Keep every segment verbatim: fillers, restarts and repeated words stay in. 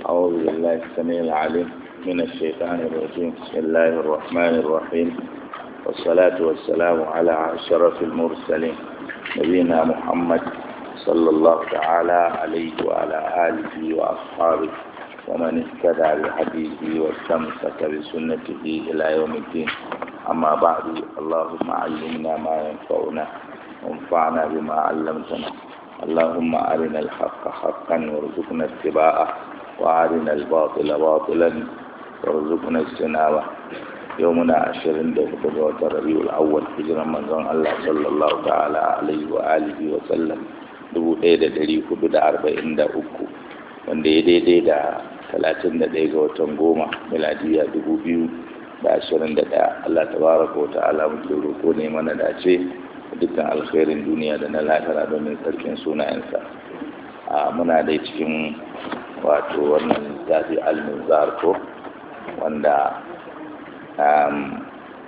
أعوذ بالله السميع العليم من الشيطان الرجيم. بسم الله الرحمن الرحيم، والصلاة والسلام على أشرف المرسلين نبينا محمد صلى الله تعالى عليه وعلى آله وأصحابه ومن اهتدى بهديه واستمسك بسنته إلى يوم الدين. أما بعد، اللهم علمنا ما ينفعنا وانفعنا بما علمتنا. اللهم أرنا الحق حقا وارزقنا اتباعه وأرنا الباطل باطلا وارزقنا اجتنابه. يومنا عشرين دقيقة ربيع الأول هجرة منزون الله صلى الله تعالى عليه وآله وسلم dubu ɗaya da ɗari hudu da arba'in da uku, wanda ya daidai da talatin da ɗaya ga watan goma miladiya dubu biyu da ashirin da ɗaya. Allah tabaraka wa ta'ala muke roƙo ne mana dace dukkan alkhairin duniya da na lahira domin sarkin sunayensa. A muna dai cikin wato wannan littafi al-mizar ko wanda um,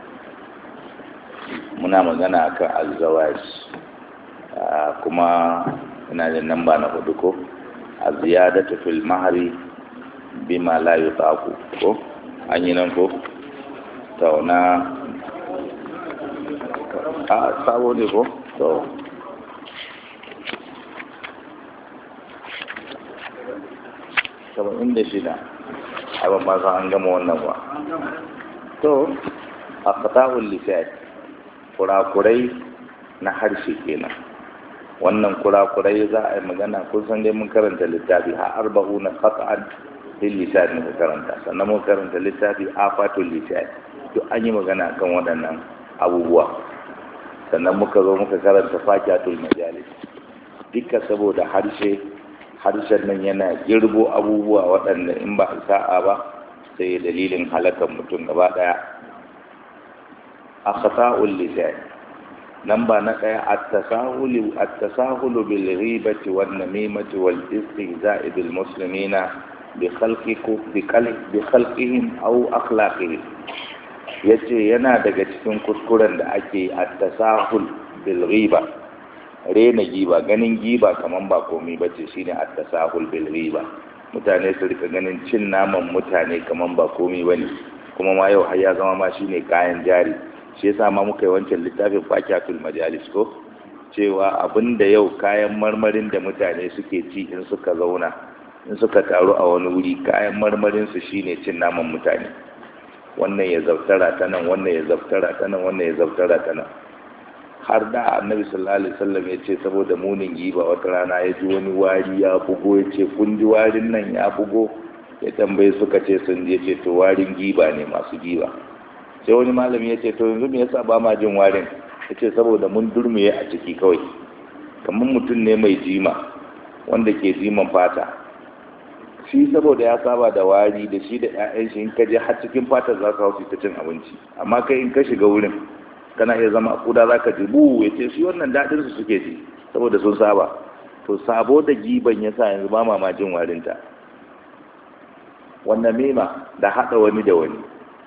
muna magana akan al-zawaj, uh, kuma ina da namba na hudu ko az-ziyadatu fil mahri bima la yutaqu ko an yi nan ko to na a sabo ne ko to saba'in da shida abin ba sa an gama wannan ba. To a fatahul lisan, kurakurai na harshe kenan. Wannan kurakurai za a yi magana, kun san dai mun karanta littafi ha arba'u na qat'an lil lisan mun karanta, sannan mun karanta littafi afatul lisan, duk an yi magana kan waɗannan abubuwa. Sannan muka zo muka karanta fakiyatul majalis, duka saboda harshe harshen nan yana girbo abubuwa waɗanda in ba sa'a ba sai dalilin halakan mutum gaba ɗaya. akhta'ul lisan, nan ba na ɗaya at-tasahulu at-tasahulu bil ghibati wan namimati wal istihza'i bil muslimina bi khalqikum bi bi khalqihim aw akhlaqihim. yace yana daga cikin kuskuren da ake at-tasahul bil ghiba, rena giba, ganin giba kaman ba komai bace, shine at-tasahul bil ghiba. Mutane su rika ganin cin naman mutane kaman ba komai bane, kuma ma yau har ya zama ma shine kayan jari. Shi yasa ma muka yi wancan littafin fakiyatul majalis ko cewa abinda yau kayan marmarin da mutane suke ci in suka zauna in suka taru a wani wuri, kayan marmarin su shine cin naman mutane. Wannan ya zaftara ta nan, wannan ya zaftara ta nan, wannan ya zaftara ta nan. Har da annabi sallallahu alaihi wasallam ya ce saboda munin giba wata rana ya ji wani wari ya bugo, ya ce kun ji warin nan ya bugo? Ya tambaye suka ce sun je, ce to warin giba ne, masu giba. Sai wani malami ya ce to yanzu me yasa ba ma jin warin? Ya ce saboda mun durmiye a ciki kawai, kamar mutum ne mai jima wanda ke jiman fata, shi saboda ya saba da wari da shi da 'ya'yan shi, in ka je har cikin fatar za ka hausu ta cin abinci. Amma kai in ka shiga wurin kana iya zama kuda za ka ji bu, ya ce shi wannan daɗin su suke ji saboda sun saba. To sabo da giban ya sa yanzu ba ma jin warinta. Wannan mema da haɗa wani da wani,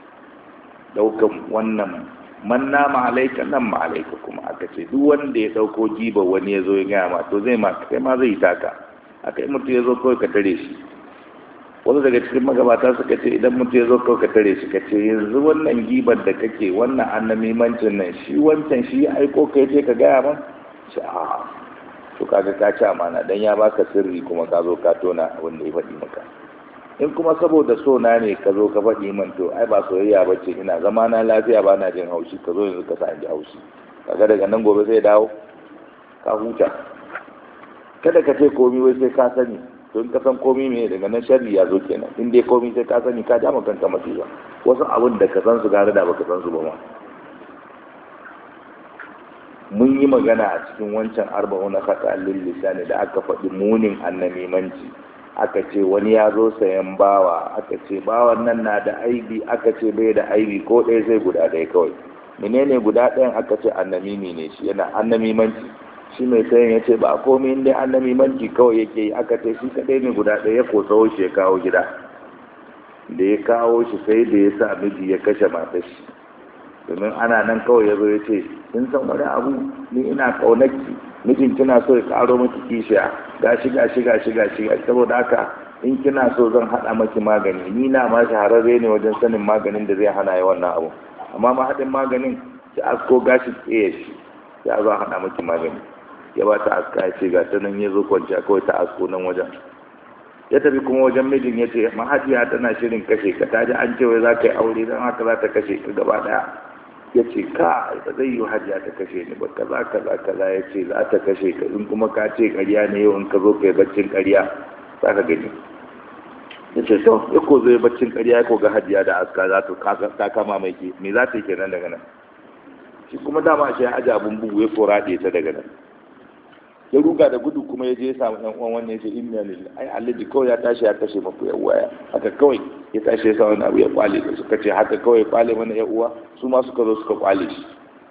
ɗaukan wannan man nama alaika nan ma alaika, kuma aka ce duk wanda ya ɗauko giba wani ya zo ya gaya ma to zai ma kai ma zai yi taka. Aka yi mutu ya zo kawai ka tare shi. Wasu daga cikin magabata suka ce idan mutu ya zo kawai ka tare shi, ka ce yanzu wannan gibar da kake, wannan annamimancin nan, shi wancan shi ya aiko kai ce ka gaya man? Shi a to kaga ka ci amana, dan ya baka sirri kuma ka zo ka tona abin da ya faɗi maka. In kuma saboda so na ne ka zo ka faɗi man, to ai ba soyayya ba ce, ina zama na lafiya ba na jin haushi, ka zo yanzu ka sa ji haushi, kaga daga nan gobe sai dawo ka huta. Kada ka ce komi wai sai ka sani, to in ka san komi me daga nan sharri ya zo kenan. In dai komi sai ka sani, ka ja maka kanka masifa. Wasu abin da ka san su gare da baka san su ba ma. Mun yi magana a cikin wancan arba'una khata lil lisani da aka faɗi munin annamimanci. Aka ce wani ya zo sayan bawa, aka ce bawan nan na da aibi, aka ce bai da aibi ko ɗaya sai guda ɗaya kawai. Menene guda ɗayan? Aka ce annamimi ne shi, yana annamimanci. Shi mai sayan ya ce ba komai, inda annamimanci kawai yake yi. Aka ce shi kaɗai ne guda ɗaya, ya kosa shi ya kawo gida. Da ya kawo shi sai da ya sa miji ya kashe matar shi, domin ana nan kawai ya zo ya ce kin san wani abu, ni ina ƙaunarki, mijin kina so ya karo miki kishiya, gashi gashi gashi gashi, saboda haka in kina so zan haɗa maki magani, ni na ma shahararre ne wajen sanin maganin da zai hana yi wannan abu, amma ma haɗin maganin ki asko gashi tsaye shi ya zo haɗa maki magani. Ya ba ta aska ya ce ga ta nan ya zo kwanciya kawai ta asko nan wajen. Ya tafi kuma wajen mijin ya ce mahajiya tana shirin kashe ka, ta ji an ce wai za ka yi aure don haka za ta kashe ka gaba ɗaya. Ya ce ka ba zai yi hajiya ta kashe ni ba, kaza kaza kaza. Ya ce za ta kashe ka, in kuma ka ce ƙarya ne yau in ka zo ka yi baccin ƙarya za ka gani. Ya ce to ya ko zo ya baccin ƙarya ya ko ga hajiya da aska za ta kama mai ke, me za ta yi kenan daga nan. Shi kuma dama shi ya aje abun bugu ya kora ɗaya ta daga nan. Ya ruga da gudu kuma ya je ya samu ɗan uwan wannan ya ce inna lillahi, ai alhaji kawai ya tashi ya kashe maku yan uwa, haka kawai ya tashi ya sa wani abu ya kwale da suka ce haka kawai ya kwale mana yan uwa, su ma suka zo suka kwale shi.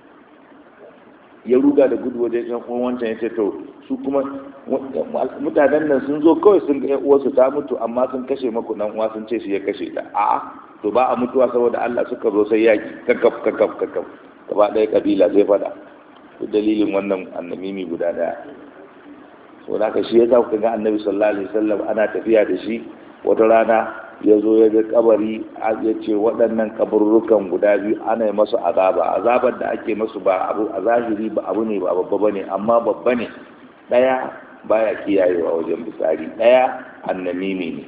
Ya ruga da gudu wajen yan uwan wancan ya ce to su kuma mutanen nan sun zo kawai sun ga yan uwarsu ta mutu amma sun kashe maku ɗan uwa sun ce shi ya kashe ta. A'a to ba a mutuwa saboda Allah suka zo sai yaki kakaf kakaf kakaf gaba ɗaya kabila sai fada dalilin wannan annamimi guda daya. So da ka shi ya sa kuka ga annabi sallallahu alaihi wasallam ana tafiya da shi wata rana ya zo ya ga kabari ya ce waɗannan kaburrukan guda biyu ana yi masu azaba, azabar da ake masu ba abu a zahiri ba abu ne ba babba bane amma babba ne. Ɗaya baya kiyayewa wajen bisari, ɗaya annamimi ne.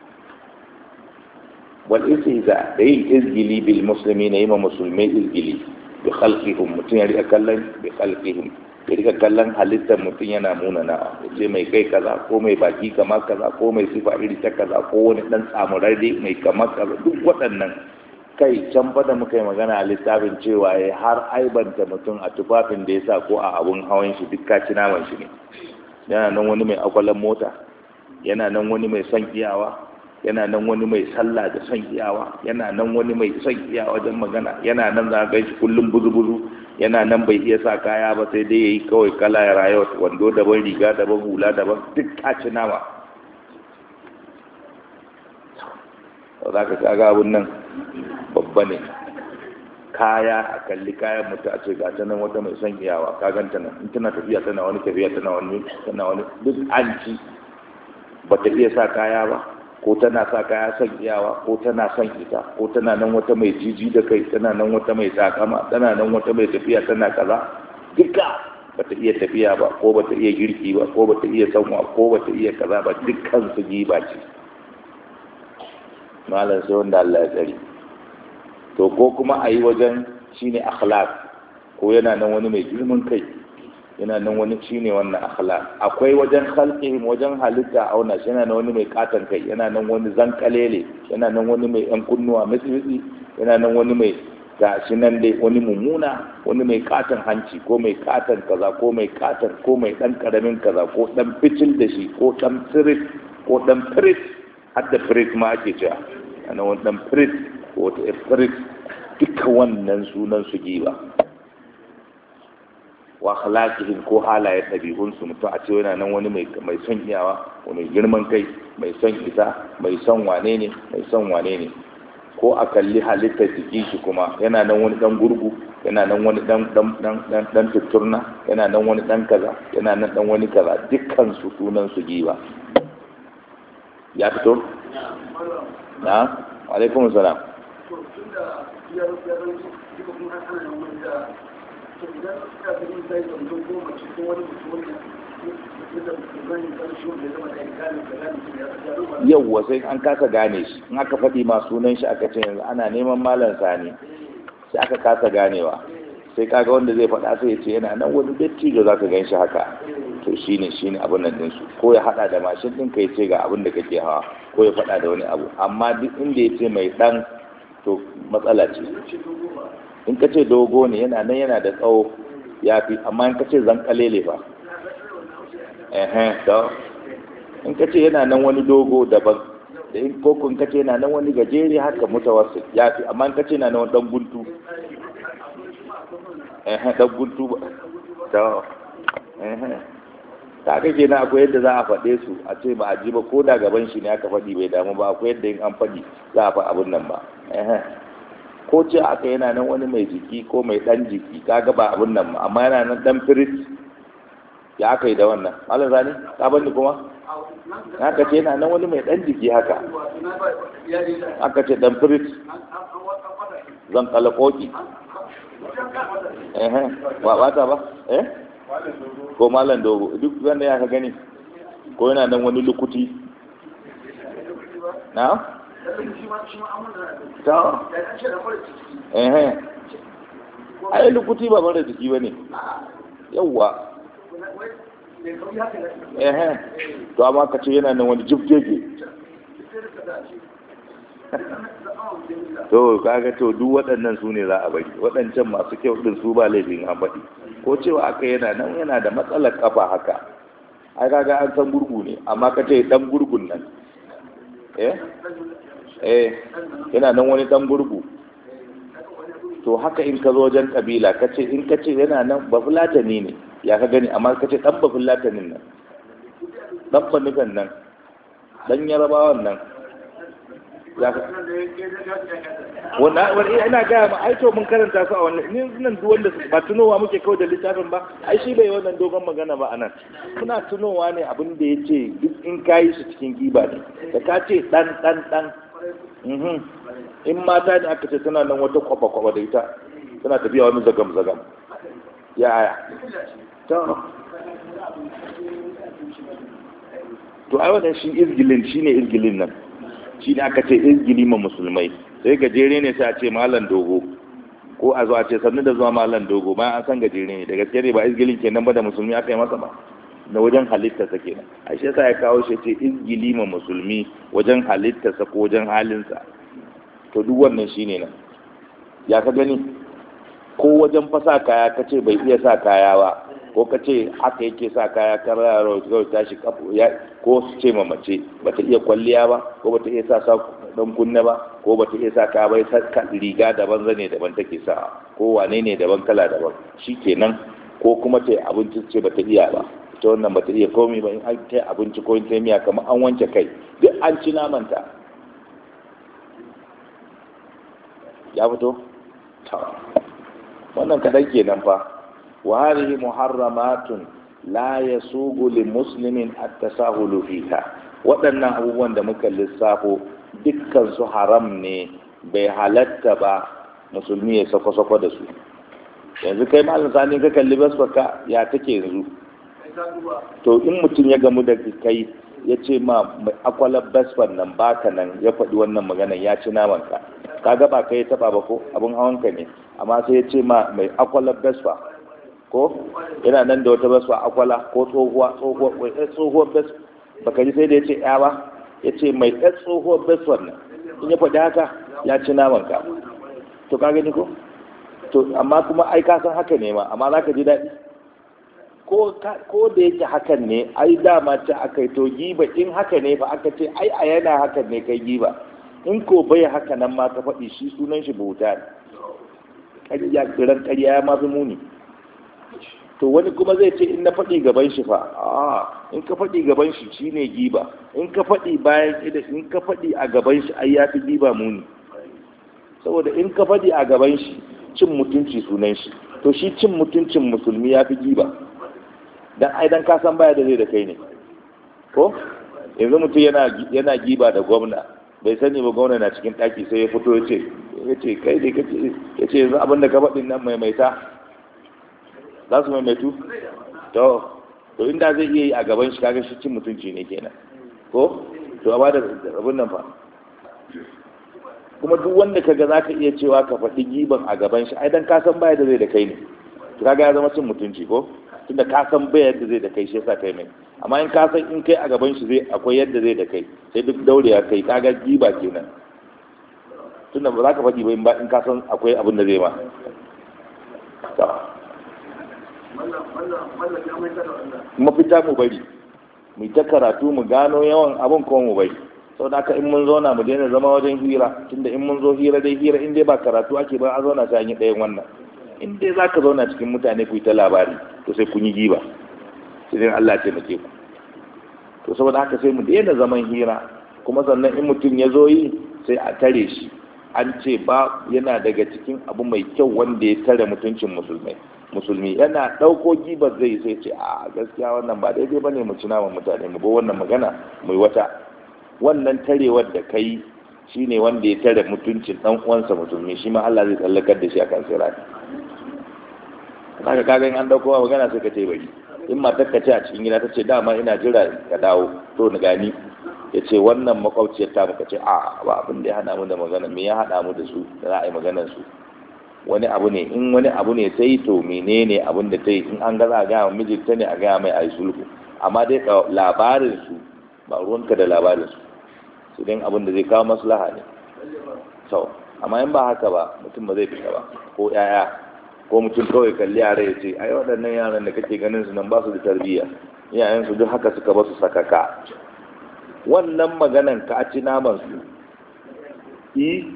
wal istihza da yin izgili bil muslimina yi ma musulmai izgili bi khalqihim, mutum ya rika kallon bi khalqihim, ya rika kallon halittar mutum yana munana, ya ce mai kai kaza ko mai baki kamar kaza ko mai sifa iri ta kaza ko wani dan tsamurarre mai kamar kaza, duk waɗannan kai can fa da muka yi magana a littafin cewa ya har aibanta mutum a tufafin da ya sa ko a abun hawan shi duk kaci naman shi ne. Yana nan wani mai akwalan mota, yana nan wani mai son iyawa, yana nan wani mai sallah da son iyawa, yana nan wani mai son iyawa wajen magana, yana nan za ka shi kullum buzu-buzu, yana nan bai iya sa kaya ba sai dai ya yi kawai kala ya rayuwa, wando daban, riga daban, hula daban, duk kaci nama. Za ka kaga abun nan babba ne. Kaya a kalli kayan mutu a ce gata nan wata mai son iyawa, ka ganta nan in tana tafiya tana wani tafiya tana wani tana wani duk an ci ba ta iya sa kaya ba, ko tana sa kaya son iyawa, ko tana son ita, ko tana nan wata mai jiji da kai, tana nan wata mai takama, tana nan wata mai tafiya tana kaza, duka ba ta iya tafiya ba, ko ba ta iya girki ba, ko ba ta iya sanwa, ko ba ta iya kaza ba, dukkan su giba ce. Malam sai wanda Allah ya tsari. To ko kuma a yi wajen shine akhlaq, ko yana nan wani mai girman kai, yana nan wani shine wannan akhlaq. Akwai wajen khalqihim, wajen halitta auna shi, yana nan wani mai katan kai, yana nan wani zankalele, yana nan wani mai yan kunnuwa mitsi, yana nan wani mai gashi nan dai wani mummuna, wani mai katan hanci ko mai katan kaza ko mai katan ko mai dan karamin kaza ko dan ficil da shi ko dan firit ko dan firit, hadda firit ma ake cewa ana wani dan firit ko ta firit, duka wannan sunan su giba. Wa akhlaqihim ko halayen ɗabi'un su, mutum a ce yana nan wani mai mai son iyawa, mai girman kai, mai son isa, mai son wane ne, mai son wane ne. Ko a kalli halittar jiki shi kuma yana nan wani dan gurgu, yana nan wani dan dan dan dan tutturna, yana nan wani dan kaza, yana nan dan wani kaza, dukkan su sunan su giba. Ya fito? Na? Wa alaikum salam. Yauwa sai an kasa gane shi, in aka faɗi ma sunan shi aka ce yanzu ana neman malam Sani, sai aka kasa ganewa, sai kaga wanda zai faɗa sai ya ce yana nan wani dattijo za ka gan shi haka. To shi ne shi ne abin nan ɗinsu, ko ya haɗa da mashin ɗinka ya ce ga abin da kake hawa, ko ya faɗa da wani abu, amma duk inda ya ce mai ɗan to matsala ce. In ka ce dogo ne yana nan yana da tsawo ya fi, amma in ka ce zan kalele fa ehe to in ka ce yana nan wani dogo daban, da in koko in ka ce yana nan wani gajere haka mutawassit ya fi, amma in ka ce yana nan wani ɗan guntu ehe ɗan guntu ba to ehe ta kake na akwai yadda za a faɗe su a ce ba a ji ba, ko da gaban shi ne aka faɗi bai damu ba, akwai yadda in an faɗi za a fa abun nan ba. Ko ce aka yana nan wani mai jiki ko mai ɗan jiki kaga ba abun nan ba, amma yana nan ɗan firit ya aka yi da wannan malam zani ka bani kuma aka ce yana nan wani mai dan jiki haka aka ce dan firit zan kala koki eh ba ba ta ba eh ko malam dogo duk wanda ya ka gani ko yana nan wani lukuti na ta eh ai lukuti ba mara jiki bane yawwa eh to amma ka ce yana nan wani jibgege to kaga to duk waɗannan su ne za a bari waɗancan masu kyau din su ba laifin an faɗi ko cewa aka yana nan yana da matsalar kafa haka ai kaga an san gurgu ne amma ka ce dan gurgun nan eh eh yana nan wani dan gurgu to haka in ka zo wajen kabila ka ce in ka ce yana nan ba fulatani ne ya ka gani amma ka ce dan ba fulatanin nan dan fanukan nan dan yarabawan nan ya ka wannan wani ina ga ma ai to mun karanta su a wannan ni nan duk wanda ba tunowa muke kawai da littafin ba ai shi bai wannan dogon magana ba anan kuna tunowa ne abin da yace duk in kai shi cikin giba ne da ka ce dan dan dan mhm in mata ne aka ce tana nan wata kwaba kwaba da ita tana tafiya wani zagam zagam ya aya to to ai wannan shi izgilin shine izgilin nan shi ne aka ce izgili ma musulmai sai gajere ne sai a ce malam dogo ko a zo a ce sannu da zuwa malam dogo bayan an san gajere ne da gaske ne ba izgilin kenan ba da musulmi aka yi masa ba na wajen halittarsa kenan a shi yasa ya kawo shi ce izgili ma musulmi wajen halittarsa ko wajen halinsa to duk wannan shine nan ya ka gani ko wajen fasa kaya ka ce bai iya sa kaya ba ko ka ce haka yake sa kaya karara kawai tashi ko su ce ma mace bata iya kwalliya ba ko bata iya sa sa dan kunne ba ko bata iya sa kaya bai sa riga daban zane daban take sa ko wane ne daban kala daban shikenan ko kuma ta abinci ce bata iya ba ita wannan bata iya komai ba in an ta abinci ko in ta miya kamar an wanke kai duk an ci namanta ya fito wannan kadan kenan fa وهذه محرمات لا يسوغ لمسلم التساهل فيها waɗannan abubuwan da muka lissafo dukkan su haram ne bai halatta ba musulmi ya sako-sako da su yanzu kai malam sani ka kalli basbaka ya take yanzu to in mutum ya gamu da kai ya ce ma akwalar basban nan baka nan ya faɗi wannan maganan ya ci naman ka kaga ba kai ya taba ba ko abin hawanka ne amma sai ya ce ma mai akwalar basba ko yana nan da wata baswa akwala ko tsohuwa tsohuwar bas baka ji sai da ya ce ya ba ya ce mai ɗan tsohuwar baswar nan in ya faɗi haka ya ci naman ka to ka gani ko to amma kuma ai ka san haka ne ma amma za ka ji daɗi ko da yake hakan ne ai dama ce aka yi to giba in haka ne fa aka ce ai a yana hakan ne kai giba in ko bai haka nan ma ka faɗi shi sunan shi bauta ne ƙarya kiran ƙarya ya mafi muni to wani kuma zai ce in na faɗi gaban shi fa a in ka faɗi gaban shi shine giba in ka faɗi bayan idan in ka faɗi a gaban shi ai ya fi giba muni saboda in ka faɗi a gaban shi cin mutunci sunan shi to shi cin mutuncin musulmi ya fi giba dan ai dan ka san baya da zai da kai ne ko yanzu mutum yana yana giba da gwamna bai sani ba gwamna na cikin ɗaki sai ya fito ya ce ya ce kai ne kace ya ce yanzu abin da ka faɗin nan maimaita za su maimaitu to to inda zai iya yi a gaban shi kaga shi cin mutunci ne kenan ko to a bada abin nan fa kuma duk wanda kaga zaka iya cewa ka faɗi giban a gaban shi ai dan ka san baya da zai da kai ne to kaga ya zama cin mutunci ko tunda ka san baya da zai da kai shi yasa kai mai amma in ka san in kai a gaban shi zai akwai yadda zai da kai sai duk daurewa kai kaga giba kenan tunda ba za ka faɗi ba in ba in ka san akwai abin da zai ma mafita mu bari mu ta karatu mu gano yawan abin kuma mu bari sau da aka in mun zauna mu daina zama wajen hira tunda in mun zo hira dai hira in dai ba karatu ake ba a zauna sai an yi ɗayan wannan in dai za ka zauna cikin mutane ku yi ta labari to sai kun yi giba sai dai Allah ya taimake ku to saboda haka sai mu daina zaman hira kuma sannan in mutum ya zo yi sai a tare shi an ce ba yana daga cikin abu mai kyau wanda ya tare mutuncin musulmai musulmi yana ɗauko gibar zai sai ce a gaskiya wannan ba daidai ba ne mu ci naman mutane mu ba wannan magana mai wata wannan tarewar da kai shine wanda ya tare mutuncin dan uwansa musulmi shi ma Allah zai tsallakar da shi akan sirati kaga kaga in an dauko magana sai ka ce bari in matar ka ce a cikin gida ta ce dama ina jira ka dawo to ni gani ya ce wannan makwabciyar ta muka ce a ba abin da ya hada mu da magana me ya hada mu da su da za a yi maganar su wani abu ne in wani abu ne ta yi to menene abin da ta yi in an gaza a gaya mijinta ne a gaya mai a yi sulhu amma dai labarin su ba ruwanka da labarin su su dan abin da zai kawo maslaha ne sau amma in ba haka ba mutum ba zai fita ba ko yaya ko mutum kawai kalli yara ya ce ai waɗannan yaran da kake ganin su nan ba su da tarbiyya iyayen su duk haka suka ba su sakaka wannan maganan ka ci naman su yi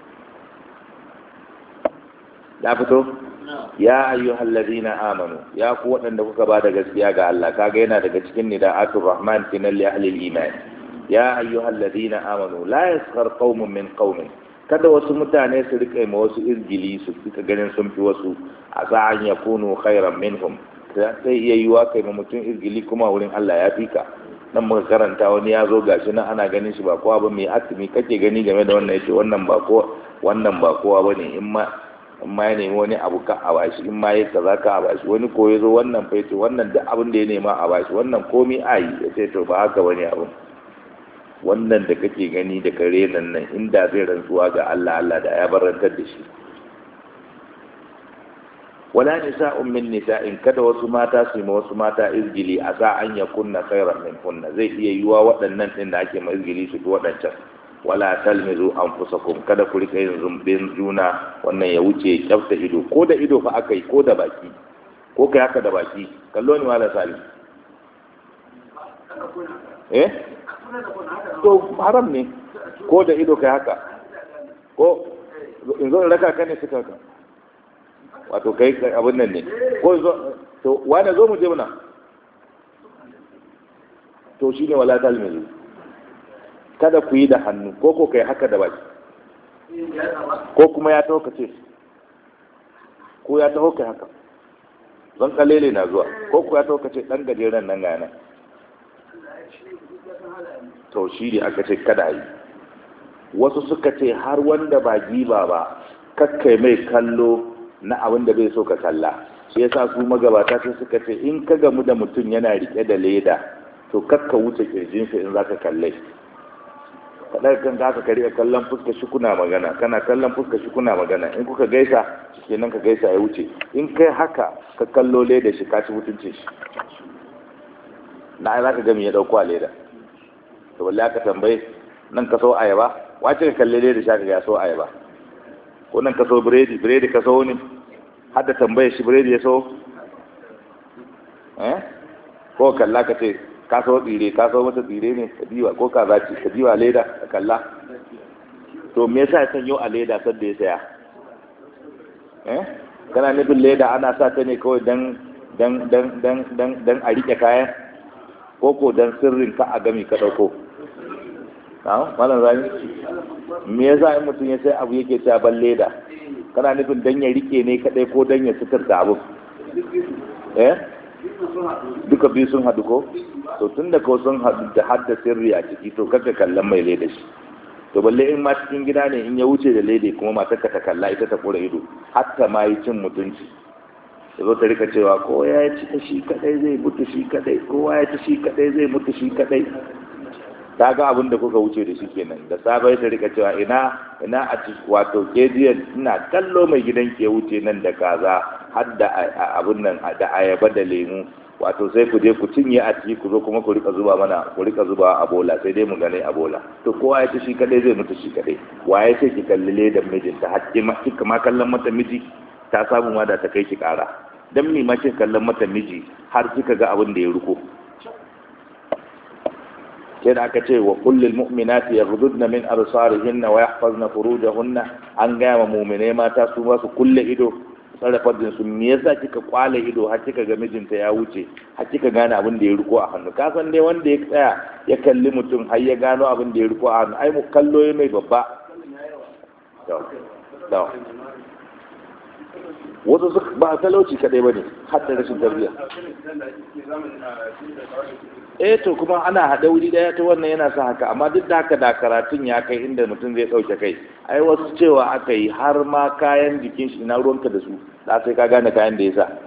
ya fito ya ayyuhal ladina amanu ya ku waɗanda kuka ba da gaskiya ga Allah kaga yana daga cikin nida'atul rahman kinan li ahli al-iman ya ayyuhal ladina amanu la yaskhar qaumun min qaumin kada wasu mutane su rika ma wasu izgili su suka ganin sun fi wasu asa an yakunu khairan minhum sai iya yiwa kai ma mutum izgili kuma wurin Allah ya fika nan muka karanta wani ya zo gashi nan ana ganin shi ba kowa ba mai atumi kake gani game da wannan yace wannan ba kowa wannan ba kowa bane in ma in ma ya nemi wani abu ka a bashi in ma ya kaza ka a bashi wani ko ya zo wannan fa yace wannan duk abin da ya nema a bashi wannan komai ayi ya ce to ba haka bane abin wannan da kake gani da kare nan nan inda zai rantsuwa ga Allah Allah da ya barantar da shi wala nisa'un min nisa'in kada wasu mata su yi wasu mata izgili a sa an yakunna khairan min kunna zai iya yiwa waɗannan din da ake ma izgili su fi waɗancan wala talmizu anfusakum kada ku rika yin zumbin juna wannan ya wuce kyafta ido ko da ido fa akai ko da baki ko kai haka da baki kallo ni wala sali eh to haram ne ko da ido kai haka ko in zo raka ka ne suka ka wato kai abin nan ne ko zo to wani zo mu je muna to shine wala talmizu kada ku yi da hannu ko ko kai haka da baki ko kuma ya taho ka ce ko ya taho kai haka zan kalele na zuwa ko ko ya taho ka ce dan gajeren nan ga yana to shi ne aka ce kada yi wasu suka ce har wanda ba giba ba kakkai mai kallo na abin da bai so ka kalla shi yasa su magabata sai suka ce in ka gamu da mutum yana rike da leda to kakka wuce kirjin shi in zaka kalle kadar kan ka ka riƙa kallon fuskar shi kuna magana kana kallon fuskar shi kuna magana in kuka gaisa kenan ka gaisa ya wuce in kai haka ka kallo leda shi ka ci mutuncin shi na ai zaka ga me ya dauko a leda to wallahi ka tambaye nan ka so ayaba wace ka kalle leda shi ka ga so ayaba ko nan ka so biredi biredi ka so ne har da tambaye shi biredi ya so eh ko kalla ka ce ka so tsire ka so mata tsire ne ka diwa ko ka zaci ka diwa leda ka kalla to me yasa ya sanyo a leda sadda ya saya eh kana nufin leda ana sa ta ne kawai dan dan dan dan dan dan a rike kayan ko ko dan sirrin ka a gami ka dauko na'am malam zani me yasa in mutum ya sai abu yake cewa ban leda kana nufin dan ya rike ne kadai ko dan ya suturta abu eh duka biyu sun haɗu ko to tun da ko sun haɗu da hadda sirri a ciki to kaka kallon mai leda shi to balle in ma cikin gida ne in ya wuce da leda kuma matar ka ta kalla ita ta kura ido hatta ma yi cin mutunci da zo ta rika cewa ko ya ci ta shi kadai zai mutu shi kadai kowa ya ci shi kadai zai mutu shi kadai ta ga abin da kuka wuce da shi kenan da sabai ta rika cewa ina ina a ci wato kejiyan ina kallo mai gidan ke wuce nan da kaza har da abin nan da ayaba da lemu wato sai ku je ku cinye a ciki ku zo kuma ku rika zuba mana ku rika zuba a bola sai dai mu gane a bola to kowa ya ci shi kadai zai mutu shi kadai waye sai ki kalli ledan mijinta har kika ma kallon mata miji ta samu ma da ta kai ki kara dan me ma kika kallon mata miji har kika ga abin da ya ruko sai da aka ce wa kullil mu'minati yaghdudna min absarihinna wa yahfazna furujahunna an ga ma mu'mine mata su ba su kulle ido tsare fardin su me yasa kika kwale ido har kika ga mijinta ya wuce har kika gane abin da ya riko a hannu ka san dai wanda ya tsaya ya kalli mutum har ya gano abin da ya riko a hannu ai mu kallo mai babba to to wasu su ba talauci kadai bane har da rashin tarbiyya. Eh to kuma ana haɗa wuri daya ta wannan yana sa haka, amma duk da haka da karatun ya kai inda mutum zai ɗauke kai. Ai wasu cewa aka yi har ma kayan jikin shi na ruwanka da su, da sai ka gane kayan da ya sa.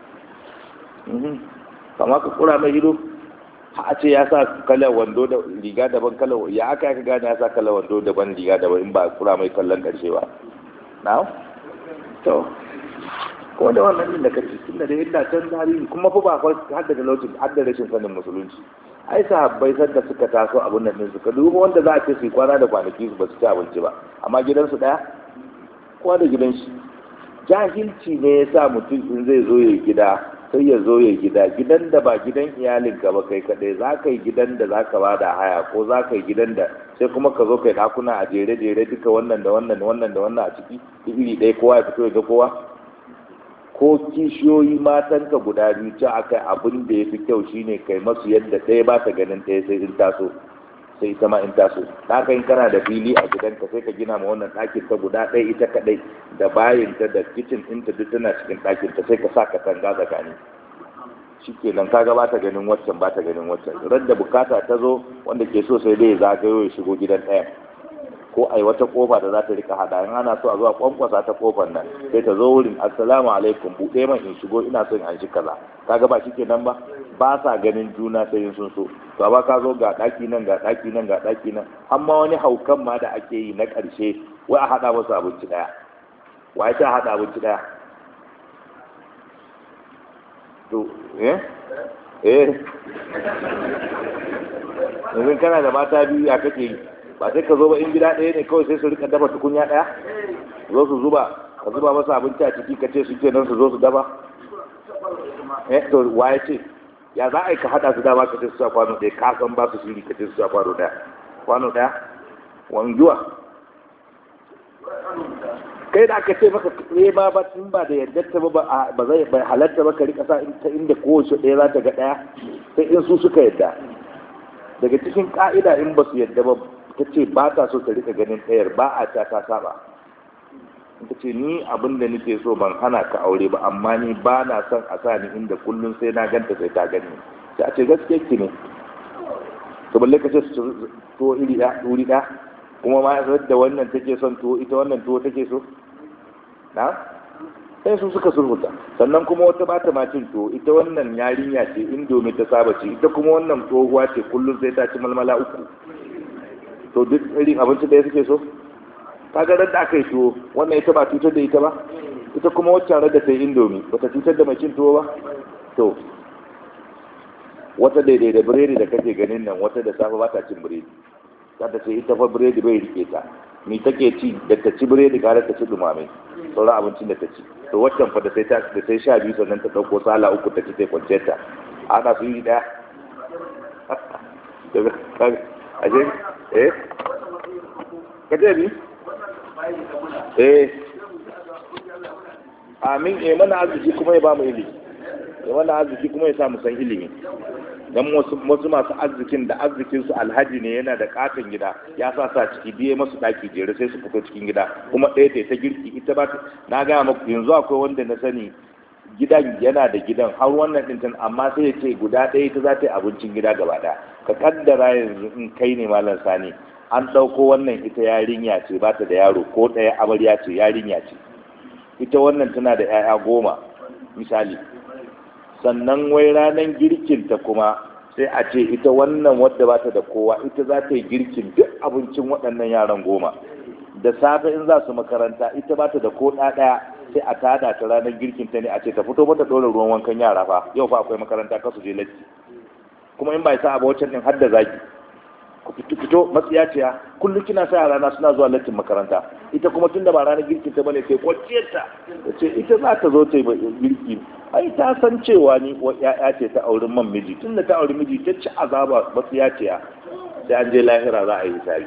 Kama ka kura mai ido a ce ya sa kalar wando da riga daban, kalar ya aka yaka gane ya sa kalar wando daban riga daban in ba kura mai kallon ƙarshe ba. Na? To, ko da wannan din da kace tun da illa can tarihi kuma fa ba har da talauci har da rashin sanin musulunci. Ai sahabbai sanda suka taso abun nan din suka duba wanda za a ce su kwana da kwanaki su ba su ci abinci ba, amma gidansu daya kowa da gidan shi. Jahilci ne ya sa mutum in zai zo ya gida sai ya zo ya gida gidan da ba gidan iyalinka ba kai kadai, za ka yi gidan da za ka ba da haya ko za ka yi gidan da sai kuma ka zo kai dakuna a jere-jere duka wannan da wannan da wannan da wannan a ciki iri ɗaya kowa ya fito ya ga kowa. Ko kishiyoyi matanka guda biyu ci akai abin da ya fi kyau shine kai masu yadda ɗaya ba ta ganin ɗaya sai in taso sai ita ma in taso. Haka in kana da fili a gidanka sai ka gina ma wannan ɗakin ta guda ɗaya ita kaɗai da bayinta da kicin ɗinta duk tana cikin ɗakin ta sai ka sa ka tanga tsakani. Shikenan kaga ba ta ganin waccan ba ta ganin waccan. Ran da bukata ta zo wanda ke so sai dai ya zagayo ya shigo gidan ɗayan. Ko ai wata kofa da za ta rika hada in ana so a zuwa kwankwasa ta kofar nan sai ta zo wurin assalamu alaikum buɗe man in shigo ina son an shi kaza. Kaga ba shikenan ba ba sa ganin juna sai sun so. To ba ka zo ga daki nan ga daki nan ga daki nan amma wani haukan ma da ake yi na ƙarshe wai a hada musu abinci daya. Wai ta hada abinci daya. To eh eh yanzu kana da mata biyu ya kake yi ba sai ka zo ba in gida ɗaya ne kawai sai su rika dafa tukunya ɗaya zo su zuba ka zuba masa abinci a ciki ka ce su ke nan su zo su dafa eh to waye ce ya za a yi ka haɗa su dama ka ce su sa kwano ɗaya ka san ba su shiri ka ce su sa kwano ɗaya kwano ɗaya wanzuwa kai da aka ce maka ɗaya ba ba tun ba da yadda ta ba ba zai bai halatta ba ka rika sa ta inda kowace ɗaya za ta ga ɗaya sai in su suka yadda daga cikin ka'ida in ba su yadda ba ta ce ba ta so ta rika ganin ɗayar ba a ta ta saba ta ce ni abin da nake so ban hana ka aure ba amma ni ba na son a sa ni inda kullum sai na ganta sai ta gani sai a ce gaskiya ki ne to balle ka ce su to iri da wuri da kuma ma da wannan take son tuwo ita wannan tuwo take so na sai su suka sulhuta sannan kuma wata bata ma cin tuwo ita wannan yarinya ce indomi ta saba ce ita kuma wannan tsohuwa ce kullum sai ta ci malmala uku to duk irin abinci da ya suke so kaga da aka yi tuwo wannan ita ba cutar da ita ba ita kuma wacce rar da ta yi indomi ba ta cutar da mai cin tuwo ba to wata daidai da biredi da kake ganin nan wata da safe ba ta cin biredi za ta ce ita fa biredi bai rike ta ni take ci da ta ci biredi gara ta ci dumame sauran abincin da ta ci to waccan fa da sai ta da sai sha biyu sannan ta dauko sala uku ta ci sai kwanciyar ta ana su yi daya aje eh kaje bi eh amin eh mana arziki kuma ya ba mu ilimi ya mana arziki kuma ya sa mu san ilimi dan wasu wasu masu arzikin da arzikin su alhaji ne yana da katon gida ya sa sa ciki biye masu daki jere sai su fito cikin gida kuma ɗaya ta ta girki ita ba na ga muku yanzu akwai wanda na sani gidan yana da gidan har wannan din amma sai ya ce guda ɗaya ita za ta yi abincin gida gaba ɗaya ka kaddara yanzu in kai ne malam sani an ɗauko wannan ita yarinya ce ba ta da yaro ko ɗaya amarya ce yarinya ce ita wannan tana da 'ya'ya goma misali sannan wai ranar girkinta kuma sai a ce ita wannan wadda ba ta da kowa ita za ta yi girkin duk abincin waɗannan yaran goma da safe in za su makaranta ita ba ta da ko ɗaya sai a tada ta ranar girkinta ne a ce ta fito mata ɗora ruwan wankan yara fa yau fa akwai makaranta kasu je latti kuma in ba sa a bawacin ɗin har da zaki ku fito fito matsiyaciya kullum kina sa yara na suna zuwa lattin makaranta ita kuma tunda ba ranar girkinta bane sai kwanciyarta ta ce ita za ta zo ta yi girki ai ta san cewa ni ya'ya ce ta auren man miji tunda ta auri miji ta ci azaba matsiyaciya sai an je lahira za a yi tari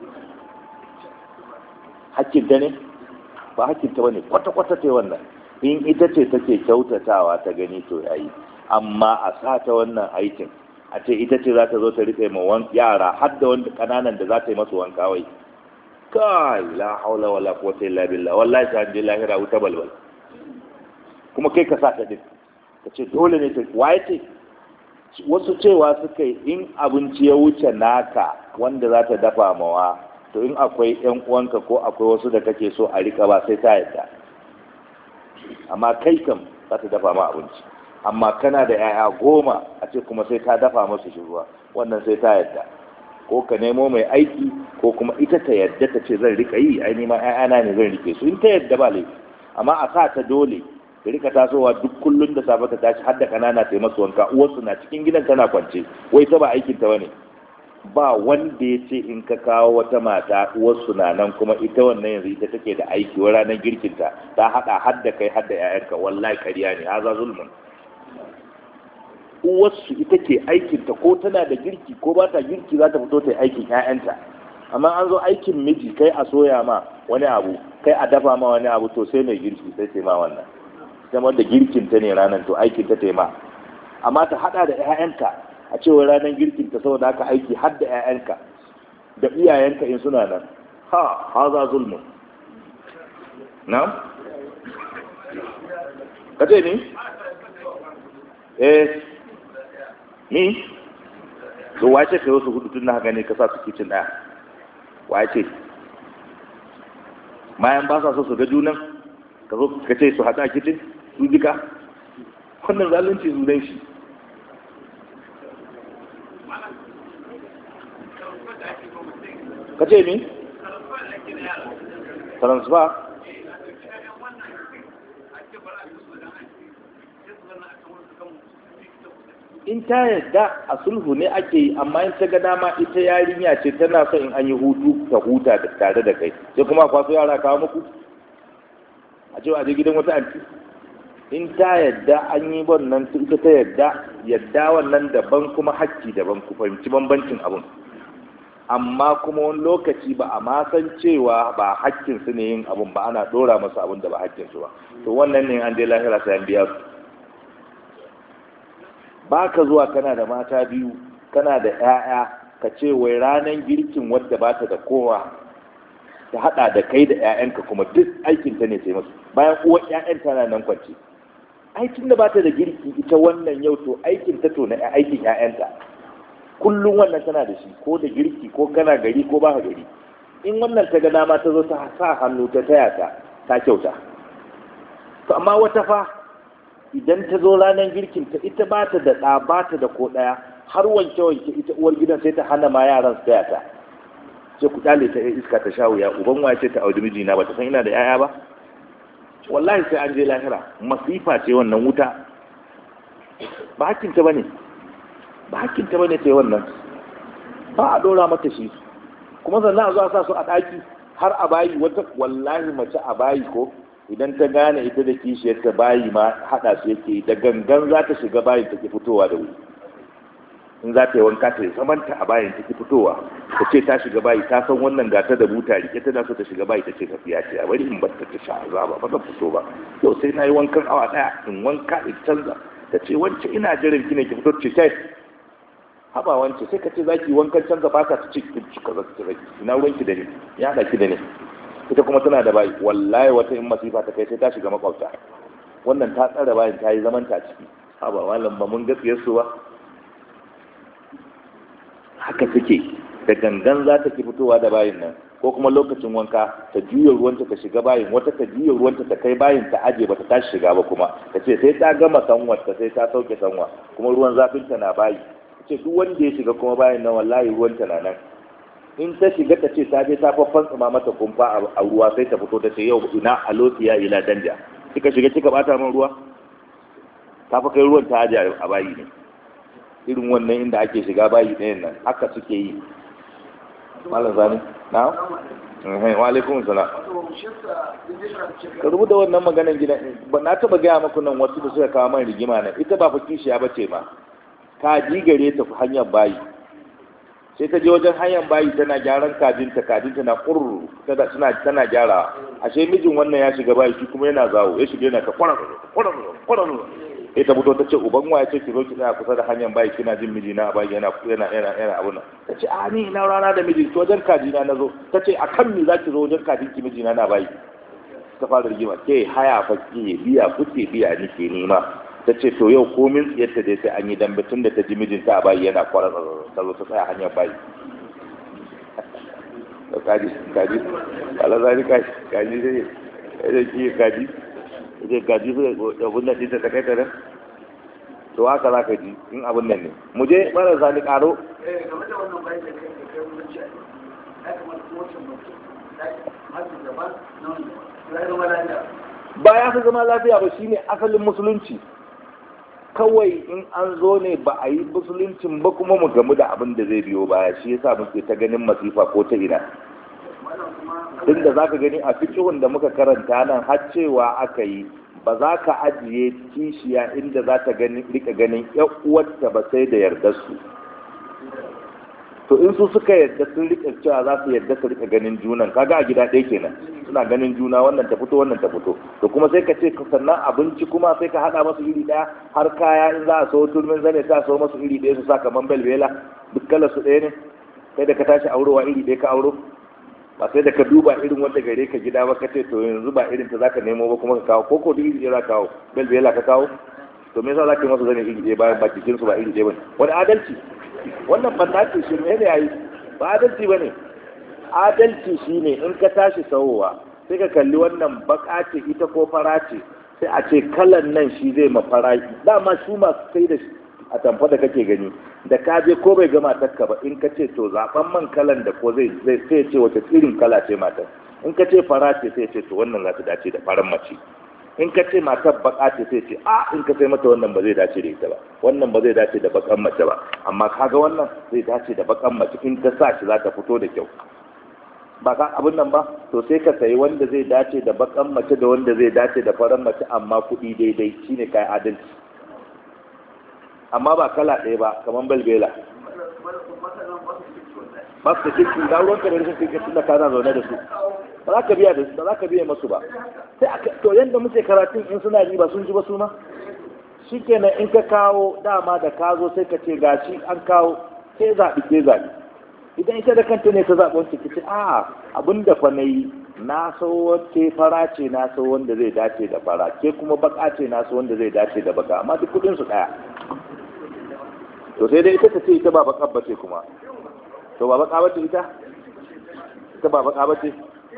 hakkinta ne ba hakkinta bane kwata-kwata ta wannan in ita ce take kyautatawa ta gani to yayi amma a sa ta wannan aikin a ce ita ce za ta zo ta rufe ma yara har da wanda kananan da za ta yi masu wanka wai kai la haula wala quwwata illa billah wallahi ta je lahira wuta balbal kuma kai ka sa ta din ka ce dole ne ta waye ce wasu cewa suka yi in abinci ya wuce naka wanda za ta dafa mawa to in akwai yan uwanka ko akwai wasu da kake so a rika ba sai ta yadda amma kai kam za ta dafa ma abinci amma kana da yaya goma a ce kuma sai ta dafa masu shi ruwa wannan sai ta yadda ko ka nemo mai aiki ko kuma ita ta yadda ta ce zan rika yi ai nima ƴaƴana ne zan rike su in ta yadda ba laifi amma a sa ta dole ta rika tasowa duk kullun da safe ta tashi har da kanana ta yi masu wanka uwarsu na cikin gidan tana kwance wai ta ba aikin ta bane ba wanda ya ce in ka kawo wata mata uwarsu na nan kuma ita wannan yanzu ita take da aiki wa ranar girkinta ta hada har da kai har da ƴaƴanka wallahi ƙarya ne haza zulmun uwarsu ita ke aikinta ko tana da girki ko ba ta girki za ta fito ta yi aikin ƴaƴanta amma an zo aikin miji kai a soya ma wani abu kai a dafa ma wani abu to sai mai girki sai ta ma wannan zama da girkin ta ne ranar to aikin ta ma amma ta hada da ƴaƴanka a cewa ranar girkin ta saboda haka aiki har da ƴaƴanka da iyayenka in suna nan ha haza zulmun na kace ni eh ni to wace kai wasu hudu tun na haka ne ka sa su kicin daya wace bayan ba sa so su ga junan ka zo ka ce su haɗa kicin su duka wannan zalunci su dai shi ka ce mi transfer in ta yadda a sulhu ne ake yi amma in ta ga dama ita yarinya ce tana son in an yi hutu ta huta da tare da kai sai kuma kwaso yara kawo muku a cewa a je gidan wata anti in ta yadda an yi wannan ita ta yadda yadda wannan daban kuma hakki daban ku fahimci bambancin abun amma kuma wani lokaci ba a ma san cewa ba hakkin su ne yin abun ba ana dora masa abun da ba hakkin su ba to wannan ne an je lahira sai an biya su ba ka zuwa kana da mata biyu kana da 'ya'ya ka ce wai ranar girkin wadda ba ta da kowa ta hada da kai da 'ya'yanka kuma duk aikinta ne sai masu bayan uwar 'ya'yan tana nan kwance aikin da ba ta da girki ita wannan yau to aikin ta to na aikin 'ya'yanta kullum wannan tana da shi ko da girki ko kana gari ko ba gari in wannan ta ga dama ta zo ta sa hannu ta taya ta ta kyauta to amma wata fa idan ta zo ranar girkin ta ita ba ta da ɗa ba ta da ko ɗaya har wanke wanke ita uwar gidan sai ta hana ma yaran su taya ta sai ku ɗale ta iska ta sha wuya uban waye ce ta audi mijina ba ta san ina da yaya ba wallahi sai an je lahira masifa ce wannan wuta ba hakkin ta bane ba hakkin ta bane ta wannan ba a dora mata shi kuma sannan a zo a sa su a ɗaki har a bayi wata wallahi mace a bayi ko idan ta gane ita da kishiyar ta bayi ma haɗa su yake da gangan za ta shiga bayin take fitowa da wuri in za ta yi wanka ta yi samanta a bayin take fitowa ta ce ta shiga bayi ta san wannan gata da buta rike tana so ta shiga bayi ta ce tafiya ce a bari in bar ta ta sha azaba ba zan fito ba yau sai na yi wankan awa ɗaya in wanka in canza ta ce wance ina jiran ki ne ki fito ce kai haba wance sai ka ce za ki wankan canza ba ka ta ce ki kaza ta ce ina ruwanki da ni ya haɗa ki da ni ita kuma tana da bayi wallahi wata in masifa ta kai sai ta shiga makwabta wannan ta tsara bayin ta yi zaman ta ciki ha ba malam ba mun gaskiyar su ba haka suke da gangan za ta ki fitowa da bayin nan ko kuma lokacin wanka ta juya ruwanta ta shiga bayin wata ta juya ruwanta ta kai bayin ta aje ba ta tashi shiga ba kuma ta ce sai ta gama sanwar ta sai ta sauke sanwa kuma ruwan zafin ta na bayi ta ce duk wanda ya shiga kuma bayin nan wallahi ruwanta na nan in ta shiga ta ce ta je ta faffan tsuma mata kumfa a ruwa sai ta fito ta ce yau ina alotiya ila danja kika shiga kika bata min ruwa ta fa kai ruwan ta aje a bayi ne irin wannan inda ake shiga bayi ɗayan nan haka suke yi malam zani na wa alaikum salam ka rubuta wannan maganar gidan ba na taba gaya maku nan wasu da suka kawo man rigima nan ita ba fa kishiya bace ma ka ji gare ta hanyar bayi sai ta je wajen hanyar bayi tana gyaran kajinta kajinta na kurru tana tana gyara ashe mijin wannan ya shiga bayi shi kuma yana zawo ya shiga yana ka kwarar kwarar kwarar sai ta fito ta ce uban wa ya ce ki zo ki tsaya kusa da hanyar bayi kina jin miji na bayi yana yana yana yana abun nan ta ce a ni ina rana da miji to wajen kajina na zo ta ce a kan me za ki zo wajen kajin ki miji na na bayi ta fara rigima ke haya fa ke biya kuke biya nike nima ta ce to yau komin tsiyarta dai sai an yi dambe tun da ta ji mijinta a bayi yana kwarar ta zo ta tsaya hanyar bayi kaji kaji ala zari kaji kaji dai da ki kaji da kaji da abun nan ta kai ta to haka za ka ji in abun nan ne mu je mara zali karo eh game da wannan bayan da kai kai mun ci ya kamata kowace mutum ba ya fi zama lafiya ba shine asalin musulunci kawai in an zo ne ba a yi musuluncin ba kuma mu gamu da abin da zai biyo baya shi yasa muke ta ganin masifa ko ta ina tun da za ka gani a fikihun da muka karanta nan har cewa aka yi ba za ka ajiye kishiya inda za ta rika ganin yan uwarta ba sai da yardar su to in su suka yadda sun rika cewa za su yadda su rika ganin junan kaga a gida ɗaya kenan suna ganin juna wannan ta fito wannan ta fito to kuma sai ka ce sannan abinci kuma sai ka haɗa masu iri ɗaya har kaya in za a so turmin zane ta so masu iri ɗaya su sa kaman belbela duk kalar su ɗaya ne sai da ka tashi aurowa iri ɗaya ka auro ba sai da ka duba irin wanda gare ka gida ba ka ce to yanzu ba irin ta zaka nemo ba kuma ka kawo ko ko duk iri ɗaya za ka kawo belbela ka kawo to me yasa za ka yi masu zane iri ɗaya bayan ba jikin su ba iri ɗaya ba wani adalci wannan bannaci shi ne ne yayi ba adalci bane adalci shine in ka tashi sawowa sai ka kalli wannan baka ce ita ko fara ce sai a ce kalan nan shi zai mafara dama su masu sai da a tamfa da kake gani da ka je ko bai gama takka ba in ka ce to zaben man kalan da ko zai zai sai ce wace irin kala ce matar in ka ce fara ce sai ce to wannan za ta dace da faran mace in ka ce matar baka ce sai ce a in ka sai mata wannan ba zai dace da ita ba wannan ba zai dace da bakan mace ba amma kaga wannan zai dace da bakan mace in ta sa shi za ta fito da kyau ba ka abin nan ba to sai ka sayi wanda zai dace da bakan mace da wanda zai dace da faran mace amma kuɗi daidai shine kai adalci amma ba kala ɗaya ba kamar belbela ba su da kirki da ruwan ka da rashin kirki da kana zaune da su ba za ka biya da ba za ka biya masu ba sai aka to yanda muke karatun in suna ji ba sun ji ba su ma shikenan in ka kawo dama da ka zo sai ka ce gashi an kawo sai zaɓi ke zaɓi idan ita da kanta ne ta zaɓi wancan ki ce a abin da fa na yi na so wacce fara ce na so wanda zai dace da fara ke kuma baka ce na so wanda zai dace da baka amma duk kudin su ɗaya to sai dai ita ta ce ita ba baka ba ce kuma to ba baka ba ce ita ita ba baka ba ce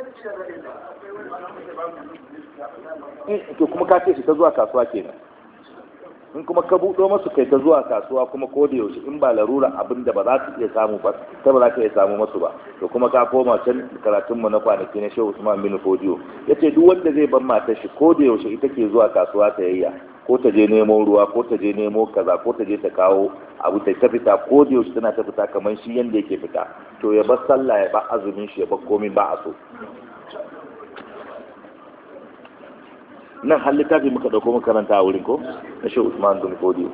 to kuma ka ce shi ta zuwa kasuwa kenan in kuma ka buɗo masu kai ta zuwa kasuwa kuma ko da yaushe in ba larura abin da ba za su iya samu ba ta ba za ka iya samu masu ba to kuma ka koma can karatun mu na kwanaki na Shehu Usman bin Fodiyo yace duk wanda zai ban matar shi ko da yaushe ita ke zuwa kasuwa ta yayya ko ta je nemo ruwa ko ta je nemo kaza ko ta je ta kawo abu ta ta fita ko da yaushe tana ta fita kamar shi yanda yake fita to ya bar sallah ya bar azumin shi ya bar komai ba a so nan har littafi muka dauko makaranta a wurin ko na Shehu Usman bin Fodiyo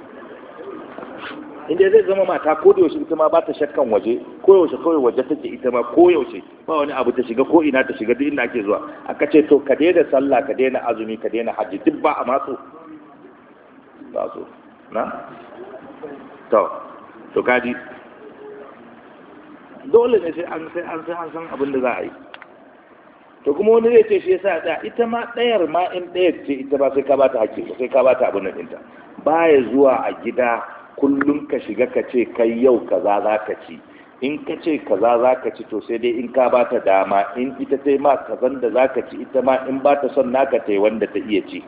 inda zai zama mata ko da yaushe ita ma ba ta shakkan waje ko yaushe kawai waje take ita ma ko yaushe ba wani abu ta shiga ko ina ta shiga duk inda ake zuwa aka ce to ka daina sallah ka daina azumi ka daina hajji duk ba a maso ba so na to to kaji dole ne sai an sai an sai an san abin da za a yi to kuma wani zai ce shi yasa da ita ma ɗayar ma in ɗayar ce ita ba sai ka bata hakki sai ka bata abin nan ɗinta baya zuwa a gida kullum ka shiga ka ce kai yau kaza za ka ci in ka ce kaza za ka ci to sai dai in ka ba ta dama in ita ta ma kazan da za ka ci ita ma in ba ta son naka ta yi wanda ta iya ci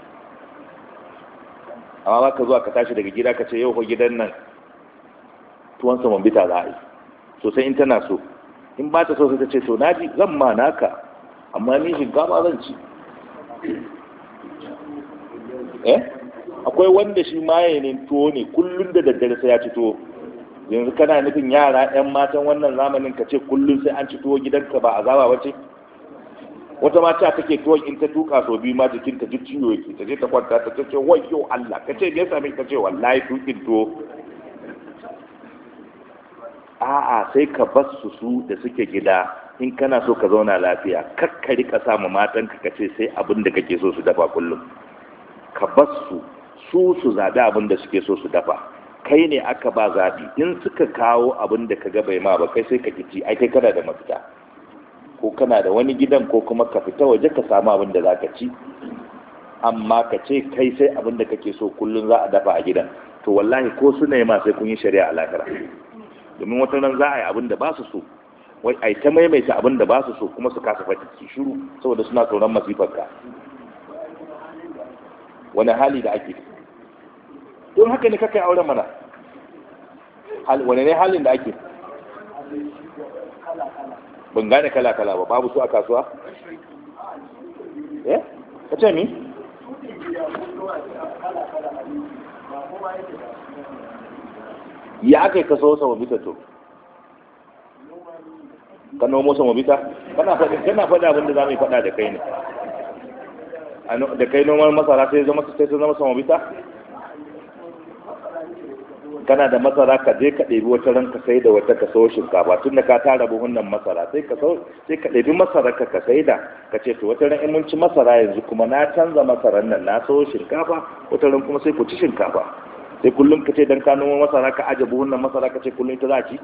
amma ba ka zuwa ka tashi daga gida ka ce yau ko gidan nan tuwon saman bita za a yi sosai in tana so in ba ta so sai ta ce to naji zan ma naka amma ni shinkafa zan ci eh akwai wanda shi mayanin tuwo ne kullum da daddare sai ya ci tuwo yanzu kana nufin yara yan matan wannan zamanin ka ce kullum sai an ci tuwo gidanka ba azaba wace wata mata take tuwon in ta tuka so biyu ma jikin ta duk ciwo yake ta je ta kwanta ta ce wayyo Allah ka ce me yasa mai ka ce wallahi tukin tuwo a'a sai ka bar su su da suke gida in kana so ka zauna lafiya kakkari ka samu matan ka ce sai abin da kake so su dafa kullum ka bar su su su zaɓi abin da suke so su dafa kai ne aka ba zaɓi in suka kawo abin da ka ga bai ma ba kai sai ka kici ai kai kana da mafita ko kana da wani gidan ko kuma ka fita waje ka samu abin da za ka ci, amma ka ce kai sai abin da kake so kullum za a dafa a gidan, to wallahi ko su ne ma sai kun yi shari'a a lahira. Domin wata nan za a yi abin da ba su so, wai ai ta maimaita abin da ba su so kuma su kasa fata su shiru saboda suna tsoron masifarka. Wani hali da ake don haka ne kakai auren mana, wani ne halin da ake ban gane kala-kala ba, babu su a kasuwa? eh ka ce mi? ya aka yi kaso samobita to ka nomo samobita? kana faɗa abinda za mu yi faɗa da kai ne da kai noman masara sai zama sai ta zama samobita? kana da masara ka je ka ɗebi wata ranka sai da wata ka sau shinkafa tun da ka tara buhunan masara sai ka sau sai ka ɗebi masara ka ka sai da ka ce to wata ran in mun ci masara yanzu kuma na canza masaran nan na sau shinkafa, wata ran kuma sai ku ci shinkafa. Sai kullum ka ce dan ka noma masara ka aje buhunan masara ka ce kullum ita za ci?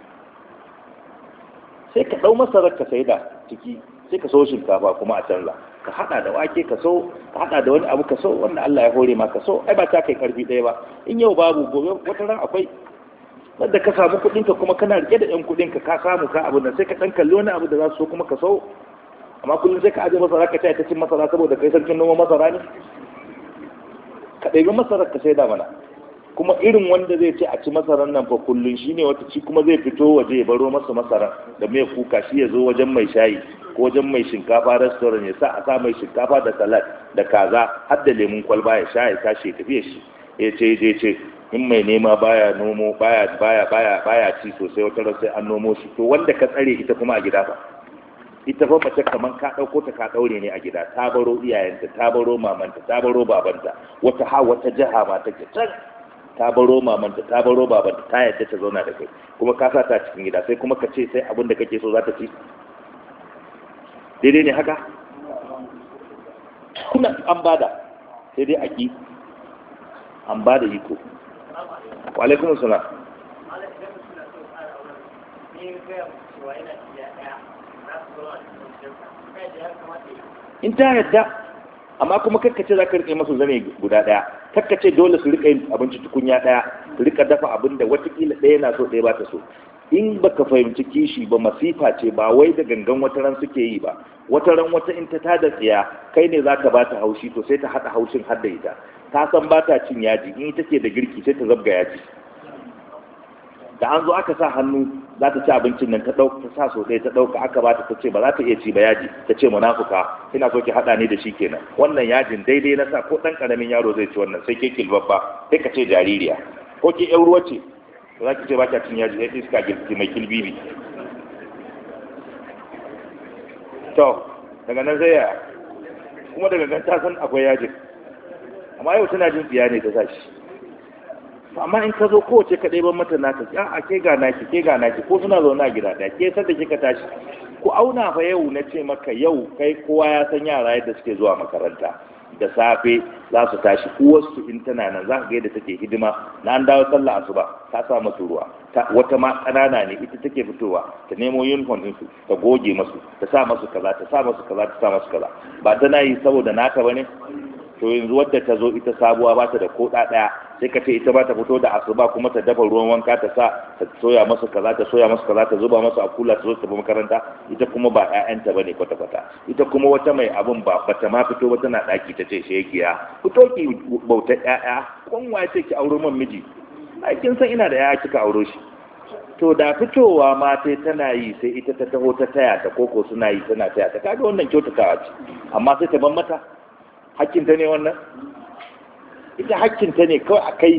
Sai ka ɗau masarar ka sai da ciki sai ka sau shinkafa kuma a canza, ka hada da wake ka so, ka hada da wani abu ka so wanda Allah ya hore ma ka so, ai ba ta kai karfi ɗaya ba. In yau babu gobe wata ran akwai, wanda ka samu kuɗin ka kuma kana rike da ɗan kuɗin ka ka samu ka abu nan sai ka ɗan kalli wani abu da za su so kuma ka so. Amma kullum sai ka aje masara ka ta cin masara saboda kai sarkin noma masara ne. Ka ɗebi masarar ka sai da mana, kuma irin wanda zai ce a ci masarar nan fa kullum shine wata ci kuma zai fito waje ya baro masa masara da mai kuka shi ya zo wajen mai shayi ko wajen mai shinkafa restaurant ya sa a sa mai shinkafa da salad da kaza har da lemun kwalba ya sha ya tashi ya tafiye shi ya ce ya ce in mai nema baya nomo baya baya baya baya ci sosai wata ran sai an nomo shi. To wanda ka tsare ita kuma a gida fa, ita fa mace kaman ka dauko ta ka daure ne a gida, ta baro iyayenta, ta baro mamanta, ta baro babanta, wata ha wata jaha ma take can, ta baro mamanta, ta baro babanta, ta yadda ta zauna da kai kuma ka sa ta cikin gida sai kuma ka ce sai abin da kake so za ta ci. Daidai ne haka? Kuna an bada sai dai aki an bada iko. Wa alaikum salam. In ta yadda, amma kuma kakkace za ka rike masu zane guda ɗaya, kakkace dole su rika yin abinci tukunya ɗaya, su rika dafa abin da watakila ɗaya na so ɗaya ba ta so. In baka fahimci kishi ba masifa ce, ba wai da gangan wata ran suke yi ba, wata ran wata in ta tada tsiya kai ne za ka ba ta haushi to sai ta haɗa haushin har da ita, ta san ba ta cin yaji, in ita ke da girki sai ta zabga yaji. Da an zo aka sa hannu za ta ci abincin nan ta ɗauka ta sa so ɗaya ta ɗauka aka ba ta ce ba za ta iya ci ba yaji, ta ce munafuka ina so ki haɗa ni da shi kenan, wannan yajin daidai na sa ko ɗan ƙaramin yaro zai ci wannan sai ke kilbabba sai ka ce jaririya, ko ke ƴan ruwa ce za ki ce ba ta cin yaji sai iska girki mai kilbibi. To daga nan zai yaya kuma daga nan ta san akwai yajin, amma yau tana jin tsiya ne ta sa shi. Amma in ka zo kowace ka ɗaiban mata naka, a ke ga naki ke ga naki ko suna zaune a gida ɗaya ke sadda kika tashi ku auna fa. Yau na ce maka yau kai kowa ya san yara yadda suke zuwa makaranta da safe za su tashi, uwarsu in tana nan za ka ga yadda take hidima na an dawo sallah asuba ta sa masu ruwa, wata ma ƙanana ne ita take fitowa ta nemo uniform ɗinsu ta goge masu ta sa masu kaza ta sa masu kaza ta sa masu kaza, ba tana yi saboda naka bane. To yanzu wadda ta zo ita sabuwa ba ta da koɗa ɗaya sai ka ce ita ba ta fito da asuba kuma ta dafa ruwan wanka ta sa ta soya masu kaza ta soya masu kaza ta zuba masu a kula ta zo ta makaranta, ita kuma ba ƴaƴanta bane kwata kwata. Ita kuma wata mai abun ba bata ma fito ba tana ɗaki ta ce shekiya fito ki bautar ƴaƴa kun waye ce ki auro man miji, ai kin san ina da ƴaƴa kika auro shi. To da fitowa ma sai tana yi sai ita ta taho ta taya ta koko suna yi tana taya ta, kaga wannan kyautatawa ce, amma sai ta ban mata hakkinta ne wannan? Ita hakkinta ne kawai a kai.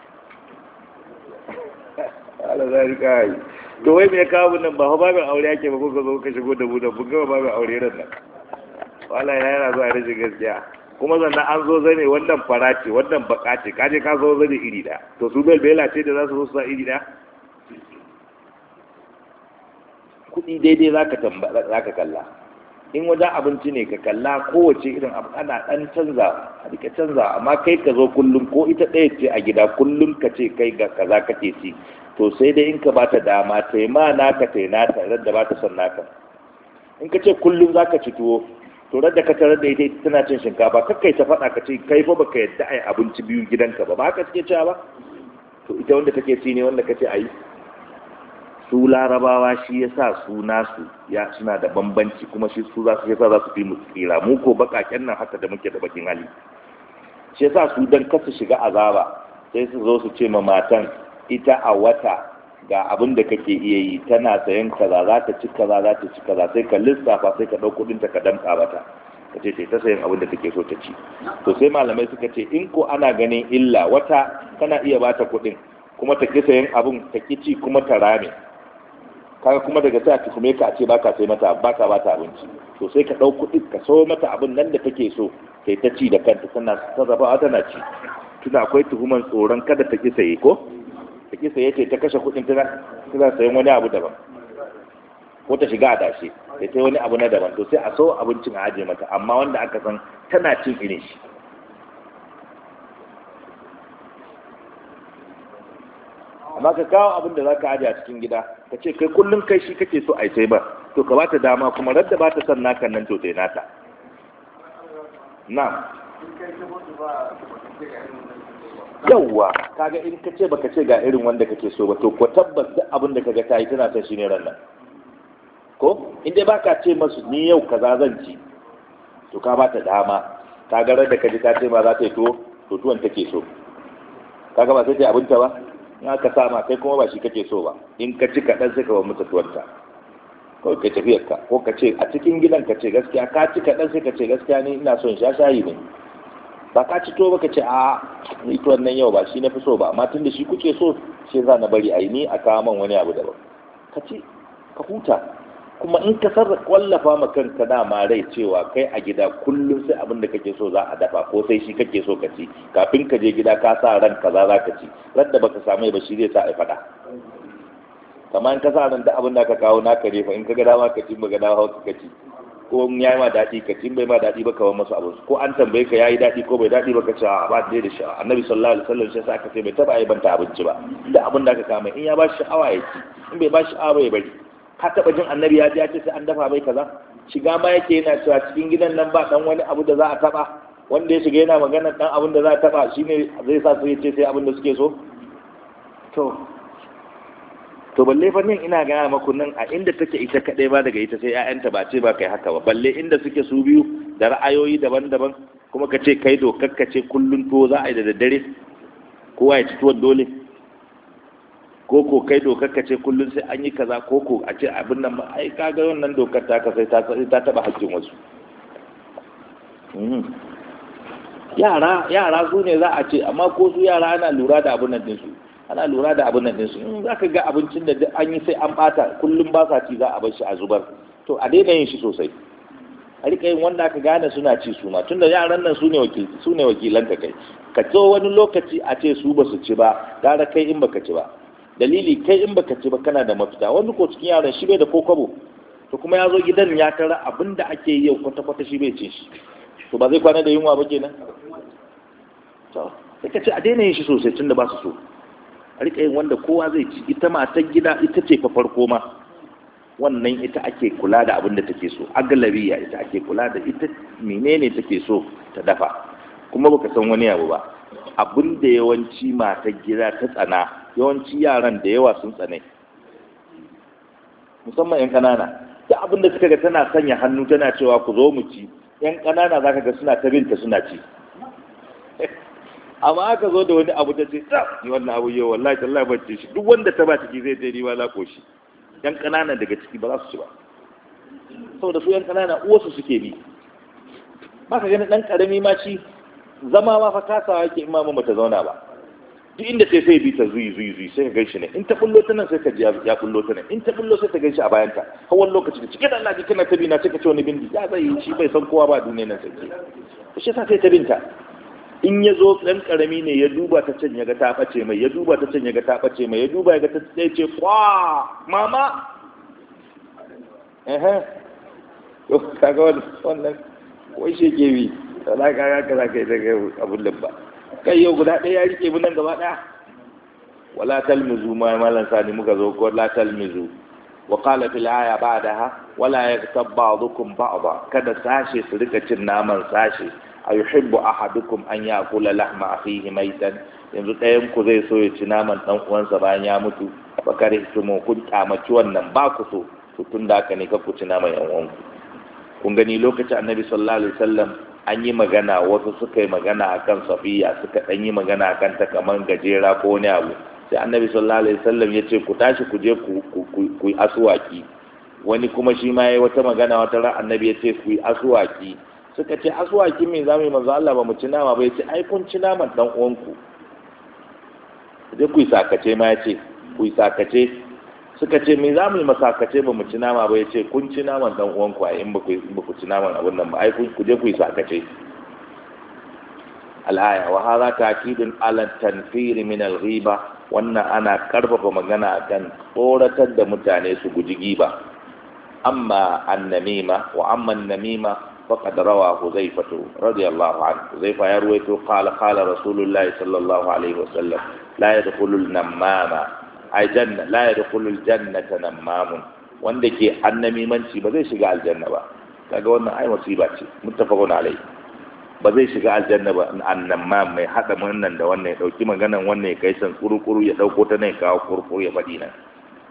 Alazari to wai mai kawo nan ba babin aure yake ba kuka zo ka shigo da budan kun gama babin aure ran nan. Wala ya yana zuwa rashin gaskiya. Kuma sannan an zo zane wannan fara ce wannan baka ce kaje ka zo zane iri ɗaya. To su belbela ce da za su zo su sa iri ɗaya? Kuɗi daidai za ka tambaya za ka kalla. In wajen abinci ne ka kalla kowace irin abu ana ɗan canza a rika canza, amma kai ka zo kullum ko ita ɗaya ce a gida kullum ka ce kai ga kaza kake ci, to sai dai in ka ba ta dama ta yi ma naka ta yi nata idan da ba ta son naka. in ka ce kullum za ka ci tuwo to da ka tarar da ita tana cin shinkafa kakkai ta faɗa ka ce kai fa baka yadda ai abinci biyu gidanka ba ba haka suke cewa ba to ita wanda take ci ne wanda kace ayi su larabawa shi yasa su nasu ya suna da bambanci kuma shi su za su yasa za su fi mu tsira mu ko bakaken nan haka da muke da bakin hali shi yasa su dan kasu shiga azaba sai su zo su ce ma matan ita a wata ga abin da kake iya yi tana sayan kaza za ta ci kaza za ta ci kaza sai ka lissafa sai ka ɗau kuɗin ta ka damƙa mata ka ce ta sayan abin da take so ta ci to sai malamai suka ce in ko ana ganin illa wata kana iya bata kuɗin kuma ta ki sayan abin ta ki ci kuma ta rame kaga kuma daga sai a tuhume ka a ce baka sai mata baka bata abinci to sai ka ɗau kuɗin ka so mata abin nan da take so sai ta ci da kanta tana sarrafawa tana ci tuna akwai tuhuman tsoron kada ta ki saye ko ta ki saye ce ta kashe kuɗin tana tana sayan wani abu daban ko ta shiga a dashe da ta wani abu na daban to sai a so abincin a ajiye mata amma wanda aka san tana cin irin shi amma ka kawo abin da za ka ajiye a cikin gida ka ce kai kullum kai shi kake so a yi sai ba to ka bata dama kuma radda ba ta son naka nan to ta nata na yawwa kaga in ka ce baka ce ga irin wanda kake so ba to ko tabbas duk abin da kaga ta yi tana son shi ne ran nan ko in dai baka ce masu ni yau kaza zan ci to ka bata dama ka ga da kaji ta ce ba za ta yi to to tuwon take so kaga ba sai ta abinta ba in aka sama kai kuma ba shi kake so ba in ka ci kaɗan sai ka ba mata tuwanta ko ka tafiyar ka ko ka ce a cikin gidan ka ce gaskiya ka ci kaɗan sai ka ce gaskiya ni ina son sha shayi ne ba ka ci to ba ka ce a ni tuwon nan yau ba shi na fi so ba amma tun da shi kuke so sai za na bari a yi ni a kawo man wani abu daban ka ci ka huta kuma in ka sarrafa wallafa ma kanka dama rai cewa kai a gida kullum sai abin da kake so za a dafa ko sai shi kake so ka ci kafin ka je gida ka sa ran kaza za ka ci ran da baka samu ba shi zai sa a faɗa kamar in ka sa ran da abin da ka kawo naka ne fa in ka ga dama ka ci ba ga dama ka ci ko in yayi ma daɗi ka ci bai ma daɗi ba ka ba masu abu ko an tambaye ka yayi daɗi ko bai daɗi ba ka ci a ba da da shi annabi sallallahu alaihi wasallam shi sa aka ce bai taba banta abinci ba da abin da ka kama in ya ba shi sha'awa ya ci in bai ba shi sha'awa ya bari ka taba jin annabi ya ji ya ce sai an dafa bai kaza shiga ma yake yana cewa cikin gidan nan ba dan wani abu da za a taba wanda ya shiga yana magana dan abin da za a taba shine zai sa su ya ce sai abin da suke so to to balle fa nan ina gaya maku nan a inda take ita kadai ba daga ita sai ƴaƴanta ba ce ba kai haka ba balle inda suke su biyu da ra'ayoyi daban-daban kuma ka ce kai dokar ka ce kullun to za a yi da daddare kowa ya ci tuwon dole ko ko kai dokar ka ce kullum sai an yi kaza ko ko a ce abin nan ba ai kaga wannan dokar ta ka sai ta ta taba hakkin wasu yara yara su ne za a ce amma ko su yara ana lura da abin nan dinsu ana lura da abin nan dinsu in za ka ga abincin da an yi sai an bata kullum ba sa ci za a bar shi a zubar to a daina yin shi sosai a rika yin wanda aka gane suna ci su ma tunda yaran nan su ne wakil su ne wakilan ka kai ka zo wani lokaci a ce su ba su ci ba gara kai in baka ci ba dalili kai in baka ci ba kana da mafita wani ko cikin yaran shi bai da kokobo to kuma ya zo gidan ya tara abin da ake yi yau kwata-kwata shi bai ce shi to ba zai kwana da yunwa ba kenan to sai ka ce a daina yin shi sosai tunda ba su so a rika yin wanda kowa zai ci ita matar gida ita ce fa farko ma wannan ita ake kula da abin da take so agalabiya ita ake kula da ita menene take so ta dafa kuma baka san wani abu ba abin da yawanci matar gida ta tsana yawanci yaran da yawa sun tsane musamman yan kanana da abin da suka ga tana sanya hannu tana cewa ku zo mu ci yan kanana zaka ga suna ta binta suna ci amma aka zo da wani abu ta ce ta ni wannan abu yau wallahi tallahi ban ci shi duk wanda ta ba ciki zai je ni ma na koshi yan kanana daga ciki ba za su ci ba saboda su yan kanana uwarsu suke bi ba ka gani dan karami ma shi zama ma fa kasawa yake in ma ba ta zauna ba duk inda sai sai bi ta zuyi zuyi zuyi sai ka ganshi ne in ta bullo ta nan sai ka ji ya bullo ta nan in ta bullo sai ta ganshi a bayan ta har wani lokaci da cike da Allah ji kana ta bi na sai ka ce wani bindi ya zai yi shi bai san kowa ba duniya nan sai ke shi yasa sai ta binta in ya zo ɗan ƙarami ne ya duba ta can ya ga ta ɓace mai ya duba ta can ya ga ta ɓace mai ya duba ya ga ta tsaye ce kwa mama ehe to kaga wannan wai shi ke bi da za ka ga kaza kai daga abun da ba kai yau guda ɗaya ya rike mu nan gaba ɗaya wala talmizu ma malan sani muka zo ko la talmizu wa qala fil aya ba'daha wala yaktab ba'dukum ba'da, kada sashe su rika cin naman sashe. ayuhibbu ahadukum an yakula lahma akhihi maitan, yanzu ɗayan ku zai so ya ci naman dan uwansa bayan ya mutu, bakare tumo kun kyamaci wannan ba ku so, to tun da haka ne ka ku ci naman yan uwanku. Kun gani lokacin annabi sallallahu alaihi wasallam an yi magana, wasu suka yi magana akan Safiya, suka dan yi magana akan ta kaman gajera ko wani abu, sai annabi sallallahu alaihi wasallam ya ce ku tashi ku je ku ku yi aswaki. Wani kuma shi ma yayi wata magana wata ran annabi ya ce ku yi aswaki, suka ce aswaki me zamu yi manzo Allah ba mu ci nama ba, ya ce ai kun ci naman dan uwanku, je ku yi sakace ma ya ce ku yi sakace. Suka ce me za mu yi masakace ba mu ci nama ba, ya ce kun ci naman dan uwanku a in ba ku ci naman abun nan ba, ai ku je ku yi sakace. Al-aya wa hadha ta'kidun ala tanfir min al-ghiba, wannan ana karfafa magana akan tsoratar da mutane su guji giba. Amma an-namima wa amma an-namima faqad rawa Huzaifatu radiyallahu anhu, Huzaifa ya ruwaito qala qala Rasulullah sallallahu alaihi wasallam la yadkhulu an-namama ay janna la yadkhulu al-jannata namamun, wanda ke annamimanci ba zai shiga aljanna ba. Kaga wannan ai musiba ce, muttafaqun alaihi. Ba zai shiga aljanna ba annamam mai hada wannan da wannan, ya dauki maganan wannan ya kai san kurukuru, ya dauko ta nan kawo kurukuru ya fadi nan.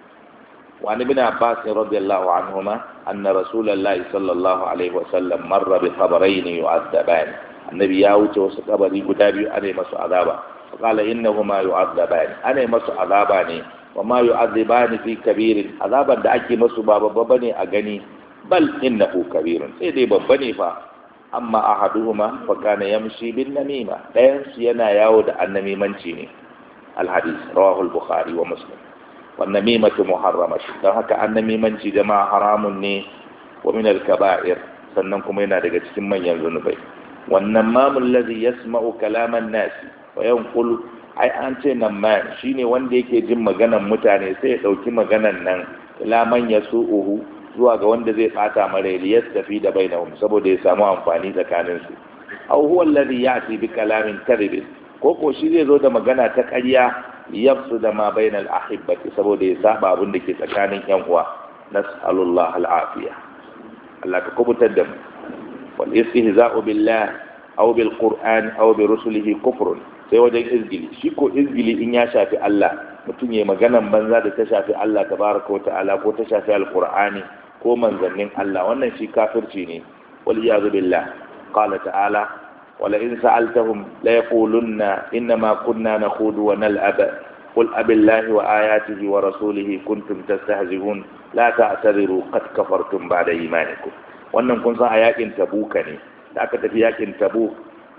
wa ibn Abbas radiyallahu anhuma anna Rasulullahi sallallahu alaihi wasallam marra bi khabarayn yu'adzaban, annabi ya wuce wasu kabari guda biyu ana masu azaba, qala innahuma yu'adzaban, ana masu azaba ne, wa ma yu'adzaban fi kabirin, azaban da ake masu ba babba bane a gani, bal innahu kabirun, sai dai babba ne fa. Amma ahaduhuma fa kana yamshi bin namima, dayan su yana yawo da annamimanci ne. Al-hadith rawahu al-Bukhari wa Muslim. Wan namimatu muharramah, dan haka annamimanci jama'a haramun ne, wa min al-kaba'ir, sannan kuma yana daga cikin manyan zunubai. Wan namamul ladhi yasma'u kalaman nas wa yanqulu, ai an ce namman shine wanda yake jin maganan mutane sai ya dauki maganan nan ila man yasu'uhu, zuwa ga wanda zai fata mare liyas tafi da bainahum, saboda ya samu amfani tsakanin su. Aw huwa alladhi ya'ti bi kalamin kadhib, ko ko shi zai zo da magana ta ƙarya yafsu da ma bainal ahibbati, saboda ya saba abin da ke tsakanin yan uwa. Nas'alullah al-afiya, Allah ka kubutar da mu. Wal istihza'u billah aw bil qur'an aw bi rusulihi kufrun, sai wajen izgili, shi ko izgili in ya shafi Allah, mutum ya maganan banza da ta shafi Allah tabaraka wa ta'ala, ko ta shafi alqur'ani ko manzannin Allah, wannan shi kafirci ne. Wal iyadu billah. Qala ta'ala wala in sa'altahum la yaqulunna inma kunna nakhudu wa nal'ab qul abillahi wa ayatihi wa rasulihi kuntum tastahzi'un la ta'tadiru qad kafartum ba'da imanikum. Wannan kun san a yakin tabuka ne, da aka tafi yakin tabuk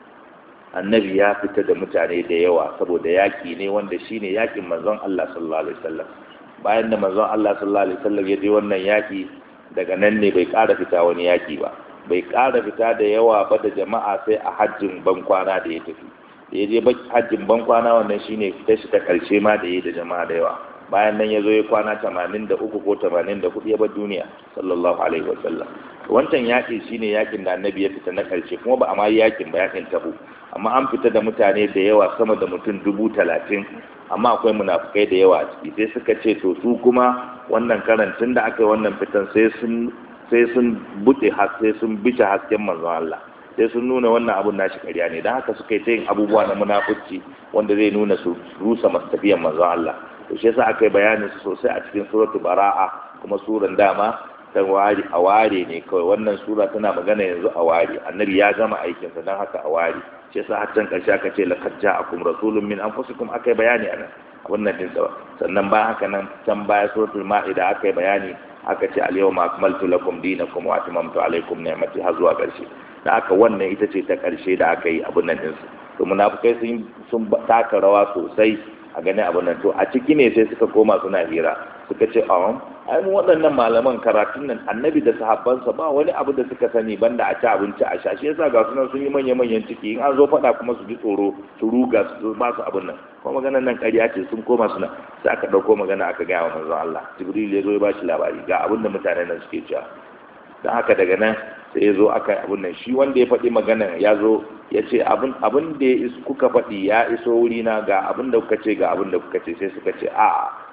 annabi ya fita da mutane da yawa, saboda yaki ne wanda shine yakin manzon Allah sallallahu alaihi wasallam. Bayan da manzon Allah sallallahu alaihi wasallam ya je wannan yaki, daga nan ne bai ƙara fita wani yaki ba, bai ƙara fita da yawa ba da jama'a sai a hajjin bankwana da ya tafi. Da ya je hajjin bankwana, wannan shine fita shi ta karshe ma da ya da jama'a da yawa. Bayan nan ya zo ya kwana tamanin da uku ko tamanin da hudu ya bar duniya sallallahu alaihi wasallam. Wancan yaƙi shine yakin da annabi ya fita na ƙarshe, kuma ba a ma yakin ba, yakin tabu, amma an fita da mutane da yawa, sama da mutum dubu talatin, amma akwai munafukai da yawa a ciki. Sai suka ce to su kuma wannan karantun da aka yi wannan fitan sai sun sai sun buɗe sai sun bice hasken manzon Allah, sai sun nuna wannan abun nashi ƙarya ne. Don haka suka yi ta yin abubuwa na munafurci wanda zai nuna su rusa tafiyan manzon Allah. To shi yasa aka yi bayanin su sosai a cikin suratul bara'a, kuma suran dama ta wari a ware ne kawai. Wannan sura tana magana yanzu a ware, annabi ya gama aikinsa, don haka a ware. Shi yasa har can ƙarshe aka ce laqad ja'akum rasulun min anfusikum, aka yi bayani a nan wannan din sa. Sannan bayan haka nan can baya suratul ma'ida aka yi bayani, aka ce al-yawma akmaltu lakum dinakum wa atmamtu alaykum ni'mati, har zuwa ƙarshe. Da aka wannan ita ce ta ƙarshe da aka yi abun nan din su. To munafikai sun sun taka rawa sosai a ganin abun nan. To a ciki ne sai suka koma suna hira, suka ce a ai mu waɗannan malaman karatun nan, annabi da sahabbansa ba wani abu da suka sani banda a ci abinci a sha, shi yasa ga sunan sun yi manya manyan ciki, in an zo faɗa kuma su ji tsoro su ruga su ba su abun nan. Kuma maganar nan ƙarya ce, sun koma suna, sai aka ɗauko magana aka gaya wa manzon Allah. Jibril ya zo ya ba shi labari ga abin da mutanen nan suke cewa. Don haka daga nan sai ya zo aka yi abun nan, shi wanda ya faɗi magana ya zo ya ce abin da kuka faɗi ya iso wurina, ga abin da kuka ce ga abin da kuka ce. Sai suka ce a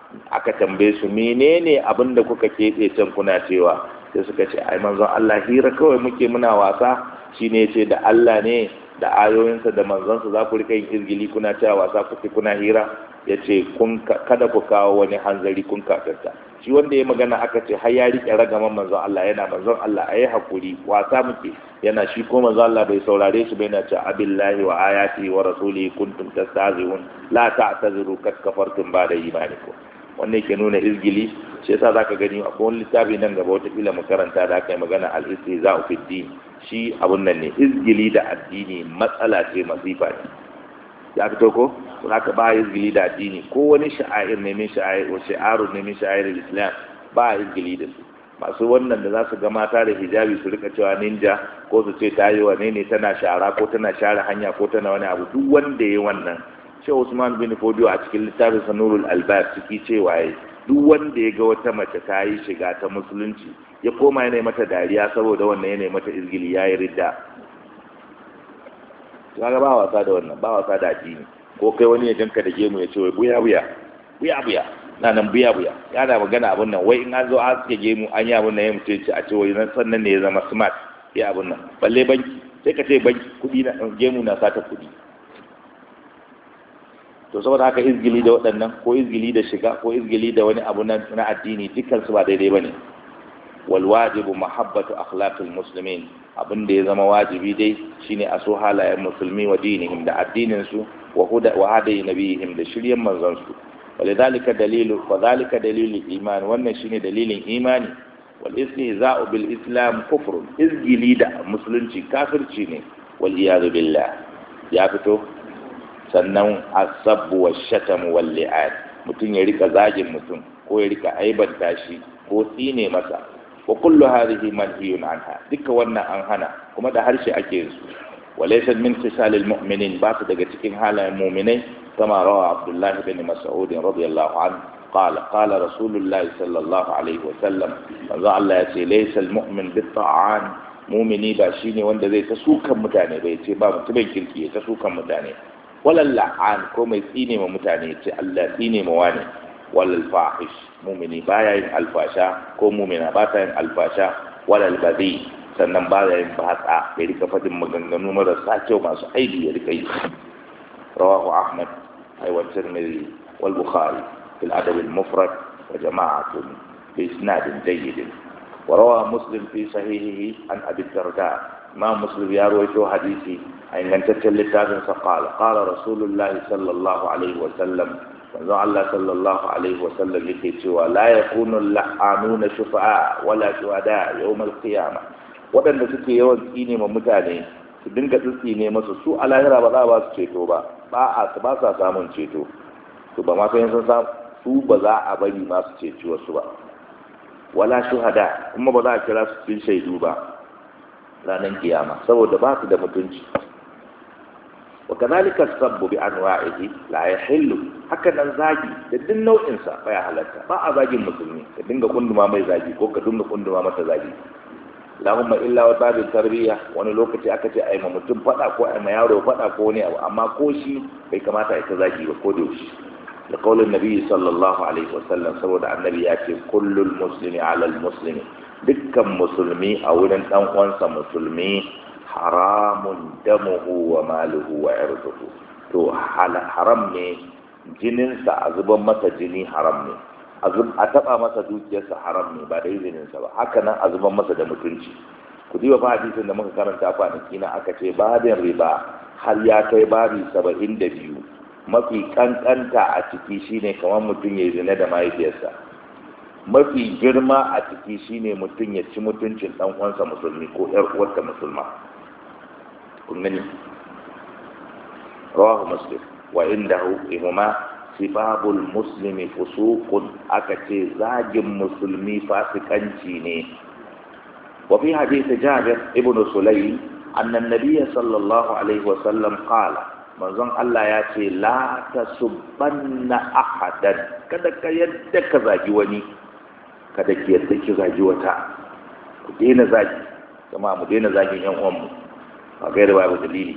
aka tambaye su menene abin da kuka keɓe can kuna cewa, sai suka ce ai manzon Allah hira kawai muke muna wasa, shine yace da Allah ne da ayoyinsa da manzonsa za ku rika yin izgili kuna cewa wasa kuke kuna hira, yace kun kada ku kawo wani hanzari kun kafirta. Shi wanda ya magana aka ce har ya rike ragaman manzon Allah yana manzon Allah ayi hakuri wasa muke, yana shi ko manzon Allah bai saurare shi bai na ce abillahi wa ayati wa rasulihi kuntum tastahzi'un la ta'taziru kad kafartum ba'da imanikum. wannan ke nuna izgili. Shi yasa zaka gani a kowane littafi nan gaba wata kila mu karanta da aka yi magana al-istihza'u fi din, shi abun nan ne izgili da addini matsala ce masifa ne. Ya fito ko kun aka ba izgili da addini ko wani sha'air ne min sha'air wa shi'arun ne min sha'air al-islam ba izgili da su. Masu wannan da za su ga mata da hijabi su rika cewa ninja ko su ce tayi wane ne tana shara ko tana share hanya ko tana wani abu, duk wanda yayi wannan Sheikh Usman bin Fodio a cikin littafin Sanurul Albab ciki cewa yayi duk wanda ya ga wata mace ta yi shiga ta musulunci ya koma yana mata dariya saboda wannan yana mata izgili yayi ridda. Kaga ba wasa da wannan, ba wasa da addini. Ko kai wani ya janka da gemu ya ce wai buya buya buya buya na nan buya buya yana magana abun nan wai in an zo a suke gemu an yi abun nan ya mutu ce a ce wai nan sannan ne ya zama smart ya abun nan balle banki sai ka ce banki kudi na gemu na sata kudi. To saboda haka izgili da waɗannan ko izgili da shiga ko izgili da wani abu na addini dukkan su ba daidai bane. Wal wajibu mahabbatu akhlaqil muslimin, abin da ya zama wajibi dai shine a so halayen musulmi wa dinihim da addinin su wa huda wa hadayi nabiyihim da shiryen manzon su. Walidhalika dalilu wa dhalika dalilul iman, wannan shine dalilin imani. Wal istihza'u bil islam kufrun, izgili da musulunci kafirci ne wal iyad billah. Ya fito. Sannan asabbu wa shatamu wal li'ad, mutum ya rika zagin mutum ko ya rika aibanta shi ko tsine masa, wa kullu hadhihi manhiyun anha, duka wannan an hana kuma da harshe ake yin su. Walaysa min khisalil mu'minin, ba su daga cikin halayen mu'minai, kama rawa Abdullah ibn Mas'ud radiyallahu anhu qala qala Rasulullah sallallahu alaihi wa sallam, manzo Allah ya ce laysa al mu'min bit ta'an, mu'mini ba shine wanda zai ta sukan mutane bai ce ba mutumin kirki ya ta sukan mutane, walal la'an ko mai tsine ma mutane ce Allah tsine ma wani, walal fahish mumini baya yin alfasha ko mumina ba ta yin alfasha, walal badi sannan baya yin batsa ya rika fadin maganganu marasa kyau masu aibi ya rika yi. Rawahu Ahmad ay wa Tirmidhi wal Bukhari fil adab al mufrad wa jama'atun bi isnadin jayyid. Wa rawa Muslim fi sahihihi an Abi Darda, ma Muslim ya rawaito hadisi a ingantaccen littafin sa qala qala Rasulullah sallallahu alaihi wa sallam, manzo Allah sallallahu alaihi wa sallam yake cewa la yakunu la'anuna shufa'a wala shuhada yawm al-qiyamah, wadanda suke yawan tsine ma mutane su dinga tsine masu su a lahira ba za ba su ceto ba, ba a su ba sa samun ceto, to ba ma sai sun samu su ba za a bari ma su ceci wasu ba, wala shuhada kuma ba za a kira su cikin shaidu ba ranar kiyama saboda ba su da mutunci. وكذلك السب بانواعه لا يحل, haka nan zagi da duk nau'in sa baya halatta, ba a zagin musulmi ka dinga kunduma mai zagi ko ka dinga kunduma mata zagi. Allahumma illa wa babil tarbiyya, wani lokaci aka ce ai ma mutum fada ko ai ma yaro fada ko ne abu, amma ko shi bai kamata ya ta zagi ba ko da yaushe. Da kaulin nabi sallallahu alaihi wasallam, saboda annabi ya ce kullul muslimi ala al muslimi, dukkan musulmi a wurin dan uwansa musulmi haramun damuhu wa maluhu wa irduhu, to haram ne jininsa a zuban masa jini, haram ne a taba masa dukiyarsa, haram ne ba da izininsa ba, haka nan a zuban masa da mutunci. Ku diba fa hadisin da muka karanta kwanaki na aka ce babin riba har ya kai babi saba'in da biyu, mafi kankanta a ciki shine kamar mutum ya zina da mahaifiyarsa, mafi girma a ciki shine mutum ya ci mutuncin dan uwansa musulmi ko yar uwarsa musulma. kun gani rawahu Muslim wa indahu imama sibabul muslimi fusuqun, aka ce zagin musulmi fasikanci ne. Wa fi hadith Jabir ibn Sulaym anna an-nabiy sallallahu alaihi wa sallam qala, manzon Allah ya ce la tasubbanna ahadan, kada ka yadda ka zagi wani, kada ki yadda ki zagi wata, ku daina zagi kuma mu daina zagin yan uwanmu a gaira babu dalili.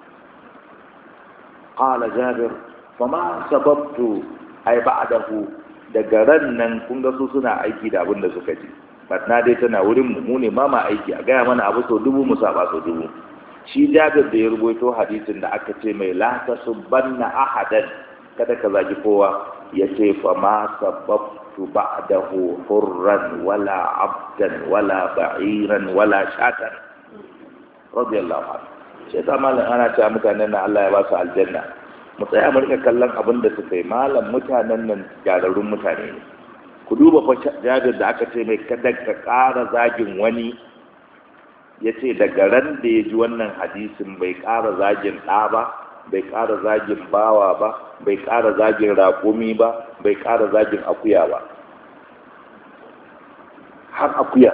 Qala Jabir fama sababtu ay ba'dahu daga ran nan kun ga su suna aiki da abin da suka ji batna dai tana wurin mu mu ne ma ma aiki a gaya mana abu sau dubu mu saba sau dubu. Shi Jabir da ya rubuto hadisin da aka ce mai la tasubbanna ahadan, kada ka zagi kowa, yace fa ma sababtu ba'dahu hurran wala abdan wala ba'iran wala shatan radiyallahu anhu. Sai ta malam ana cewa mutanen nan Allah ya ba su aljanna, mu tsaya mu rika kallon abin da suka yi. Malam mutanen nan gyararrun mutane ne. Ku duba fa Jabir da aka ce mai kada ka ƙara zagin wani, ya ce daga ran da ya ji wannan hadisin bai ƙara zagin ɗa ba, bai ƙara zagin bawa ba, bai ƙara zagin raƙumi ba, bai ƙara zagin akuya ba, har akuya.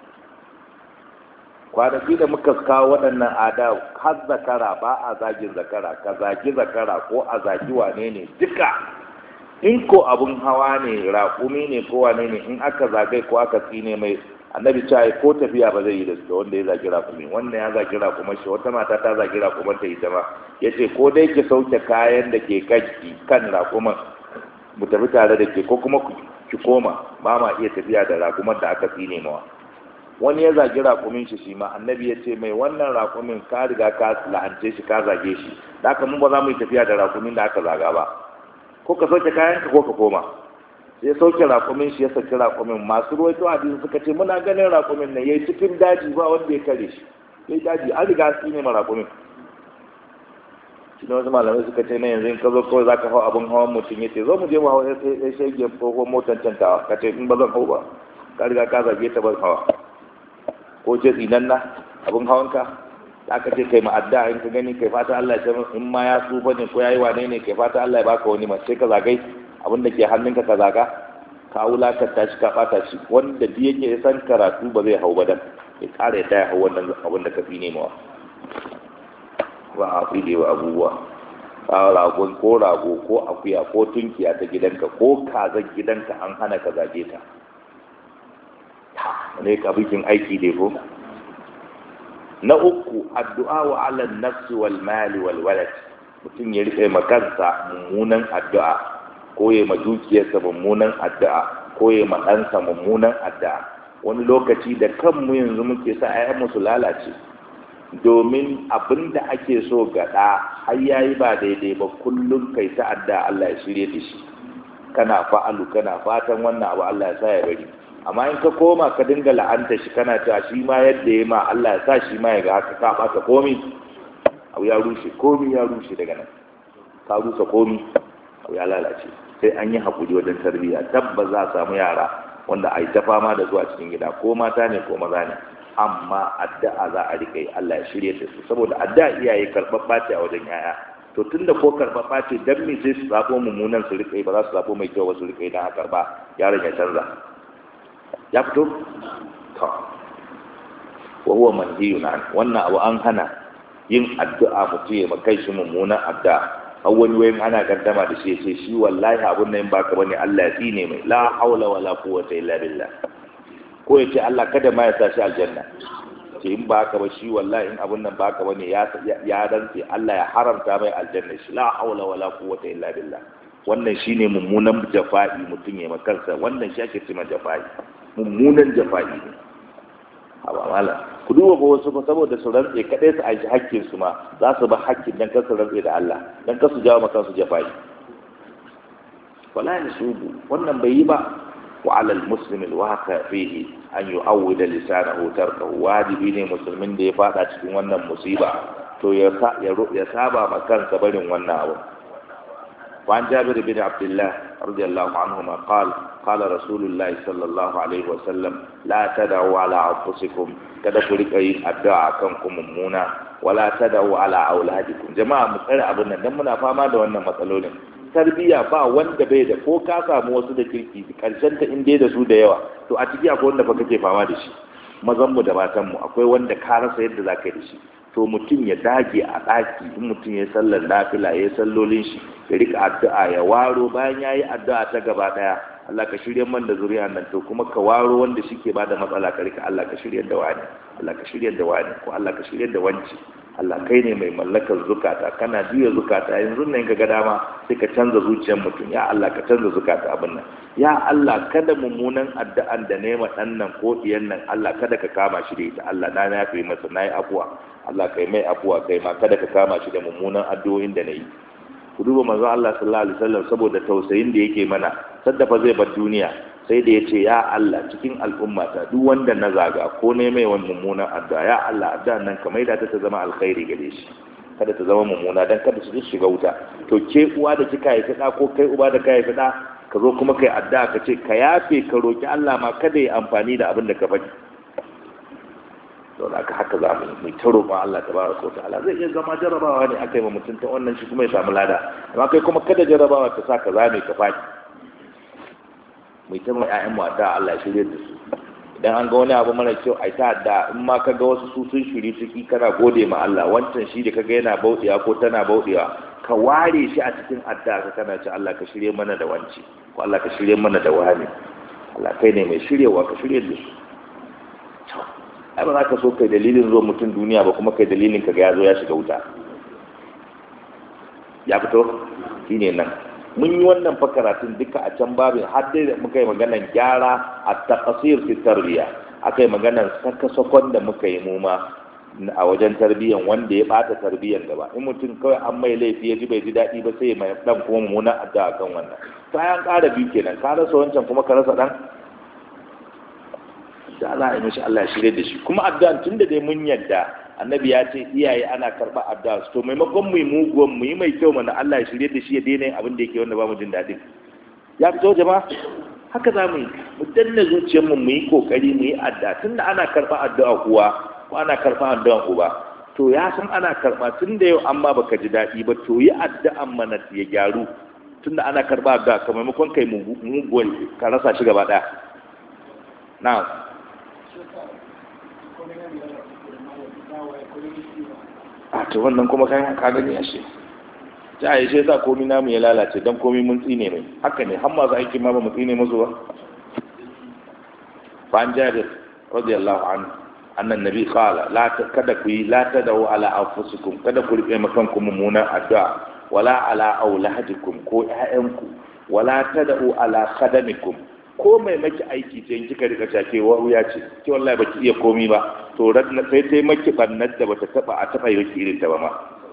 Kwanaki da muka kawo waɗannan ada har zakara ba a zagin zakara, ka zagi zakara ko a zagi wane ne duka. In ko abun hawa ne raƙumi ne ko wane ne, in aka zagai ko aka tsine mai, annabi cewa ko tafiya ba zai yi da su wanda ya zagi raƙumi. Wannan ya zagi raƙumar shi, wata mata ta zagi raƙumar ta ita ma, ya ce ko dai ki sauke kayan da ke kanki kan raƙumar mu tafi tare da ke, ko kuma ki koma, ba ma iya tafiya da raƙumar da aka tsine mawa. Wani ya zagi raƙumin shi shi ma, annabi ya ce mai wannan raƙumin ka riga ka la'ance shi ka zage shi, da haka mun ba za mu yi tafiya da raƙumin da aka zaga ba, ko ka sauke kayanka ko ka koma. Sai sauke raƙumin shi ya saki raƙumin. Masu ruwaito hadisi suka ce muna ganin raƙumin nan yayi cikin daji ba wanda ya kare shi, yayi daji an riga su ne ma raƙumin. Shi ne wasu malamai suka ce na yanzu in ka zo kawai za ka hau abin hawan mutum, ya ce zo mu je mu hau ya shege ko motar cantawa, ka ce in ba zan hau ba, ka riga ka zage ta ban hawa. Ko ce tsinan na abin hawanka da aka ce kai ma'adda in ka gani kai fata Allah ya ce in ma ya tsufa ne ko ya yi wane ne kai fata Allah ya baka wani mace, sai ka zagai abin da ke hannunka ka zaga, ka wulakanta shi ka bata shi. Wanda duk yake ya san karatu ba zai hau ba dan ya ƙara ya taya hau wannan abin da ka fi nemawa. Ba a fi da abubuwa a ragon ko rago ko akuya ko tunkiya ta gidanka ko kazan gidanka an hana ka zage ta. Ne ka bikin aiki dai ko. Na uku addu'a wa ala nafsi wal mali wal walad, mutum ya rike makansa mummunan addu'a, ko ya ma dukiyarsa mummunan addu'a, ko ya ma ɗansa mummunan addu'a. Wani lokaci da kanmu yanzu muke sa ayyanmu su lalace, domin abin da ake so ga ɗa har yayi ba daidai ba kullum kai ta addu'a Allah ya shirye da shi, kana fa'alu kana fatan wannan abu Allah ya sa ya bari. Amma in ka koma ka dinga la'anta shi kana cewa shi ma yadda ya ma Allah ya sa shi ma ya ga haka, ka ɓata komi, abu ya rushe, komi ya rushe daga nan, ka rusa komi, abu ya lalace. Sai an yi haƙuri wajen tarbiyya. Tabbas za a samu yara wanda a yi ta fama da zuwa cikin gida, ko mata ne ko maza ne, amma addu'a za a riƙa yi Allah ya shirye da su, saboda addu'a iyaye karɓaɓɓa ce a wajen yaya. To tun da ko karɓaɓɓa ce, dan me sai su zaɓo mummunan su riƙa yi, ba za su zaɓo mai kyau ba su riƙa yi don a karɓa yaron ya canza. Ya fito? To, wa huwa manhiyun an, wannan abu an hana yin addu'a mutum ya makai shi mummunan addu'a. Har wani wayin ana gardama da shi ce shi wallahi abun nan baka bane Allah ya tsine mai, la haula wala quwwata illa billah. Ko ya ce Allah kada ma ya sa shi aljanna, ce in baka ba shi wallahi in abun nan baka bane ya ya rantse Allah ya haramta mai aljanna shi, la haula wala quwwata illa billah. Wannan shine mummunan jafa'i mutum ya makansa, wannan shi ake cewa jafa'i, mummunan jafa'i ne. Haba mala, ku duba ba wasu fa saboda su rantse kadai su aiki hakkin su ma za su ba hakkin dan kar su rantse da Allah, dan kar su jawo maka su jafa'i. Wala yasubu, wannan bai yi ba. Wa ala al-muslim al-waqa fihi an yu'awwida lisanahu tarkahu, wajibi ne musulmin da ya fada cikin wannan musiba to ya ya saba ma kansa barin wannan abu. وعن جابر بن عبد الله رضي الله عنهما قال قال رسول الله صلى الله عليه وسلم لا تدعوا على أنفسكم kada ku rika yin addu'a kan ku mummuna, wala tad'u ala auladikum. Jama'a mu tsare abin nan dan muna fama da wannan matsalolin. Tarbiya ba wanda bai da, ko ka samu wasu da kirki karshen ta in dai da su da yawa, to a ciki akwai wanda fa kake fama da shi, mazan mu da matan mu akwai wanda ka rasa yadda zaka yi da shi. To mutum ya dage a ɗaki, in mutum ya sallar nafila ya sallolin shi ya rika addu'a, ya waro bayan ya yi addu'a ta gaba ɗaya, Allah ka shirya man da zuriya nan, to kuma ka waro wanda shi ke bada matsala ka rika Allah ka shirya da wani, Allah ka shirya da wani, ko Allah ka shirya da wanci, Allah kai ne mai mallakar zukata kana juya zukata yanzu nan ka ga dama sai ka canza zuciyar mutum ya Allah ka canza zukata abin nan ya Allah kada mummunan addu'an da nema dan nan ko diyan nan Allah kada ka kama shi da ita Allah na yafe masa nayi afuwa Allah kai mai afuwa kai ma kada ka kama shi da mummunan addu'o'in da nayi ku duba manzo Allah sallallahu alaihi wasallam saboda tausayin da yake mana saddafa zai bar duniya sai da yace ya Allah cikin al'ummata duk wanda na zaga ko ne mai wani mummunan addu'a ya Allah addu'an nan kamar da ta zama alkhairi gare shi kada ta zama mummuna dan kada su shiga wuta to ke uwa da kika yi fada ko kai uba da kai fada ka zo kuma kai addu'a ka ce ka yafe ka roki Allah ma kada ya amfani da abin da ka faɗi to da haka za mu mu ta roƙon Allah tabaraka wa ta'ala zai iya zama jarabawa ne akai ma mutum ta wannan shi kuma ya samu lada amma kai kuma kada jarabawa ta sa ka zame ka faɗi mu ta mu ƴaƴan mu da Allah ya shirye da su idan an ga wani abu mara kyau ai ta da in ma ka ga wasu su sun shiri ciki kana gode ma Allah wancan shi da kaga yana bauɗewa ko tana bauɗewa ka ware shi a cikin addu'a ka kana ce Allah ka shirye mana da wanci ko Allah ka shirye mana da wani Allah kai ne mai shiryewa ka shirye da su ai ba za ka so kai dalilin zo mutum duniya ba kuma kai dalilin ka ga ya zo ya shiga wuta ya fito shine nan mun yi wannan fakaratun duka a can babin har dai da muka yi maganar gyara a taqsir fi tarbiya akai maganar saka sakon da muka yi mu ma a wajen tarbiyyan wanda ya bata tarbiyyan gaba in mutum kawai an mai laifi ya ji bai ji daɗi ba sai mai dan kuma mummunan addu'a kan wannan bayan ƙara biyu kenan ka rasa wancan kuma ka rasa dan da Allah ya mishi Allah ya shirye da shi kuma addu'a tunda dai mun yadda annabi ya ce iyaye ana karba addu'a to maimakon mu yi muguwan mu yi mai kyau mana Allah ya shirye da shi ya daina abin da yake wanda ba mu jin daɗi ya fito jama'a haka za mu yi mu danna zuciyar mu mu yi kokari mu yi addu'a tunda ana karba addu'a kuwa ko ana karba addu'a uba to ya san ana karba tunda yau amma baka ji daɗi ba to yi addu'an mana ya gyaru tunda ana karba addu'a kamar maimakon kai muguwan ka rasa shi gaba ɗaya na'am a to wannan kuma kayan ka gani a shi ta yi shi sa komi namu ya lalace don komi mun tsine mai haka ne har masu aikin ma ba mu tsine musu ba fa'an jabir radiyallahu anhu annan nabi qala la kada ku yi la tadawu ala anfusikum kada ku rike makan ku mummunan addu'a wala ala auladikum ko ƴaƴanku wala tadau ala khadamikum ko mai maki aiki sai kika rika take wa wuya ce ki wallahi baki iya komi ba to radna sai sai maki bannar da bata taba a taba yi irin ta ba ma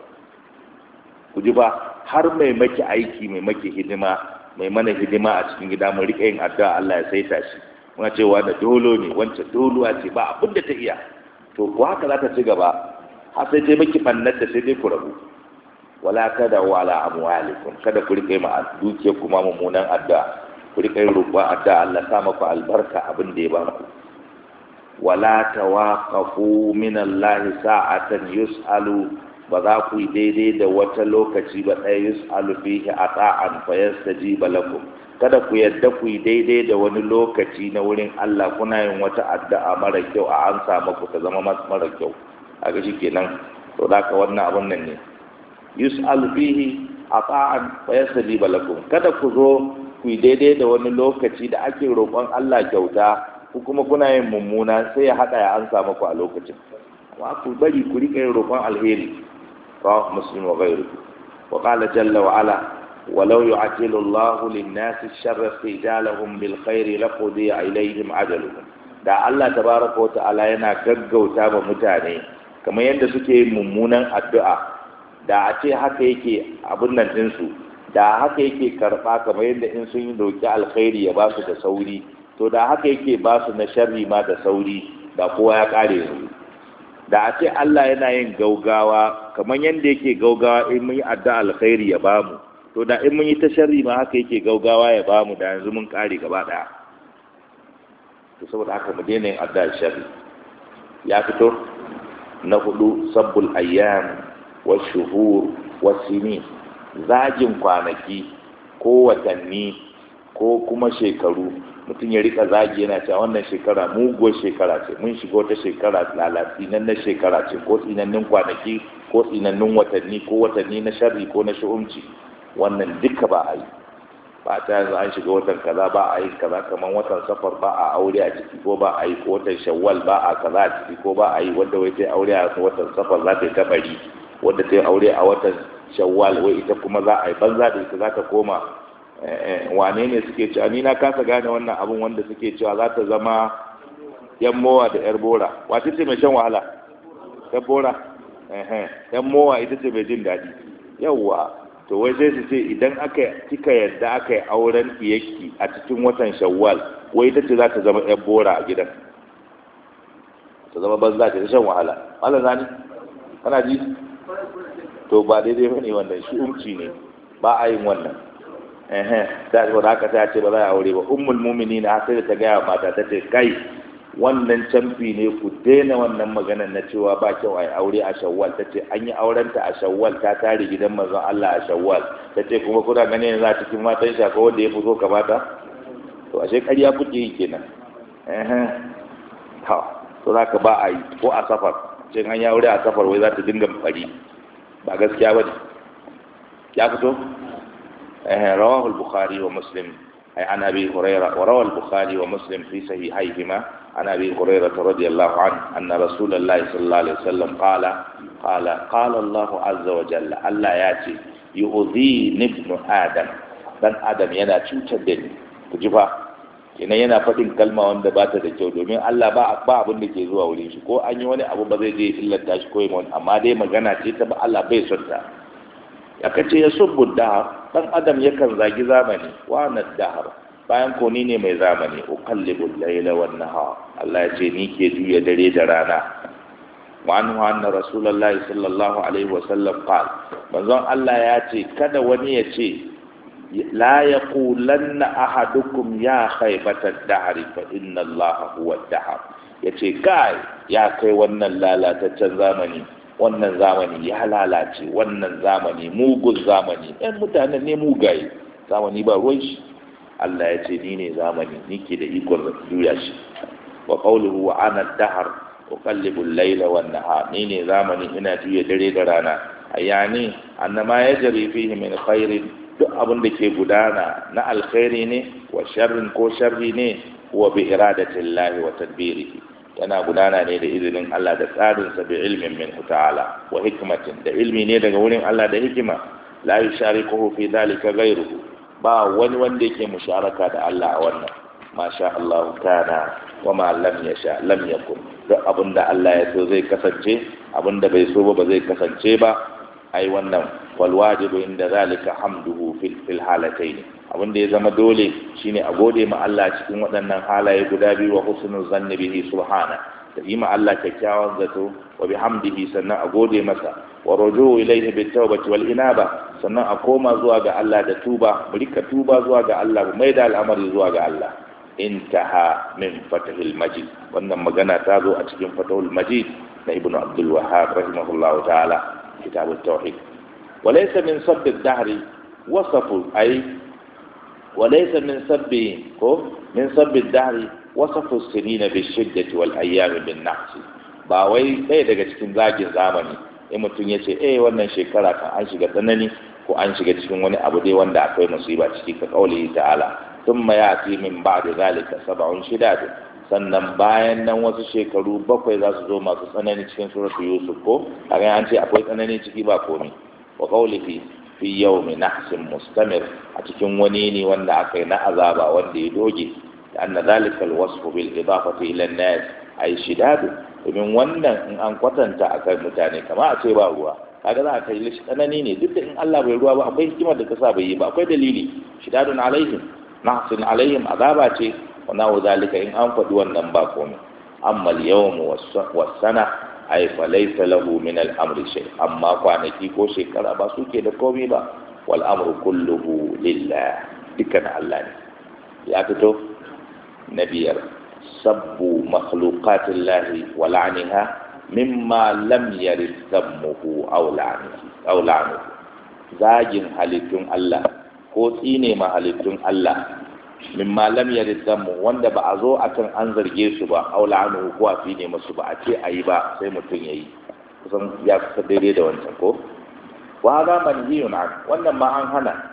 ku ji ba har mai maki aiki mai maki hidima mai mana hidima a cikin gida mu rika yin addu'a Allah ya saita shi muna cewa da dolo ne wancan doluwa ce ba abin da ta iya to ko haka za ta ci gaba har sai sai maki bannar da sai dai ku rabu wala kada wala amwalikum kada ku rika ma dukiyar kuma mummunan addu'a ku rika yin roƙon addu'a Allah sa maku albarka abin da ya ba ku wala tawaqafu min Allah sa'atan yus'alu ba za ku yi daidai da wata lokaci ba ɗaya yus'alu fihi ata'an fa yastajiba lakum kada ku yadda ku yi daidai da wani lokaci na wurin Allah kuna yin wata addu'a mara kyau a an samu ku ta zama mara kyau a ga shikenan to da ka wannan abun nan ne yus'alu fihi ata'an fa yastajiba lakum kada ku zo ku yi daidai da wani lokaci da ake roƙon Allah kyauta ku kuma kuna yin mummuna sai ya haɗa ya an samu ku a lokacin amma ku bari ku riƙa yin roƙon alheri rawahu muslim wa ghayruhu wa qala jalla wa ala walau yu'ajjilu Allahu lin-nasi ash-sharra istijalahum bil khairi laqudiya ilayhim ajaluhum da Allah tabaraka wa ta'ala yana gaggauta ba mutane kamar yadda suke yin mummunan addu'a da a ce haka yake abun nan ɗinsu da haka yake karɓa kamar yadda in sun yi roƙi alkhairi ya ba su da sauri to da haka yake ba su na sharri ma da sauri da kowa ya ƙare yanzu da a ce Allah yana yin gaugawa kamar yadda yake gaugawa in mun yi addu'a alkhairi ya ba mu to da in mun yi ta sharri ma haka yake gaugawa ya ba mu da yanzu mun ƙare gaba ɗaya to saboda haka mu daina yin addu'a sharri ya fito na hudu sabbul ayyam wa shuhur wa sinin zagin kwanaki ko watanni ko kuma shekaru mutum ya rika zagi yana cewa wannan shekara muguwar shekara ce mun shiga wata shekara lalati nan na shekara ce ko tsinannin kwanaki ko tsinannin watanni ko watanni na sharri ko na shu'umci wannan duka ba a yi ba ta yanzu an shiga watan kaza ba a yi kaza kamar watan safar ba a aure a ciki ko ba a yi ko watan shawwal ba a kaza a ciki ko ba a yi wanda wai ta aure a watan safar za ta yi kabari wanda ta aure a watan shawwal wai ita kuma za a yi banza da ita za ta koma wane ne suke cewa ni na kasa gane wannan abun wanda suke cewa za ta zama yan mowa da yar bora wace ce mai shan wahala ta bora yan mowa ita ce mai jin daɗi yawwa to wai sai su ce idan aka kika yadda aka yi auren iyaki a cikin watan shawwal wai ita ce za ta zama yan bora a gidan ta zama banza ta shan wahala malam zani kana ji to ba daidai bane wannan shi umci ne ba a yin wannan eh da ba haka ta ce ba za a aure ba ummul mu'minin har sai ta ga mata ta ce kai wannan camfi ne ku daina wannan maganar na cewa ba kyau ai aure a shawwal ta ce an yi auren ta a shawwal ta tare gidan manzon Allah a shawwal ta ce kuma kuna ganin yanzu a cikin matan shaka wanda ya fito kamata to ashe ƙarya kuke yi kenan eh ha to zaka ba a yi ko a safar ce an yi aure a safar wai za ta dinga fari ba gaskiya ba ne ya fito رواه البخاري ومسلم أي عن أبي هريرة وروى البخاري ومسلم في صحيحيهما عن أبي هريرة رضي الله عنه أن رسول الله صلى الله عليه وسلم قال قال قال الله عز وجل ألا يأتي يؤذيني ابن آدم dan adam yana cutar da ni ku ji fa ina yana faɗin kalma wanda ba ta da kyau domin Allah ba ba abin da ke zuwa wurin shi ko an yi wani abu ba zai je illata shi ko yi amma dai magana ce ta ba Allah bai son ta ya kace ya subbu dahar dan adam yakan zagi zamani wa na dahar bayan ko ni ne mai zamani uqallibul layla wan nahar Allah ya ce ni ke juya dare da rana wa anhu anna rasulullahi sallallahu alaihi wasallam qala manzon Allah ya ce kada wani ya ce la yaqulanna ahadukum ya khaybatad dahri fa inna Allah huwa ad-dahr yace kai ya kai wannan lalataccen zamani wannan zamani ya lalace wannan zamani mugun zamani ɗan mutanen ne mugaye zamani ba ruwan shi Allah ya ce ni ne zamani ni ke da ikon juya shi wa qawluhu wa ana ad-dahr uqallibu al-layla wan nahar ni ne zamani ina juya dare da rana ayani annama yajri fihi min khairin duk abin da ke gudana na alkhairi ne wa sharrin ko sharri ne huwa bi iradatillahi wa tadbirihi yana gudana ne da izinin Allah da tsarinsa bi ilmin min ta'ala wa hikmatin da ilmi ne daga wurin Allah da hikima la yusharikuhu fi dhalika ghayruhu ba wani wanda yake musharaka da Allah a wannan masha Allah kana wa ma lam yasha lam yakun duk abinda Allah ya so zai kasance abinda bai so ba ba zai kasance ba ai wannan wal wajibu inda zalika hamduhu fil fil halatayn abinda ya zama dole shine a gode ma Allah cikin waɗannan halaye guda biyu wa husnul zanni bihi subhana da yi ma Allah kyakkyawan zato wa bihamdihi sannan a gode masa wa rujuu ilayhi bit tawbati wal inaba sannan a koma zuwa ga Allah da tuba mu rika tuba zuwa ga Allah mu maida al'amari zuwa ga Allah intaha min fatahil majid wannan magana ta zo a cikin fatahul majid na ibnu abdul wahhab rahimahullahu ta'ala kitab at-tauhid wa laysa min sabb ad-dahr wasafu ay وليس من سب من سب الدهر وصف السنين بالشدة والأيام بالنقص ba wai ɗaya daga cikin zagin zamani in mutum ya ce eh wannan shekara kan an shiga tsanani ko an shiga cikin wani abu dai wanda akwai musiba ciki ka kauli ta'ala thumma ya'ti min ba'di zalika sab'un shidad sannan bayan nan wasu shekaru bakwai za su zo masu tsanani cikin suratu yusuf ko kaga an ce akwai tsanani ciki ba komai wa qawlihi fi yawmi nahsin mustamir a cikin wani ne wanda aka yi na azaba wanda ya doge da anna zalika alwasfu bil idafati ila an-nas ay shidadu domin wannan in an kwatanta akan mutane kamar a ce ba ruwa kaga za ka yi tsanani ne duk da in Allah bai ruwa ba akwai hikimar da ta sa bai yi ba akwai dalili shidadun alaihim nahsin alaihim azaba ce wa nahu zalika in an faɗi wannan ba komai amma al-yawm was-sana ay fa laysa lahu min al-amri shay amma kwanaki ko shekara ba suke da komai ba wal amru kulluhu lillah dukkan Allah ne ya fito na biyar sabbu makhluqatillahi wa la'niha mimma lam yarid dhammuhu aw la'nuhu aw la'nuhu zagin halittun Allah ko tsine ma halittun Allah mimma lam yarid dhammu wanda ba a zo akan an zarge su ba aw la'nuhu ko a tsine musu ba a ce ayi ba sai mutum yayi kusan ya kusa daidai da wancan ko wa hada manhiyun an wannan ma an hana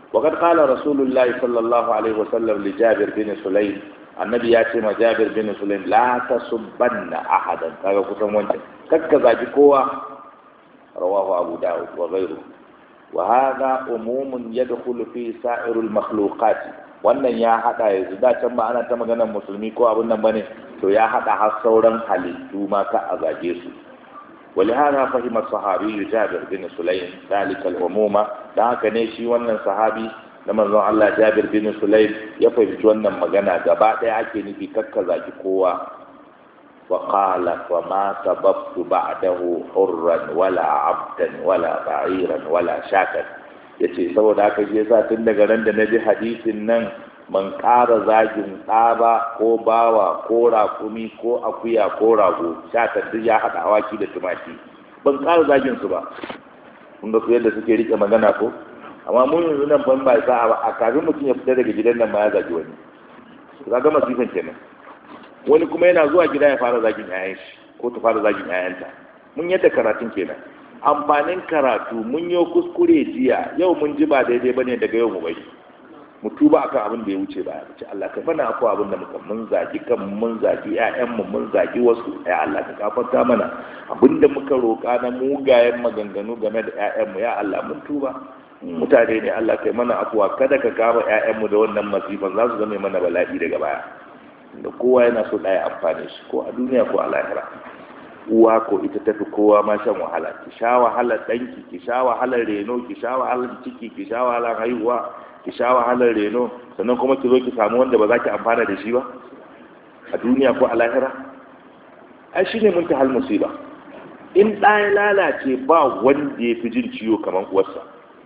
وقد قال رسول الله صلى الله عليه وسلم لجابر بن سليم النبي ياتي ما جابر بن سليم لا تسبن احدا kaga kusan wancan kakka zaki kowa rawahu abu daud wa ghayruhu wa hadha umumun yadkhulu fi sa'iril makhluqat wannan ya hada yanzu da can ba ana ta maganar musulmi ko abun nan bane to ya hada har sauran halittu ma ka a zage su ولهذا فهم الصحابي جابر بن سليم ذلك العموم da haka ne shi wannan sahabi da manzon Allah Jabir bin Sulaim ya fahimci wannan magana gaba daya ake nufi kakka zaki kowa wa qala wa ma sababtu ba'dahu hurran wala abdan wala ba'iran wala shakan yace saboda haka shi yasa tun daga ran da naji hadisin nan man ƙara zagin tsaba ko bawa ko rakumi ko akuya ko rago shakan duk ya haɗa awaki da tumaki ban ƙara zagin su ba kun ga su yadda suke rike magana ko amma mun yanzu nan ban ba sa'a ba a kafin mutum ya fita daga gidan nan ma ya zagi wani ka ga masifan kenan wani kuma yana zuwa gida ya fara zagin yayan shi ko ta fara zagin yayanta mun yadda karatun kenan amfanin karatu mun yi kuskure jiya yau mun ji ba daidai bane daga yau mu bari mu tuba akan abin da ya wuce baya ce Allah ka bana akwai abin da muka mun zagi kan mun zagi ƴaƴan mu mun zagi wasu ya Allah ka gafarta mana abinda muka roƙa na mugayen maganganu game da ƴaƴan mu ya Allah mun tuba mutane ne Allah kai mana afuwa kada ka kama ƴaƴan mu da wannan masifan za su zame mana bala'i daga baya da kowa yana so ɗaya amfani shi ko a duniya ko a lahira uwa ko ita tafi kowa ma shan wahala ki sha wahalar ɗanki ki sha wahalar reno ki sha wahalar ciki ki sha wahalar haihuwa ki sha wahalar reno sannan kuma ki zo ki samu wanda ba za ki amfana da shi ba a duniya ko a lahira ai shi ne muntahal musiba in ɗa ya lalace ba wanda ya fi jin ciwo kamar uwarsa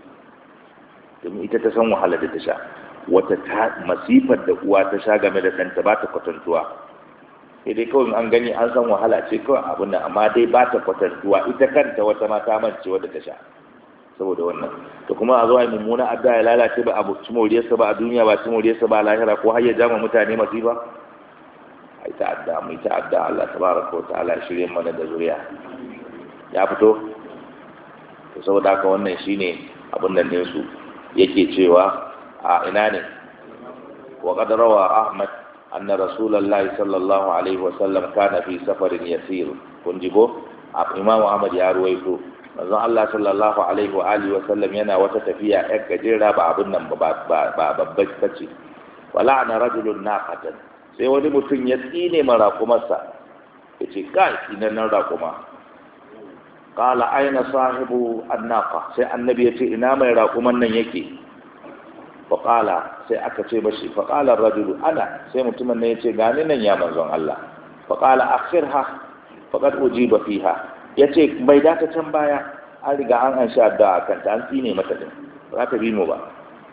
domin ita ta san wahalar da ta sha wata masifar da uwa ta sha game da ɗanta ba ta kwatantuwa sai dai kawai an gani an san wahala ce kawai abin nan amma dai ba ta kwatantuwa ita kanta wata mata mance wadda ta sha saboda wannan to kuma a zo a mummuna adda ya lalace ba abu ci moriyarsa ba a duniya ba ci moriyarsa ba a lahira ko har ya jama mutane masifa ai ta adda mai ta adda Allah tabaraka wa ta'ala shirye mana da zuriya ya fito to saboda haka wannan shine abin nan din su yake cewa a ina ne wa qad rawa Ahmad anna rasulullahi sallallahu alaihi wa sallam kana fi safarin yasir kun jibo Imam Ahmad ya ruwaito manzon Allah sallallahu alaihi wa alihi wa sallam yana wata tafiya yar gajera ba abin nan ba ba babbar bace wala ana rajulun naqatan sai wani mutum ya tsine mara kumarsa yace kai idan nan rakuma qala aina sahibu annaqa sai annabi yace ina mai rakuman nan yake fa qala sai aka ce bashi fa qala ar-rajulu ana sai mutumin nan yace gani nan ya manzon Allah fa qala akhirha faqad ujiba fiha ya ce bai data can baya an riga an an sha da kanta an tsine mata din ba ta bi mu ba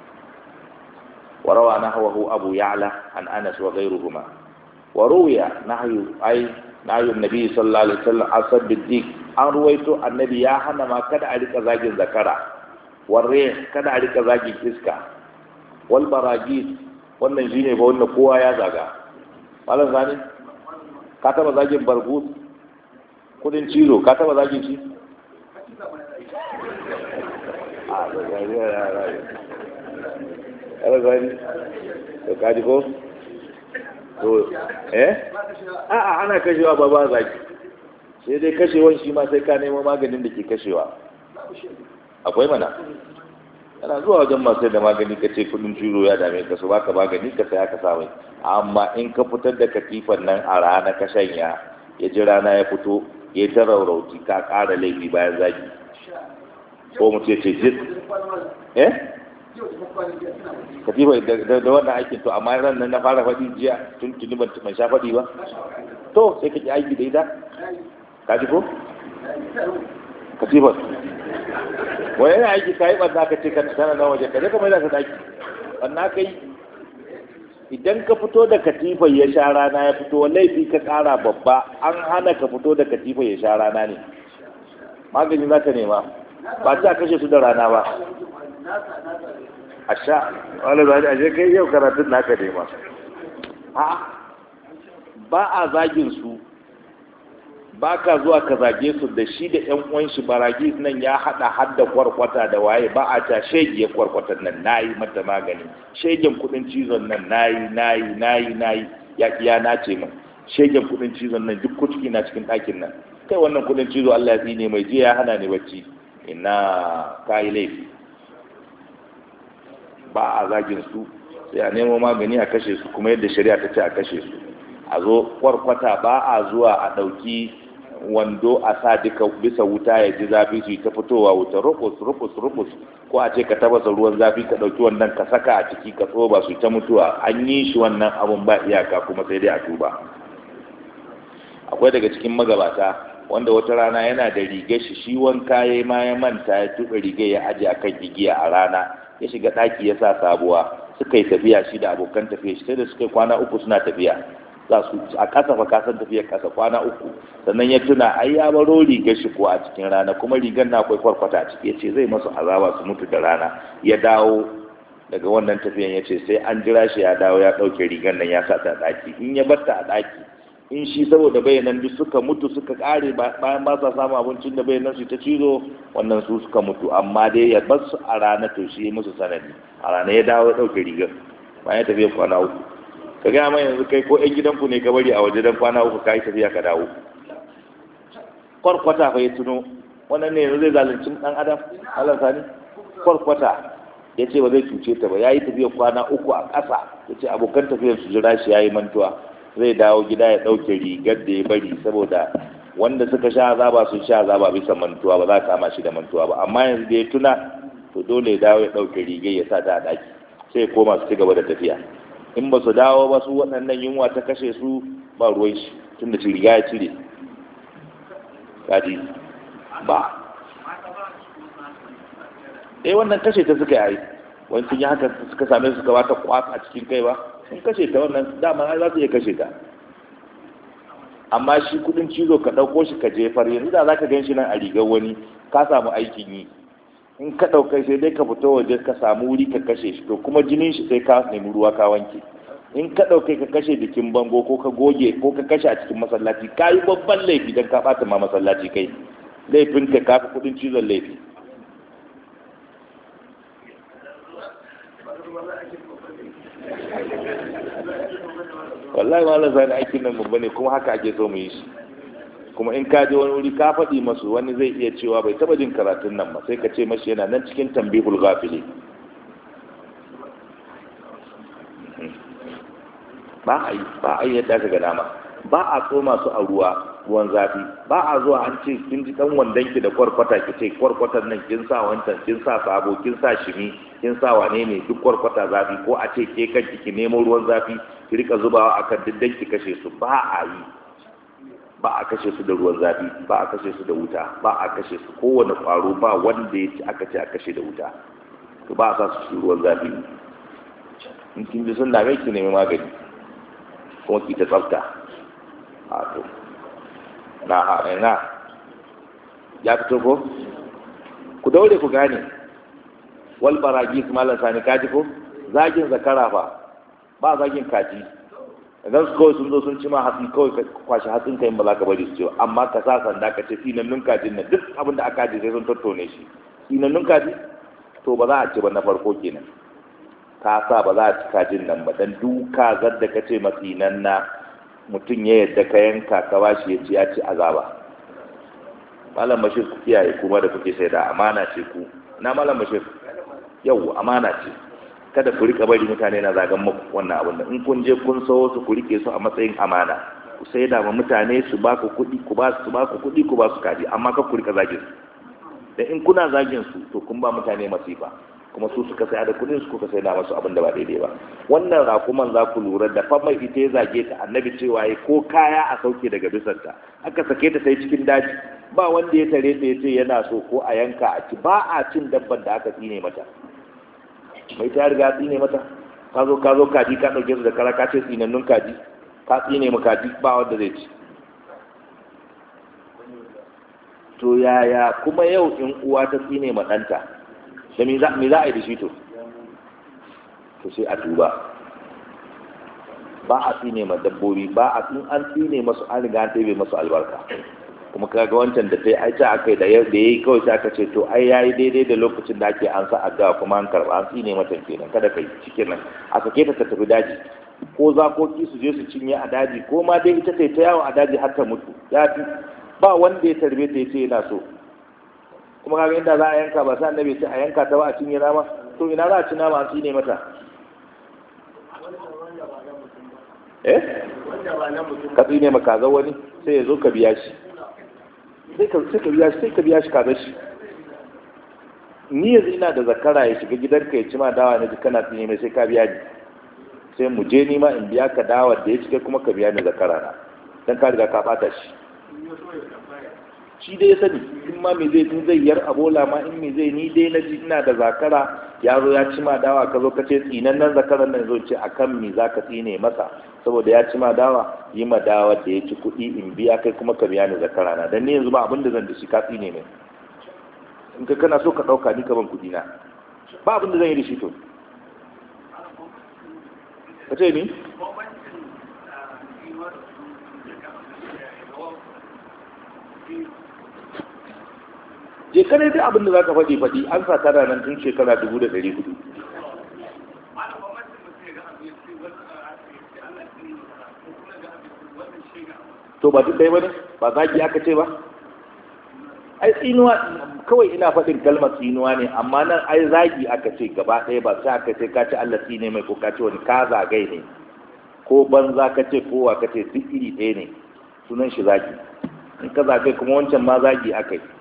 warawa nahwahu abu ya'la an anas wa ghayruhuma wa ruwiya nahyu ay nahyu nabi sallallahu alaihi wasallam asad biddik an ruwaito annabi ya hana ma kada a rika zagin zakara warre kada a rika zagin iska wal baragis wannan shine ba wannan kowa ya zaga malam zani ka taba zagin bargut kudin cizo ka taba zagin shi a da gari ya rayu ya gari to kaji ko to eh a a ana kashewa ba ba zagi sai dai kashewan shi ma sai ka nemo maganin da ke kashewa akwai mana ana zuwa wajen masu da magani ka ce kudin cizo ya dame ka su baka magani ka saya ka samu amma in ka fitar da katifan nan a rana ka shanya ya ji rana ya fito ya ta raurauti ka ƙara laifi bayan zagi ko mu ce ce jit eh katifa da wannan aikin to amma ran nan na fara faɗi jiya tun tuni ban ban sha faɗi ba to sai ka ki aiki da ita ka ji ko katifa wai yana aiki kai ban da ka ce ka tsana na waje ka je ka mai da ka daki wannan kai idan ka fito da katifa ya sha rana ya fito laifi ka kara babba an hana ka fito da katifa ya sha rana ne magani za ka nema ba ta kashe su da rana ba a sha wani zai a je kai yau karatun naka nema a ba a zagin su ba ka zuwa ka zage su da shi da ƴan uwan shi baragi nan ya hada hadda kwarkwata da waye ba a ta shege kwarkwatan nan nayi mata magani shegen kudin cizon nan nayi nayi nayi nayi ya kiya na ce min shegen kudin cizon nan duk kuciki na cikin ɗakin nan kai wannan kudin cizo Allah ya tsine mai jiya ya hana ni bacci ina kai laifi ba a zagin su sai a nemo magani a kashe su kuma yadda shari'a ta ce a kashe su a zo kwarkwata ba a zuwa a ɗauki wando a sa duka bisa wuta ya ji zafi su ta fitowa wuta rufus rufus rufus ko a ce ka tabasa ruwan zafi ka ɗauki wannan ka saka a ciki ka tsoba su ta mutuwa an yi shi wannan abun ba iyaka kuma sai dai a tuba. Akwai daga cikin magabata wanda wata rana yana da rigar shi shi wanka ya ma ya manta ya tuɓe rigar ya aje a kan igiya a rana ya shiga ɗaki ya sa sabuwa suka yi tafiya shi da abokan tafiya shi sai da suka yi kwana uku suna tafiya za su a ƙasa fa kasan tafiyar ƙasa kwana uku sannan ya tuna ai ya baro rigar shi ko a cikin rana kuma rigar na akwai kwarkwata a ciki ya ce zai masu azaba su mutu da rana ya dawo daga wannan tafiyan ya ce sai an jira shi ya dawo ya ɗauke rigar nan ya sa ta ɗaki in ya bar ta a ɗaki in shi saboda bayanan duk suka mutu suka ƙare bayan ba sa samun abincin da bayanan su ta cizo wannan su suka mutu amma dai ya bar su a rana to shi musu sanadi a rana ya dawo ya ɗauke rigar bayan ya tafiya kwana uku ka gaya mai yanzu kai ko ƴan gidanku ne ka bari a waje don kwana uku ka yi tafiya ka dawo kwarkwata fa ya tuno wannan ne yanzu zai zalunci ɗan adam Allah sani kwarkwata ya ce ba zai cuce ta ba ya yi tafiya kwana uku a ƙasa ya ce abokan tafiyar su jira shi ya yi mantuwa zai dawo gida ya ɗauke rigar da ya bari saboda wanda suka sha azaba sun sha azaba bisa mantuwa ba za a kama shi da mantuwa ba amma yanzu da ya tuna to dole ya dawo ya ɗauke rigar ya sa ta a ɗaki sai ya koma su ci gaba da tafiya in ba su dawo ba su waɗannan yunwa ta kashe su ba ruwan shi tun da riga ya cire kaji ba eh wannan kashe ta suka yi wani sun yi haka suka same su suka bata kwasa a cikin kai ba sun kashe ta wannan dama za su iya kashe ta amma shi kudin cizo ka ɗauko shi ka jefar yanzu da za ka gan shi nan a rigar wani ka samu aikin yi in ka ɗaukai sai dai ka fito waje ka samu wuri ka kashe shi to kuma jinin shi sai ka nemi ruwa ka wanke in ka ɗaukai ka kashe jikin bango ko ka goge ko ka kashe a cikin masallaci ka yi babban laifi don ka ɓata ma masallaci kai laifin ka kafi kuɗin cizon laifi wallahi malam zai aikin nan babba ne kuma haka ake so mu yi shi kuma in ka je wani wuri ka faɗi masu wani zai iya cewa bai taɓa jin karatun nan ba sai ka ce mashi yana nan cikin tambihul ghafili ba a yi ba a yi yadda aka ga dama ba a tsoma su a ruwa ruwan zafi ba a zuwa an ce kin ji dan wandon ki da kwarkwata ki ce kwarkwatar nan kin sa wancan kin sa sabo kin sa shimi kin sa wane ne duk kwarkwata zafi ko a ce ke kanki ki nemo ruwan zafi ki rika zubawa akan diddan ki kashe su ba a yi ba a kashe su da ruwan zafi ba a kashe su da wuta ba a kashe su kowane kwaro ba wanda ya ci aka ce a kashe da wuta to ba a sa su ruwan zafi in kin ji sun dame ki nemi magani kuma ki ta tsafta a to na ha na ya fito ko ku daure ku gane wal baragis malan sani kaji ko zagin zakara fa ba zagin kaji idan su kawai sun zo sun ci ma hatsi kawai ka kwashe hatsin ka yin ba za ka bari su ce amma ka sa sanda ka ce tsinannun kajin nan duk abin da aka ji sai sun tattone shi tsinannun kaji to ba za a ci ba na farko kenan ka sa ba za a ci kajin nan ba dan duka zadda ka ce matsinan na mutum ya yadda ka yanka ka bashi ya ci ya ci azaba malam bashir ku kiyaye kuma da kuke sai da amana ce ku na malam bashir yau amana ce kada ku rika bari mutane na zagan muku wannan abin da in kun je kun sawo su ku rike su a matsayin amana ku sai da ma mutane su ba ku kuɗi ku ba su ba ku kuɗi ku ba su kaji amma kar ku rika zagin su da in kuna zagin su to kun ba mutane masifa kuma su suka sai da kuɗin su kuka sai da masu abin da ba daidai ba wannan rakuman za ku lura da fa mai ita ya zage ta annabi cewa ya ko kaya a sauke daga bisanta aka sake ta sai cikin daji ba wanda ya tare ta ya ce yana so ko a yanka a ci ba a cin dabban da aka tsine mata mai ta riga tsine mata ka zo ka zo kaji ka ɗauke su da kara ka ce tsinannun kaji ka tsine mu kaji ba wanda zai ci to yaya kuma yau in uwa ta tsine ma ɗanta da me za a yi da shi to to sai a tuba ba a tsine ma dabbobi ba a in an tsine masu an riga an ɗebe masu albarka kuma kaga wancan da sai ai ta akai da da yayi kawai sai aka ce to ai yayi daidai da lokacin da ake an sa addu'a kuma an karba an tsine mata kenan kada kai cikin nan a sake ta ta tafi daji ko zakoki su je su cinye a daji ko ma dai ita ta yawo a daji har ta mutu ya fi ba wanda ya tarbe ta yace yana so kuma kaga inda za a yanka ba sai annabi ce a yanka ta ba a cinye nama to ina za a ci nama an tsine mata eh ka tsine maka ga wani sai ya zo ka biya shi sai ka sai ka biya shi sai ka biya shi kaga shi ni yanzu ina da zakara ya shiga gidanka ya ci ma dawa na ji kana tsine mai sai ka biya ni sai mu je ni ma in biya ka dawa da ya cika kuma ka biya ni zakara na dan ka riga ka bata shi shi dai ya sani in ma me zai in zai yar abola ma in me zai ni dai na ji ina da zakara ya zo ya ci ma dawa ka zo ka ce tsinan nan zakaran nan zo ce akan me zaka tsine masa saboda ya ci ma dawa yi ma dawa da ya ci kuɗi in biya kai kuma ka biya ni zakara na dan ni yanzu ba abin da zan da shi ka tsine mai in ka kana so ka ɗauka ni ka ban kuɗi na ba abin da zan yi da shi to ka ce ni je kare dai abin da za ka faɗi faɗi an sa tara nan tun shekara dubu da ɗari hudu to ba duk ɗaya ba ne ba zaki aka ce ba ai tsinuwa kawai ina faɗin kalmar tsinuwa ne amma nan ai zagi aka ce gaba ɗaya ba sai aka ce ka ce Allah tsine mai ko ka ce wani ka zagai ne ko banza ka ce kowa ka ce duk iri ɗaya ne sunan shi zagi in ka zagai kuma wancan ma zagi aka yi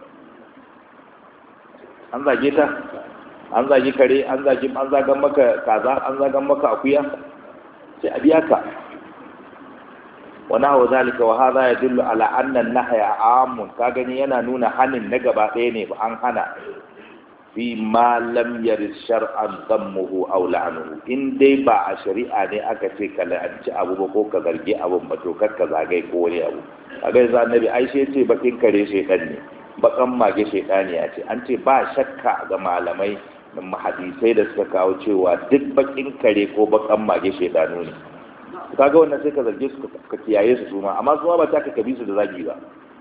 an zage ta an zage kare an zage an zagan maka kaza an zagan maka akuya sai a biya ka wa nahu zalika wa hadha yadullu ala anna an-nahya amun ka gani yana nuna hanin na gaba ɗaya ne ba an hana fi ma lam yarid shar'an dammuhu aw la'nuhu in dai ba a shari'a ne aka ce ka la'anci abu ba ko ka zargi abu ba to kar ka zagai ko wani abu kaga yanzu annabi Aisha ce bakin kare shedan ne bakan mage shaidaniya ce an ce ba shakka ga malamai da hadisai da suka kawo cewa duk bakin kare ko bakan mage shaidanu ne kaga wannan sai ka zarge su ka kiyaye su suma amma suma ba ta ka kabi su da zagi ba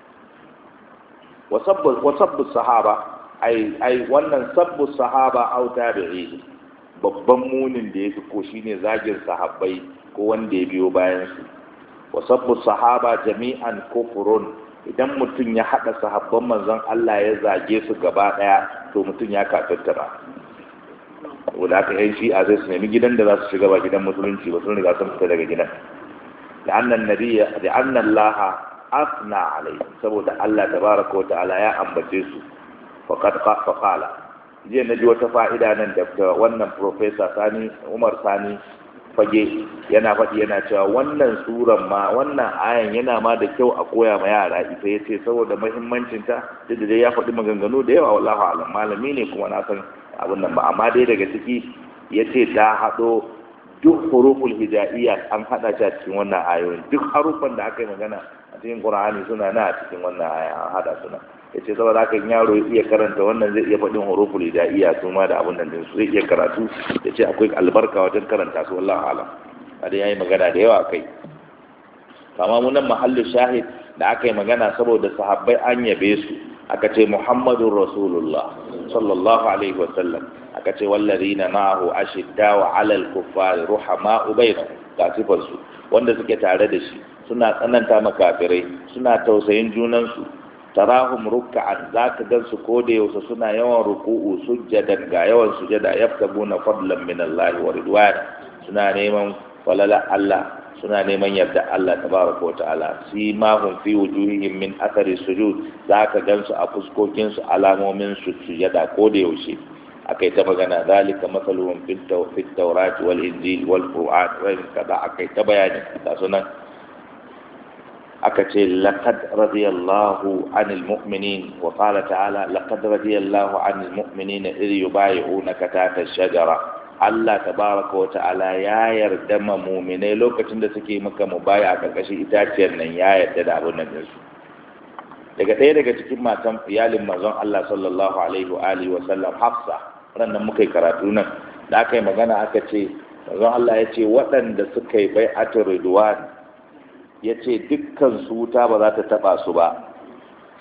wasabbu wasabbu sahaba ai ai wannan sabbu sahaba au tabi'i babban munin da yake ko shine zagin sahabbai ko wanda ya biyo bayan su wasabbu sahaba jami'an kufrun idan mutum ya haɗa sahabban manzon Allah ya zage su gaba ɗaya to mutum ya kafirtara wanda aka yi shi a zai su nemi gidan da za su shiga ba gidan musulunci ba sun riga sun fita daga gidan da annan nabiya da annan laha asna alai saboda Allah tabaraka wa ta'ala ya ambace su faqad qala jiya na ji wata fa'ida nan da wannan professor Sani Umar Sani fage yana faɗi yana cewa wannan suran ma wannan ayan yana ma da kyau a koya ma yara ita ya ce saboda mahimmancinta duk da dai ya faɗi maganganu da yawa wallahu alam malami ne kuma na san abin nan ba amma dai daga ciki ya ce ta haɗo duk huruful hijaiya an haɗa shi a cikin wannan ayoyin duk harufan da aka yi magana a cikin qur'ani suna na a cikin wannan aya an haɗa suna ya ce saboda haka yaro ya iya karanta wannan zai iya faɗin huruful hijaiya su ma da abin nan din su zai iya karatu ya ce akwai albarka wajen karanta su wallahu alam a dai yayi magana da yawa kai kama mu nan mahallu shahid da aka yi magana saboda sahabbai an yabe su aka ce muhammadur rasulullah sallallahu alaihi wa sallam aka ce wallazina ma'ahu ashiddau 'alal kuffari ruhama'u bainahum ga sifar su wanda suke tare da shi suna tsananta makafirai suna tausayin junansu tarahum ruk'an zaka gansu ko da yau suna yawan ruku'u sujjadan ga yawan sujada yaftabuna fadlan min Allah wa ridwan suna neman falala Allah suna neman yarda Allah tabaraka wa ta'ala si ma hum fi wujuhihim min athari sujud zaka gansu a fuskokin su alamomin sujada ko da yaushe akai ta magana zalika masaluhum fit tawfit tawrat wal injil wal qur'an wai kada akai ta bayani da sunan aka ce laqad radiyallahu anil mu'minin wa qala ta'ala laqad radiyallahu anil mu'minina idh yubay'unaka tahta ash-shajara Allah tabaraka wa ta'ala ya yarda ma mu'minai lokacin da suke maka mubaya a karkashin itaciyar nan ya yarda da abun nan su daga ɗaya daga cikin matan iyalin manzon Allah sallallahu alaihi wa alihi wa sallam Hafsa ran nan muka yi karatu nan da aka yi magana aka ce manzon Allah ya ce waɗanda suka yi bai'atul ridwan ya ce dukkan su wuta ba za ta taba su ba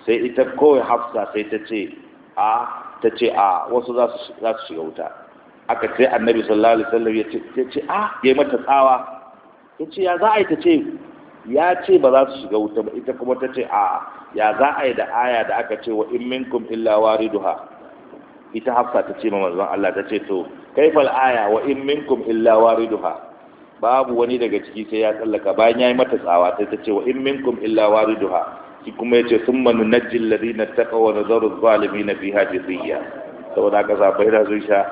sai ita kawai Hafsa sai ta ce a ta ce a wasu za su za su shiga wuta. Aka ce Annabi sallallahu alaihi wasallam ya ce ta ce a yayi mata tsawa, ta ce ya za a yi, ta ce ya ce ba za su shiga wuta ba, ita kuma ta ce a ya za a yi da aya da aka ce wa in minkum illa wariduha. Ita Hafsa ta ce ma manzon Allah, ta ce to kaifal aya wa in minkum illa wariduha, babu wani daga ciki sai ya tsallaka. Bayan ya yi mata tsawa sai ta ce wa in minkum illa wariduha, shi kuma ya ce summa nunajji alladhina taqaw wa nadharu adh-dhalimina fiha jithiya. Saboda haka sabai da sun sha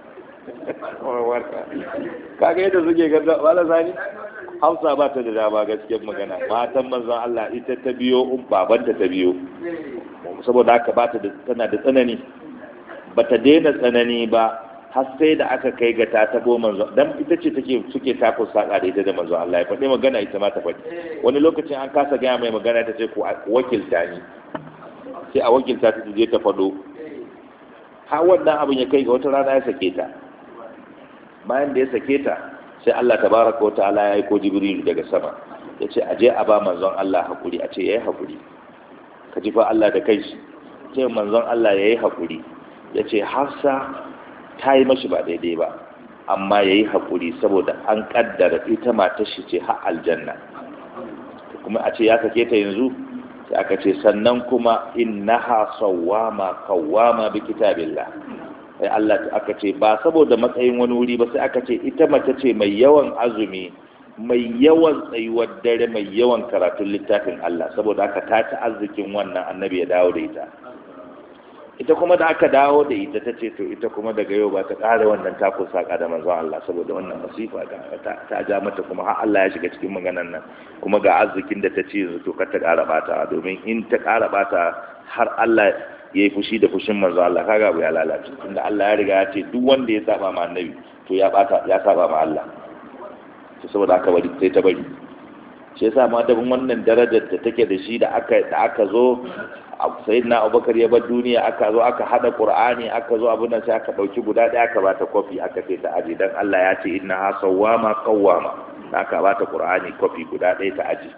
kaga yadda suke ga wala zani. Hausa ba ta da dama gaskiyar magana, matan manzon Allah ita ta biyo um babanta ta biyo, saboda haka ba ta da tana da tsanani, ba ta daina tsanani ba har sai da aka kai ga ta tabo manzon, dan ita ce take suke tako saka da ita da manzon Allah ya faɗi magana ita ma ta faɗi. Wani lokacin an kasa gaya mai magana ta ce ku wakilta ni, sai a wakilta ta je ta faɗo, har wannan abin ya kai ga wata rana ya sake ta. Bayan da ya sake ta sai Allah tabaraka wa ta'ala ya aiko Jibril daga sama, ya ce aje a ba manzon Allah hakuri, a ce yayi hakuri, ka ji fa Allah da kai shi ce manzon Allah yayi hakuri, ya ce Hafsa ta yi mashi ba daidai ba amma yayi hakuri saboda an kaddara ita matar shi ce har aljanna. Kuma a ce ya sake ta yanzu, sai aka ce sannan kuma innaha sawwama qawwama bi kitabillah. Sai Allah aka ce ba saboda matsayin wani wuri ba, sai aka ce ita mace ce mai yawan azumi, mai yawan tsayuwar dare, mai yawan karatun littafin Allah, saboda aka ta ci arzikin wannan annabi ya dawo da ita. Ita kuma da aka dawo da ita ta ce to ita kuma daga yau ba ta ƙara wannan tako saka da manzon Allah, saboda wannan masifa ta ja mata, kuma har Allah ya shiga cikin maganan nan, kuma ga arzikin da ta ce yanzu to kar ta ƙara bata, domin in ta ƙara bata har Allah ya yi fushi da fushin manzo Allah, kaga abu ya lalace, tunda Allah ya riga ya ce duk wanda ya saba ma annabi to ya bata ya saba ma Allah. To saboda aka bari sai ta bari, shi yasa ma dabin wannan darajar da take da shi da aka da aka zo sayyidina Abubakar ya bar duniya, aka zo aka hada Qur'ani, aka zo abin nan sai aka dauki guda daya aka bata kofi, aka ce ta aje, dan Allah ya ce inna hasawama qawwama, aka bata Qur'ani kofi guda daya ta aje.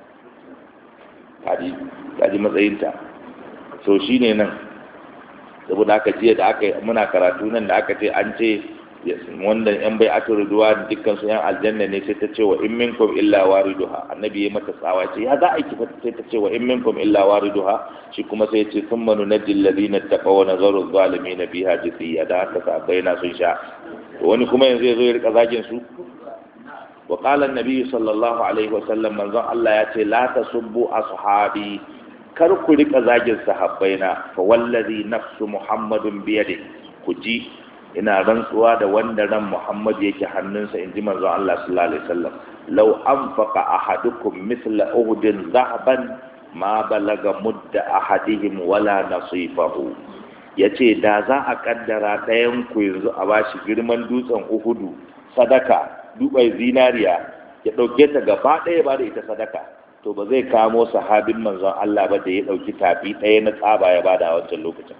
Kaji kaji matsayinta. So shine nan, saboda aka jiya da aka muna karatu nan da aka ce an ce wanda yan bai aka ruduwa dukkan su yan aljanna ne, sai ta ce wa in minkum illa wariduha. Annabi ya mata tsawa ce ya za a ki sai ta ce wa in minkum illa wariduha, shi kuma sai ya ce thumma nunajji alladhina taqaw wa nazaru adh-dhalimina fiha jithiya. Da aka sabai na sun sha, wani kuma yanzu ya zo ya rika zagin su. Wa qala an-nabi sallallahu alaihi wa sallam, manzon Allah ya ce la tasubbu ashabi, kar ku rika zagin sahabbaina, fa wallazi nafsu muhammadun biyadi, ku ji ina rantsuwa da wanda ran muhammad yake hannunsa, in ji manzon Allah sallallahu alaihi wasallam, law anfaqa ahadukum mithla uhudin dhahaban ma balaga mudda ahadihim wala nasifahu. Yace da za a kaddara ɗayan ku yanzu a bashi girman dutsen uhudu sadaka, dubai zinariya, ya dauke ta gaba ɗaya ba da ita sadaka, to ba zai kamo sahabin manzon Allah ba da ya dauki tafi ɗaya na tsaba ya bada a wancan lokacin.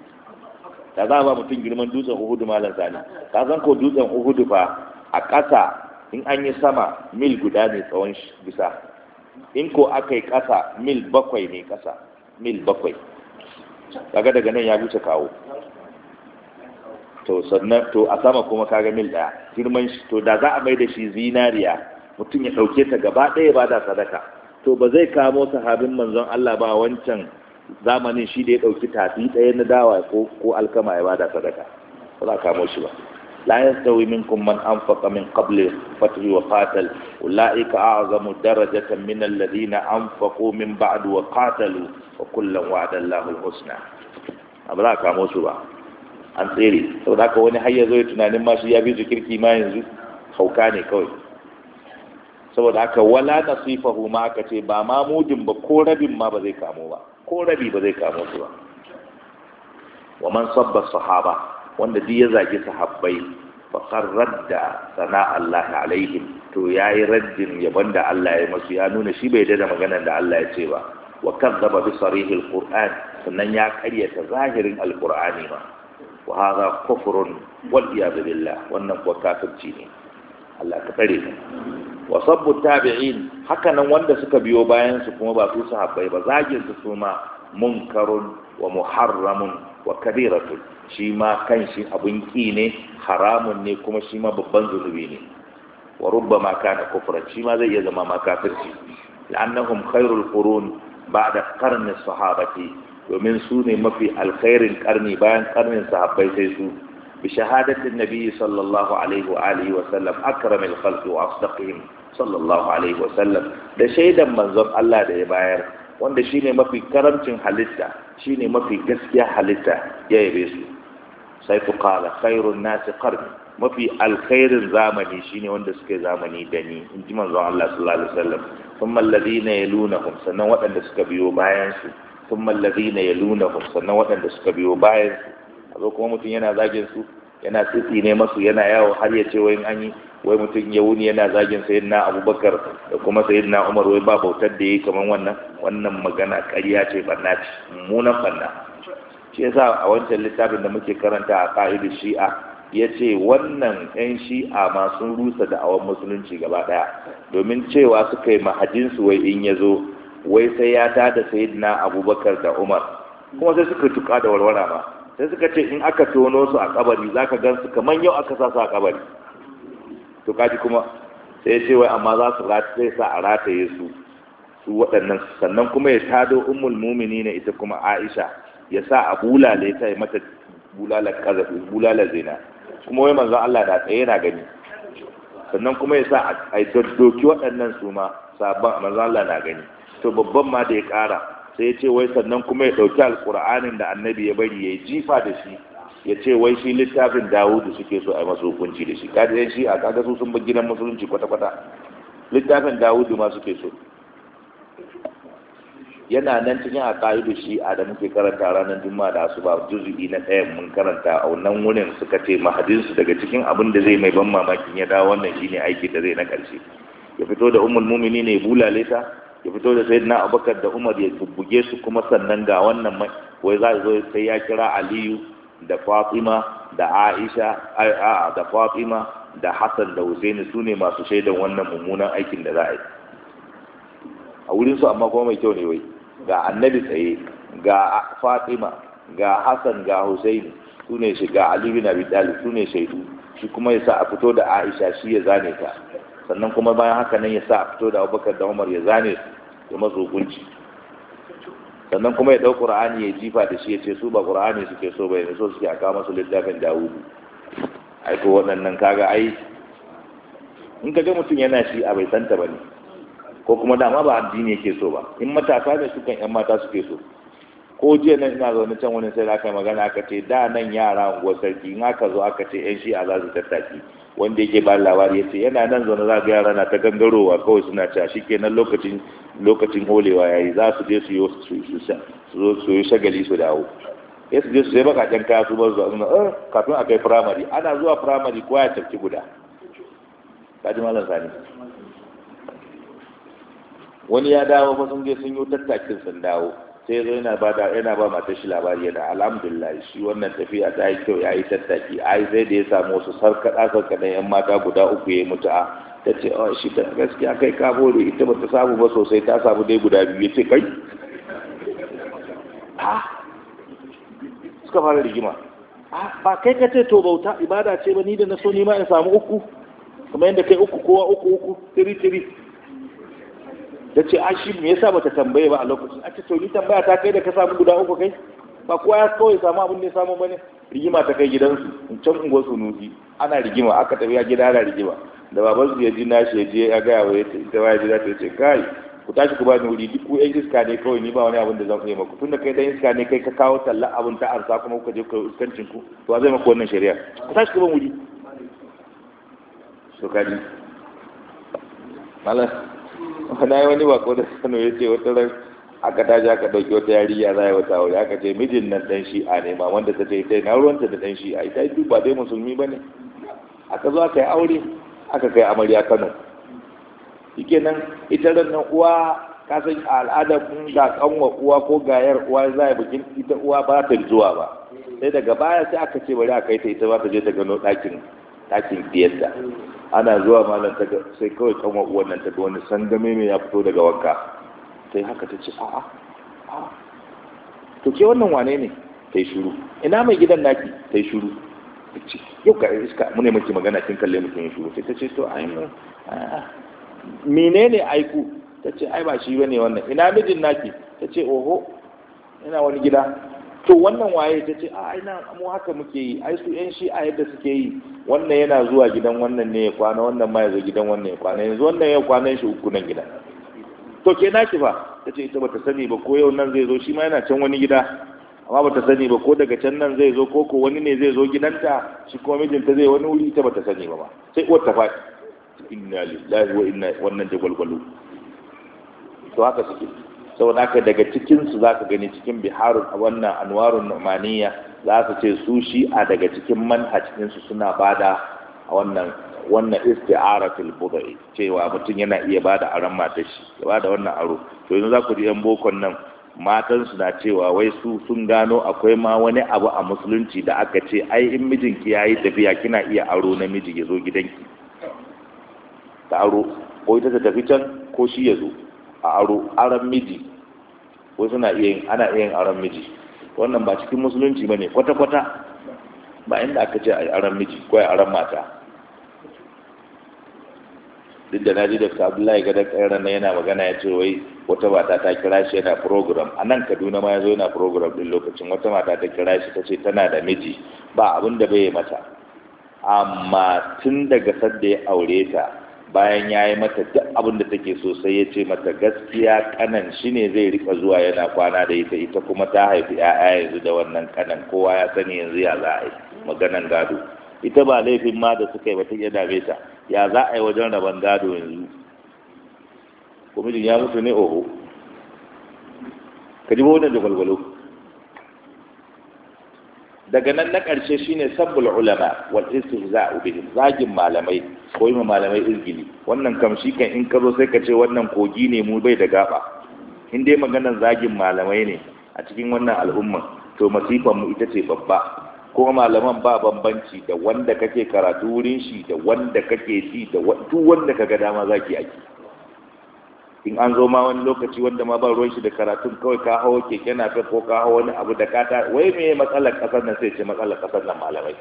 Da za a ba mutum girman dutsen Uhudu malam Sani, ka san ko dutsen Uhudu fa a ƙasa in an yi sama mil guda ne tsawon bisa, in ko aka yi ƙasa mil bakwai ne ƙasa, mil bakwai, kaga daga nan ya wuce kawo. To sannan to a sama kuma kaga mil ɗaya girman shi, to da za a mai da shi zinariya mutum ya ɗauke ta gaba ɗaya ba da sadaka, to ba zai kamo sahabin manzon Allah ba wancan zamanin shi da ya ɗauki tafi ɗaya na dawa ko ko alkama ya bada sadaka, ba za kamo shi ba. la yastawi minkum man anfaqa min qabli fathi wa qatal ulaika a'zamu darajatan min alladhina anfaqu min ba'd wa qatalu wa kullan wa'ada Allahu al-husna. ba za kamo su ba, an tsere. saboda haka wani har ya zo ya tunanin ma shi ya bi su kirki ma yanzu hauka ne kawai. saboda haka wala nasifahu ma aka ce ba ma mudin ba, ko rabin ma ba zai kamo ba, ko rabi ba zai kamo su ba. wa man sabba sahaba, wanda duk ya zagi sahabbai, faqad radda sana Allah alaihim, to yayi raddin yabon da Allah ya masu, ya nuna shi bai da maganar da Allah ya ce ba. wa kadzaba bi sarihil qur'an, sannan ya karyata zahirin alqur'ani ma. wa hadha kufrun wal iyad billah, wannan ko kafirci ne, Allah ka tsare mu. wa sabbu tabi'in, haka nan wanda suka biyo bayan su kuma ba su sahabbai ba, zagin su suma munkarun wa muharramun wa kabiratun, shi ma kanshi abun ki ne, haramun ne, kuma shi ma babban zunubi ne. wa rubbama kana kufran, shi ma zai iya zama ma kafirci, la'annahum khairul qurun ba'da qarni sahabati, domin su ne mafi alkhairin karni bayan karnin sahabbai sai su. bi shahadatin nabi sallallahu alaihi wa alihi wa sallam akramil khalqi wa asdaqihim sallallahu alaihi wa sallam, da shaidan manzon Allah da ya bayar, wanda shine mafi karamcin halitta, shine mafi gaskiya halitta, ya yabe su. sai ku qala khairun nasi qarni, mafi alkhairin zamani shine wanda suke zamani da ni, in ji manzon Allah sallallahu alaihi wasallam. thumma alladhina yalunahum, sannan waɗanda suka biyo bayan su. thumma alladhina yalunahum, sannan waɗanda suka biyo bayan su. a zo kuma mutum yana zagin su, yana tsitsi ne masu, yana yawo har ya ce wai an yi wai mutum ya wuni yana zagin sayyidina Abubakar da kuma sayyidina Umar, wai ba bautar da yi kaman wannan. wannan magana ƙarya ce, banna ce, mummunan banna. shi yasa a wancan littafin da muke karanta a ƙa'idu shi'a ya ce wannan 'yan shi'a ma sun rusa da'awar musulunci gaba ɗaya, domin cewa suka yi mahajinsu wai in ya zo wai sai ya tada sayyidina Abubakar da Umar, kuma sai suka tuka da warwara ma, sai suka ce in aka tono su a kabari za ka gan su kamar yau aka sa su a kabari. to kaji kuma sai ce wai amma za su sai sa a rataye su su waɗannan, sannan kuma ya tado ummul mumini ne ita kuma Aisha, ya sa a bulale ta yi mata bulalar kazafi, bulalar zina, kuma wai manzon Allah da tsaye na gani, sannan kuma ya sa a doki waɗannan su ma sabon manzon Allah na gani. to babban ma da ya ƙara sai ya ce wai sannan kuma ya ɗauki alƙur'anin da annabi ya bari ya yi jifa da shi, ya ce wai shi littafin Dawudu suke so a yi masu hukunci da shi. kaga yan shi a kaga su sun bar gidan musulunci kwata-kwata, littafin Dawudu ma suke so. yana nan cikin aqaidu shi'a da muke karanta ranar juma'a da asuba, juzu'i na ɗaya mun karanta a wannan wurin suka ce mahadinsu daga cikin abin da zai mai ban mamakin ya dawo wannan shine aiki da zai na ƙarshe, ya fito da ummul mu'minin ne bulale ta, ya fito da sayyidina Abubakar da Umar ya bubbuge su, kuma sannan ga wannan wai za zo sai ya kira Aliyu da Fatima da Aisha a da Fatima da Hassan da Husaini su ne masu shaidan wannan mummunan aikin da za a yi a wurin su, amma kuma mai kyau ne wai ga annabi tsaye, ga Fatima, ga Hassan, ga Husaini, su ne shi, ga Ali bin Abi Talib, su ne shaidu. shi kuma ya sa a fito da Aisha shi ya zane ta, sannan kuma bayan haka nan ya sa a fito da Abubakar da Umar ya zane su, ya masu hukunci, sannan kuma ya ɗau Qur'ani ya jifa da shi, ya ce su ba Qur'ani suke so ba, yanzu so suke a kawo masu littafin Dawudu. ai ko waɗannan kaga ai in ka ga mutum yana shi a bai santa ba ne, ko kuma dama ba addini yake so ba. in matasa ne sukan yan mata suke so. ko jiya nan ina zaune can wani sai aka yi magana aka ce da nan yara unguwar sarki in aka zo aka ce yan shi'a za su tattaki, wanda yake ba labari ya ce yana nan zaune za ga yara na ta gangarowa kawai suna cewa shikenan lokacin lokacin holewa yayi, za su je su yi su yi shagali su dawo, ya su je su sai bakaken kaya su bar zuwa suna eh kafin a kai firamare, ana zuwa firamare kowa ya tafki guda. kaji malam sani wani ya dawo fa sun je sun yi tattakin sun dawo, sai zo yana ba da yana ba matar shi labari yana alhamdulillah shi wannan tafiya ta yi kyau, ya yi tattaki, ai sai da ya samu wasu sarkaɗa sarkaɗan yan mata guda uku ya mutu a ta ce oh shi ta gaskiya kai ka bore, ita ba ta samu ba sosai, ta samu dai guda biyu. ya ce kai suka fara rigima, ba kai ka ce to bauta ibada ce ba, ni da na so ni ma in samu uku kamar yadda kai uku kowa uku uku tiri tiri. da ce a shi me yasa bata tambaye ba a lokacin, a ce to ni tambaya ta kai da ka samu guda uku kai, ba kowa ya kawai samu abin da ya samu bane. rigima ta kai gidansu in can unguwar su nufi ana rigima, aka tafi ya gida ana rigima, da baban su ya ji nashi ya je ya gaya wa ita ita ya ji za ta ce kai ku tashi ku ba ni wuri, duk ku yan iska ne kawai, ni ba wani abin da zan iya maku, tunda kai dan iska ne kai ka kawo talla abin ta arsa kuma kuka je ku iskancin ku, to zai maku wannan shari'a, ku tashi ku ba wuri. to kaji malam na yi wani bako da Kano ya ce wata ran aka tashi aka ɗauki wata yariya za a yi wata aure, aka ce mijin nan ɗan shi'a ne, ma wanda ta ce ita na ruwanta da ɗan shi'a, ita duk ba dai musulmi ba ne. aka zo aka yi aure aka kai amarya Kano, shike nan ita ran nan uwa ka san a al'adar kun ga kanwa uwa ko gayar uwa za a bikin, ita uwa ba ta zuwa ba, sai daga baya sai aka ce bari a kai ta ita ba ta je ta gano ɗakin ɗakin diyarta. ana zuwa malam ta sai kawai kanwa uwan nan ta ga wani sangame mai ya fito daga wanka, sai haka ta ce a'a to ke wannan wane ne ta yi shuru, ina mai gidan naki ta yi shuru, yau ka iska mu ne muke magana kin kalle mutum yin shuru, sai ta ce to ai mu menene aiku, ta ce ai ba shi bane wannan, ina mijin naki, ta ce oho ina wani gida, to wannan waye, ta ce a ina mu haka muke yi, ai su yan shi a yadda suke yi, wannan yana zuwa gidan wannan ne ya kwana, wannan ma ya zo gidan wannan ya kwana, yanzu wannan ya kwana shi uku nan gida, to ke naki ba, ta ce ita bata sani ba ko yau nan zai zo, shi ma yana can wani gida, amma bata sani ba ko daga can nan zai zo ko ko wani ne zai zo gidanta, shi kuma mijinta zai wani wuri, ita bata sani ba ba, sai uwar ta faɗi, inna lillahi wa inna wannan jagwalgwalo, to haka suke. saboda haka daga cikinsu za ka gani cikin biharun a wannan anwarun numaniya za su ce su shi a daga cikin manhajinsu suna bada a wannan wannan isti'aratul budai cewa mutum yana iya bada aron matar shi ya bada wannan aro. To yanzu za ku ji yan bokon nan matan su na cewa wai su sun gano akwai ma wani abu a musulunci da aka ce ai in mijinki yayi tafiya kina iya aro namiji ya zo gidanki ta aro, ko ita ta tafi can ko shi ya zo a aro aron miji, wasu na iya yin ana iya yin aron miji, wannan ba cikin musulunci bane kwata kwata, ba inda aka ce ai aron miji ko ai aron mata. Duk da naji da Abdullahi Gadar Kairan yana magana ya ce wai wata mata ta kira shi yana program a nan Kaduna ma yazo yana program din lokacin, wata mata ta kira shi ta ce tana da miji ba abin da bai mata, amma tun daga sadda ya aure ta bayan ya yi mata duk abin da take so sai ya ce mata gaskiya kanan shi ne zai rika zuwa yana kwana da ita, ita kuma ta haifi ya'ya yanzu da wannan kanan, kowa ya sani yanzu ya za a yi maganan gado, ita ba laifin ma da suka yi ba ta iya dame ta, ya za a yi wajen rabon gado yanzu, ko mijin ya mutu ne oho, ka ji wannan da gwalgwalo. Daga nan na ƙarshe shine sabbul ulama wal istihza'u bihim, zagin malamai ko yi malamai izgili, wannan kam shi kan in ka zo sai ka ce wannan kogi ne mu bai da gaba, in dai maganar zagin malamai ne a cikin wannan al'umma to masifan mu ita ce babba, ko malaman ba bambanci da wanda kake karatu wurin shi da wanda kake ji da duk wanda kaga dama zaki ake. In an zo ma wani lokaci wanda ma ba ruwan shi da karatun, kawai ka hawo keke na ko ka hawo wani abu da kata, wai me matsalar kasar nan, sai ce matsalar kasar nan malamai.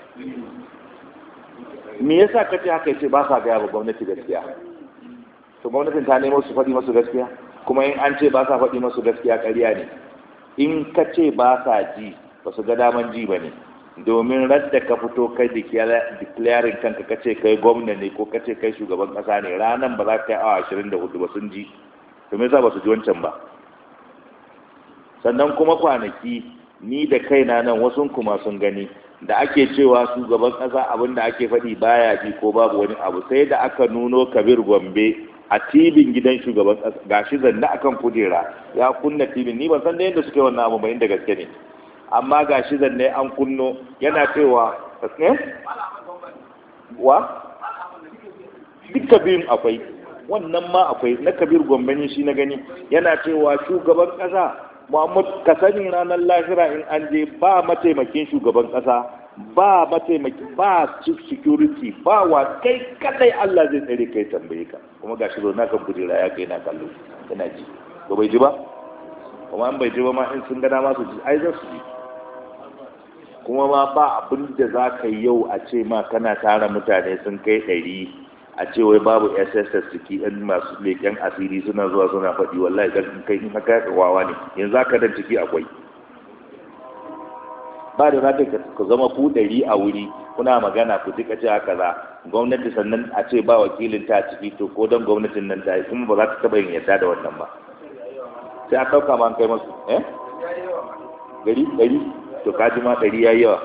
Me yasa kace haka, ce ba sa gaya ba gwamnati gaskiya, to gwamnatin ta nemo su faɗi masu gaskiya, kuma in an ce ba sa faɗi masu gaskiya ƙarya ne. In ka ce ba sa ji ba su ga daman ji ba ne, domin radda ka fito kai declaring kanka ka ce kai gwamna ne ko ka ce kai shugaban ƙasa ne, ranan ba za ka yi awa ashirin da hudu ba sun ji, to me yasa ba su ji wancan ba. Sannan kuma kwanaki ni da kaina nan wasu kuma sun gani da ake cewa shugaban ƙasa abin da ake faɗi baya ji ko babu wani abu, sai da aka nuno Kabir Gombe a tibin gidan shugaban ƙasa gashi zanne akan kujera ya kunna tibin, ni ban san da yadda suke wannan abu ba inda gaske ne, amma gashi zanne an kunno yana cewa eh wa duka biyun akwai, wannan ma akwai na Kabir Gombe ne shi na gani yana cewa shugaban ƙasa Muhammad ka sani ranar lahira in an je ba mataimakin shugaban kasa, ba mataimaki, ba chief security, ba wa kai kadai Allah zai tsare kai tambaye ka, kuma gashi zo na kan kujera ya kai na kallo yana ji, ko bai ji ba, kuma an bai ji ba ma in sun gana ma su ji ai za su ji. Kuma ma ba abin da za ka yi yau a ce ma kana tara mutane sun kai ɗari a ce wai babu S S S ciki ɗan masu leƙen asiri suna zuwa suna faɗi, wallahi ɗan kai in haka wawa ne, yanzu haka dan ciki akwai. Ba da za ka zama ku ɗari a wuri kuna magana ku ji kace haka za gwamnati, sannan a ce ba wakilin ta ciki, to ko don gwamnatin nan ta yi kuma ba za ta taɓa yin yadda da wannan ba, sai a ɗauka ma an kai masu eh ɗari ɗari to kaji ma ɗari ya yi yawa.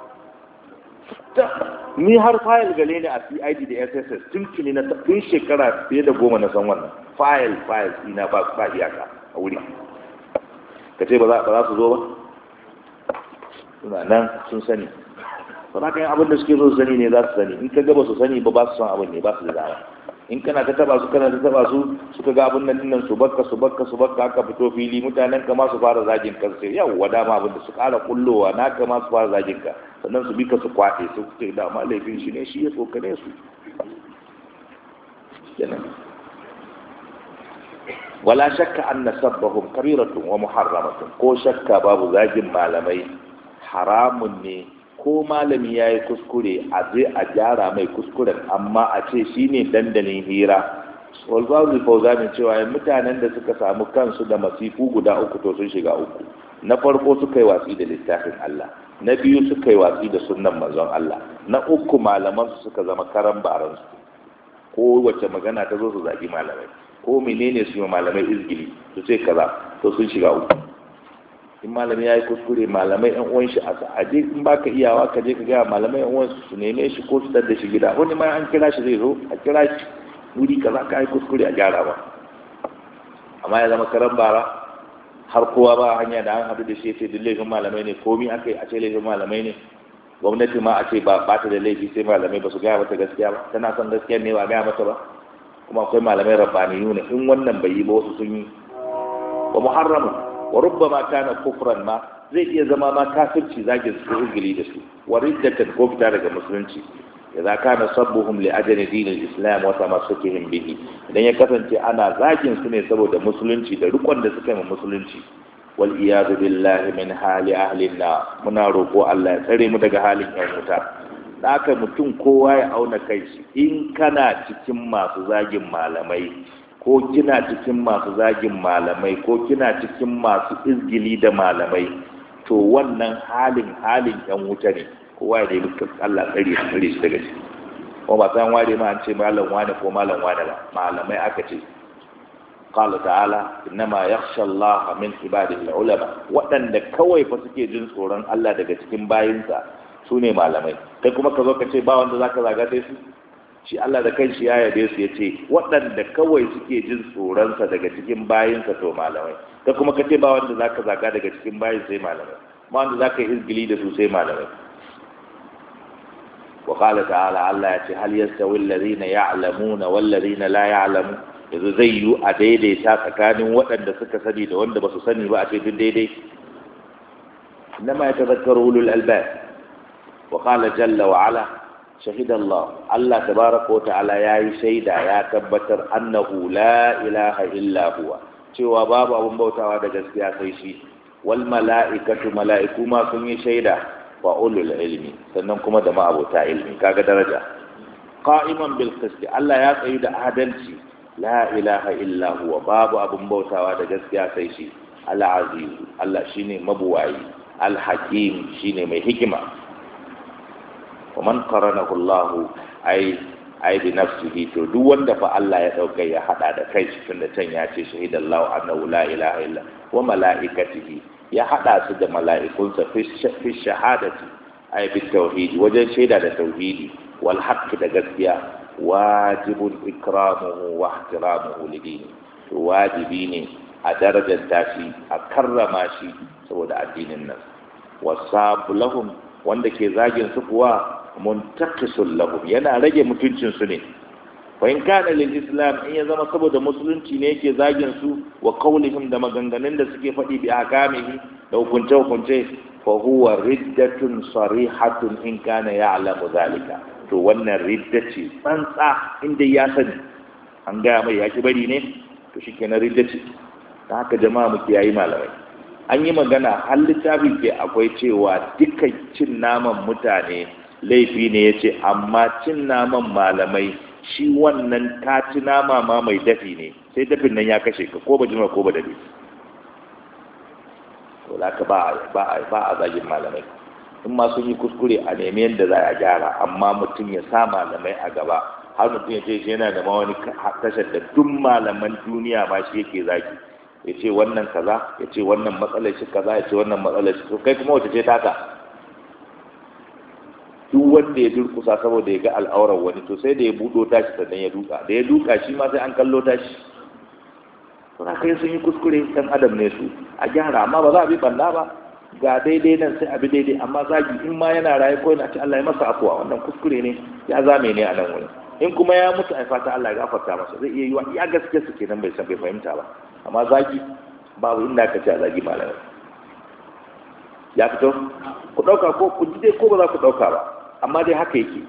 Ni har fayil gale ne a C I D da S S S tun tuni na tun shekara fiye da goma na san wannan fayil fayil ina ba ba iyaka a wuri, ka ce ba za su zo ba, suna nan sun sani, ba za ka yi abin da suke so su sani ne za su sani, in ka gaba su sani ba ba su san abin ne ba su da dama, in kana ta taba su kana ta taba su suka ga abin nan dinnan su bakka su bakka su bakka aka fito fili mutanen ka ma su fara zagin ka sai yawa dama abin da su kara kullowa na ka ma su fara zagin ka, sannan su bi ka su kwaɗe su ce dama laifin shi ne shi ya tsokane su kenan. wala shakka anna sabbahum kabiratun wa muharramatun, ko shakka babu zagin malamai haramun ne, ko malami yayi kuskure a je a gyara mai kuskuren, amma a ce shine dandalin hira. Walbabu Fawzani cewa mutanen da suka samu kansu da masifu guda uku to sun shiga uku. Na farko suka yi watsi da littafin Allah, na biyu suka yi watsi da sunnan manzon Allah, na uku malaman su suka zama karan baran su, ko wace magana ta zo su zagi malamai, ko menene su yi malamai izgili su ce kaza, to sun shiga uku. In malami ya yi kuskure, malamai yan uwan shi a sa'adi, in baka iyawa ka je ka gaya malamai yan uwan su neme shi ko su tar da shi gida, wani ma an kira shi zai zo a kira shi wuri kaza ka yi kuskure a gyara ba. Amma ya zama karan bara har kowa ba hanya da an haɗu da shi ya ce duk laifin malamai ne, komi aka yi a ce laifin malamai ne, gwamnati ma a ce ba ta da laifi sai malamai ba su gaya mata gaskiya ba, tana son gaskiya ne ba gaya mata ba. Kuma akwai malamai rabbaniyu ne, in wannan bai yi ba wasu sun yi. Wa muharramu wa rubbama kana kufran ma, zai iya zama ma kafirci zagin su izgili da su, wa riddatan ko fita daga musulunci. idza kana sabbuhum li ajli dinil islam wa tamassukihim bihi, idan ya kasance ana zagin su ne saboda musulunci da rikon da suka yi musulunci. Wal iyadu billahi min hali ahli na, muna roko Allah ya tsare mu daga halin yan wuta. Haka mutum kowa ya auna kai shi, in kana cikin masu zagin malamai, ko kina cikin masu zagin malamai, ko kina cikin masu izgili da malamai, to wannan halin halin yan wuta ne. Kowa ya nemi Allah tsare su tsare shi daga shi. Ko ba san ware ma an ce malam wane ko malam wane ba, malamai aka ce. Qala ta'ala innama yakhsha Allah min ibadihi ulama, waɗanda kawai fa suke jin tsoron Allah daga cikin bayinsa su ne malamai. Kai kuma ka zo ka ce ba wanda zaka zaga sai su? Shi Allah da kanshi ya yabe su yace waɗanda kawai suke jin tsoron sa daga cikin bayinsa to malamai. Kai kuma ka ce ba wanda zaka zaga daga cikin bayin sai malamai. Ba wanda zaka yi izgili da su sai malamai. وقال تعالى الله يتي هل يستوي الذين يعلمون والذين لا يعلمون، yanzu zai yi a daidaita tsakanin waɗanda suka sani da wanda ba su sani ba a ce duk daidai. Innama yatadhakkaru ulul albab. Wa qala jalla wa ala shahida Allah, Allah tabaraka wa ta'ala yayi shaida ya tabbatar annahu la ilaha illa huwa, cewa babu abun bautawa da gaskiya sai shi. Wal mala'ikatu, mala'iku ma sun yi shaida, wa ulul ilmi, sannan kuma da ma'abota ilmi, kaga daraja. Qa'iman bil qist, Allah ya tsayi da adalci, la ilaha illa huwa, babu abun bautawa da gaskiya sai shi. Al-aziz, Allah shine mabuwayi, al-hakim shine mai hikima. Wa man qaranahu Allah ai ai bi nafsihi, to duk wanda fa Allah ya dauka ya hada da kai shi, tunda can ya ce shahidallahu annahu la ilaha illa wa malaikatihi, ya hada su da mala'ikunsa fi shahadati ay bi tauhidi, wajen shaida da tauhidi, wal haqqi da gaskiya, wajibun ikramuhu wa ihtiramuhu lidini, to wajibi ne a darajar tashi, a karrama shi saboda addinin nan. Wasabu lahum, wanda ke zagin su kuwa muntaqisul lahum, yana rage mutuncin su ne. Wa in kana lil islam, in ya zama saboda musulunci ne yake zagin su, wa qawlihim, da maganganun da suke faɗi bi ahkamihi, da hukunce hukunce, fa huwa riddatun sarihatun in kana ya'lamu zalika, to wannan ridda ce tsantsa inda ya sani, an gaya mai yaki bari ne, to shikenan ridda ce. Ta haka jama'a muke yayi malamai, an yi magana har littafi ke akwai cewa dukkan cin naman mutane laifi ne yace, amma cin naman malamai shi wannan ka ci nama ma mai dafi ne, sai dafin nan ya kashe ka, ko ba jima ko ba dade. To za ka ba a zagin malamai, in ma sun yi kuskure a nemi yadda za a gyara, amma mutum ya sa malamai a gaba, har mutum ya ce shi yana da ma wani tashar da duk malaman duniya ma shi yake zagi, ya ce wannan kaza, ya ce wannan matsalar shi kaza, ya ce wannan matsalar shi, to kai kuma wace ce taka? Duk wanda ya durkusa saboda ya ga al'aurar wani, to sai da ya buɗo tashi sannan ya duka, da ya duka shi ma sai an kallo tashi. To na kai sun yi kuskure, ɗan adam ne su, a gyara, amma ba za a bi balla ba, ga daidai nan sai a bi daidai, amma zagi in ma yana raye ko yana ci Allah ya masa afuwa, wannan kuskure ne, ya zame ne a nan wani. In kuma ya mutu a fata Allah ya gafarta masa, zai iya yiwa ya gaske su kenan bai san bai fahimta ba, amma zagi babu inda aka ce a zagi malamai. Ya fito? Ku ɗauka ko ku ji dai ko ba za ku ɗauka ba, amma dai haka yake.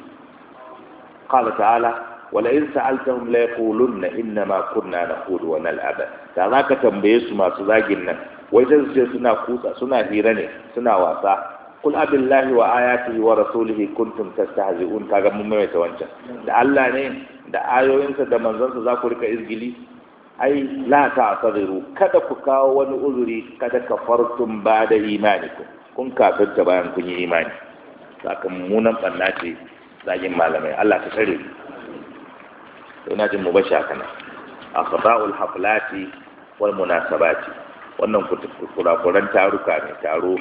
Qala ta'ala wala in sa'altahum la yaqulunna inna ma kunna naqulu wa nal'ab, da za ka tambaye su masu zagin nan wai sai su ce suna kusa suna hira ne suna wasa kul abillahi wa ayatihi wa rasulihi kuntum tastahzi'un kaga mun mai ta wancan da Allah ne da ayoyinsa da manzansa za ku rika izgili ai la ta'tadiru kada ku kawo wani uzuri kada kafartum ba'da imanikum kun kafirta bayan kun yi imani saka mummunan banna ce zagin malamai Allah ka tsare to ina jin mu bashi haka nan akhda'ul haflati wal munasabati wannan kurakuran taruka ne taro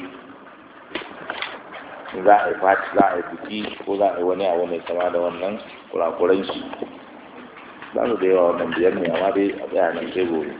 za a yi fati za a yi biki ko za a yi wani abu mai kama da wannan kurakuran shi ba su da yawa wannan biyar ne amma dai a tsaya nan sai gobe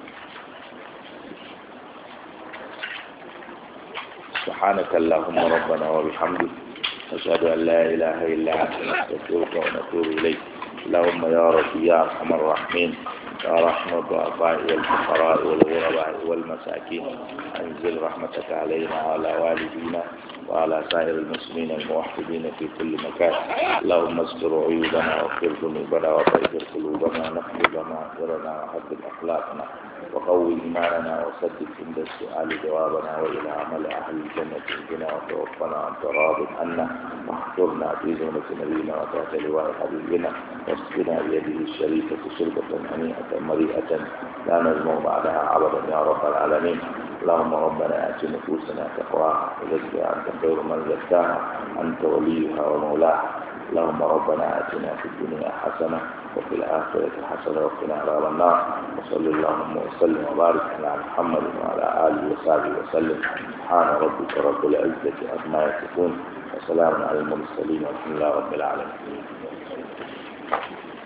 سبحانك اللهم ربنا وبحمدك نشهد أن لا إله إلا أنت نستغفرك ونتوب إليك اللهم يا ربي يا أرحم الراحمين يا رحمة الضعفاء والفقراء والغرباء والمساكين أنزل رحمتك علينا وعلى والدينا وعلى سائر المسلمين الموحدين في كل مكان اللهم استر عيوبنا واغفر ذنوبنا وطهر قلوبنا نقض ضمائرنا وحدد أخلاقنا وقوي إيماننا وسدد عند السؤال جوابنا وإلى عمل أهل الجنة اهدنا وتوفنا عن تراض عنا واحفظنا في زمرة نبينا وتحت لواء حبيبنا واسقنا بيده الشريفة شربة هنيئة مريئة لا نزمع بعدها أبدا يا رب العالمين اللهم ربنا آت نفوسنا تقواها وزكها أنت خير من زكاها أنت وليها ومولاها اللهم ربنا آتنا في الدنيا حسنة وفي الآخرة حسنة وقنا عذاب النار وصلى اللهم وسلم وبارك على محمد وعلى آله وصحبه وسلم سبحان ربك رب العزة عما يصفون وسلام على المرسلين والحمد لله رب العالمين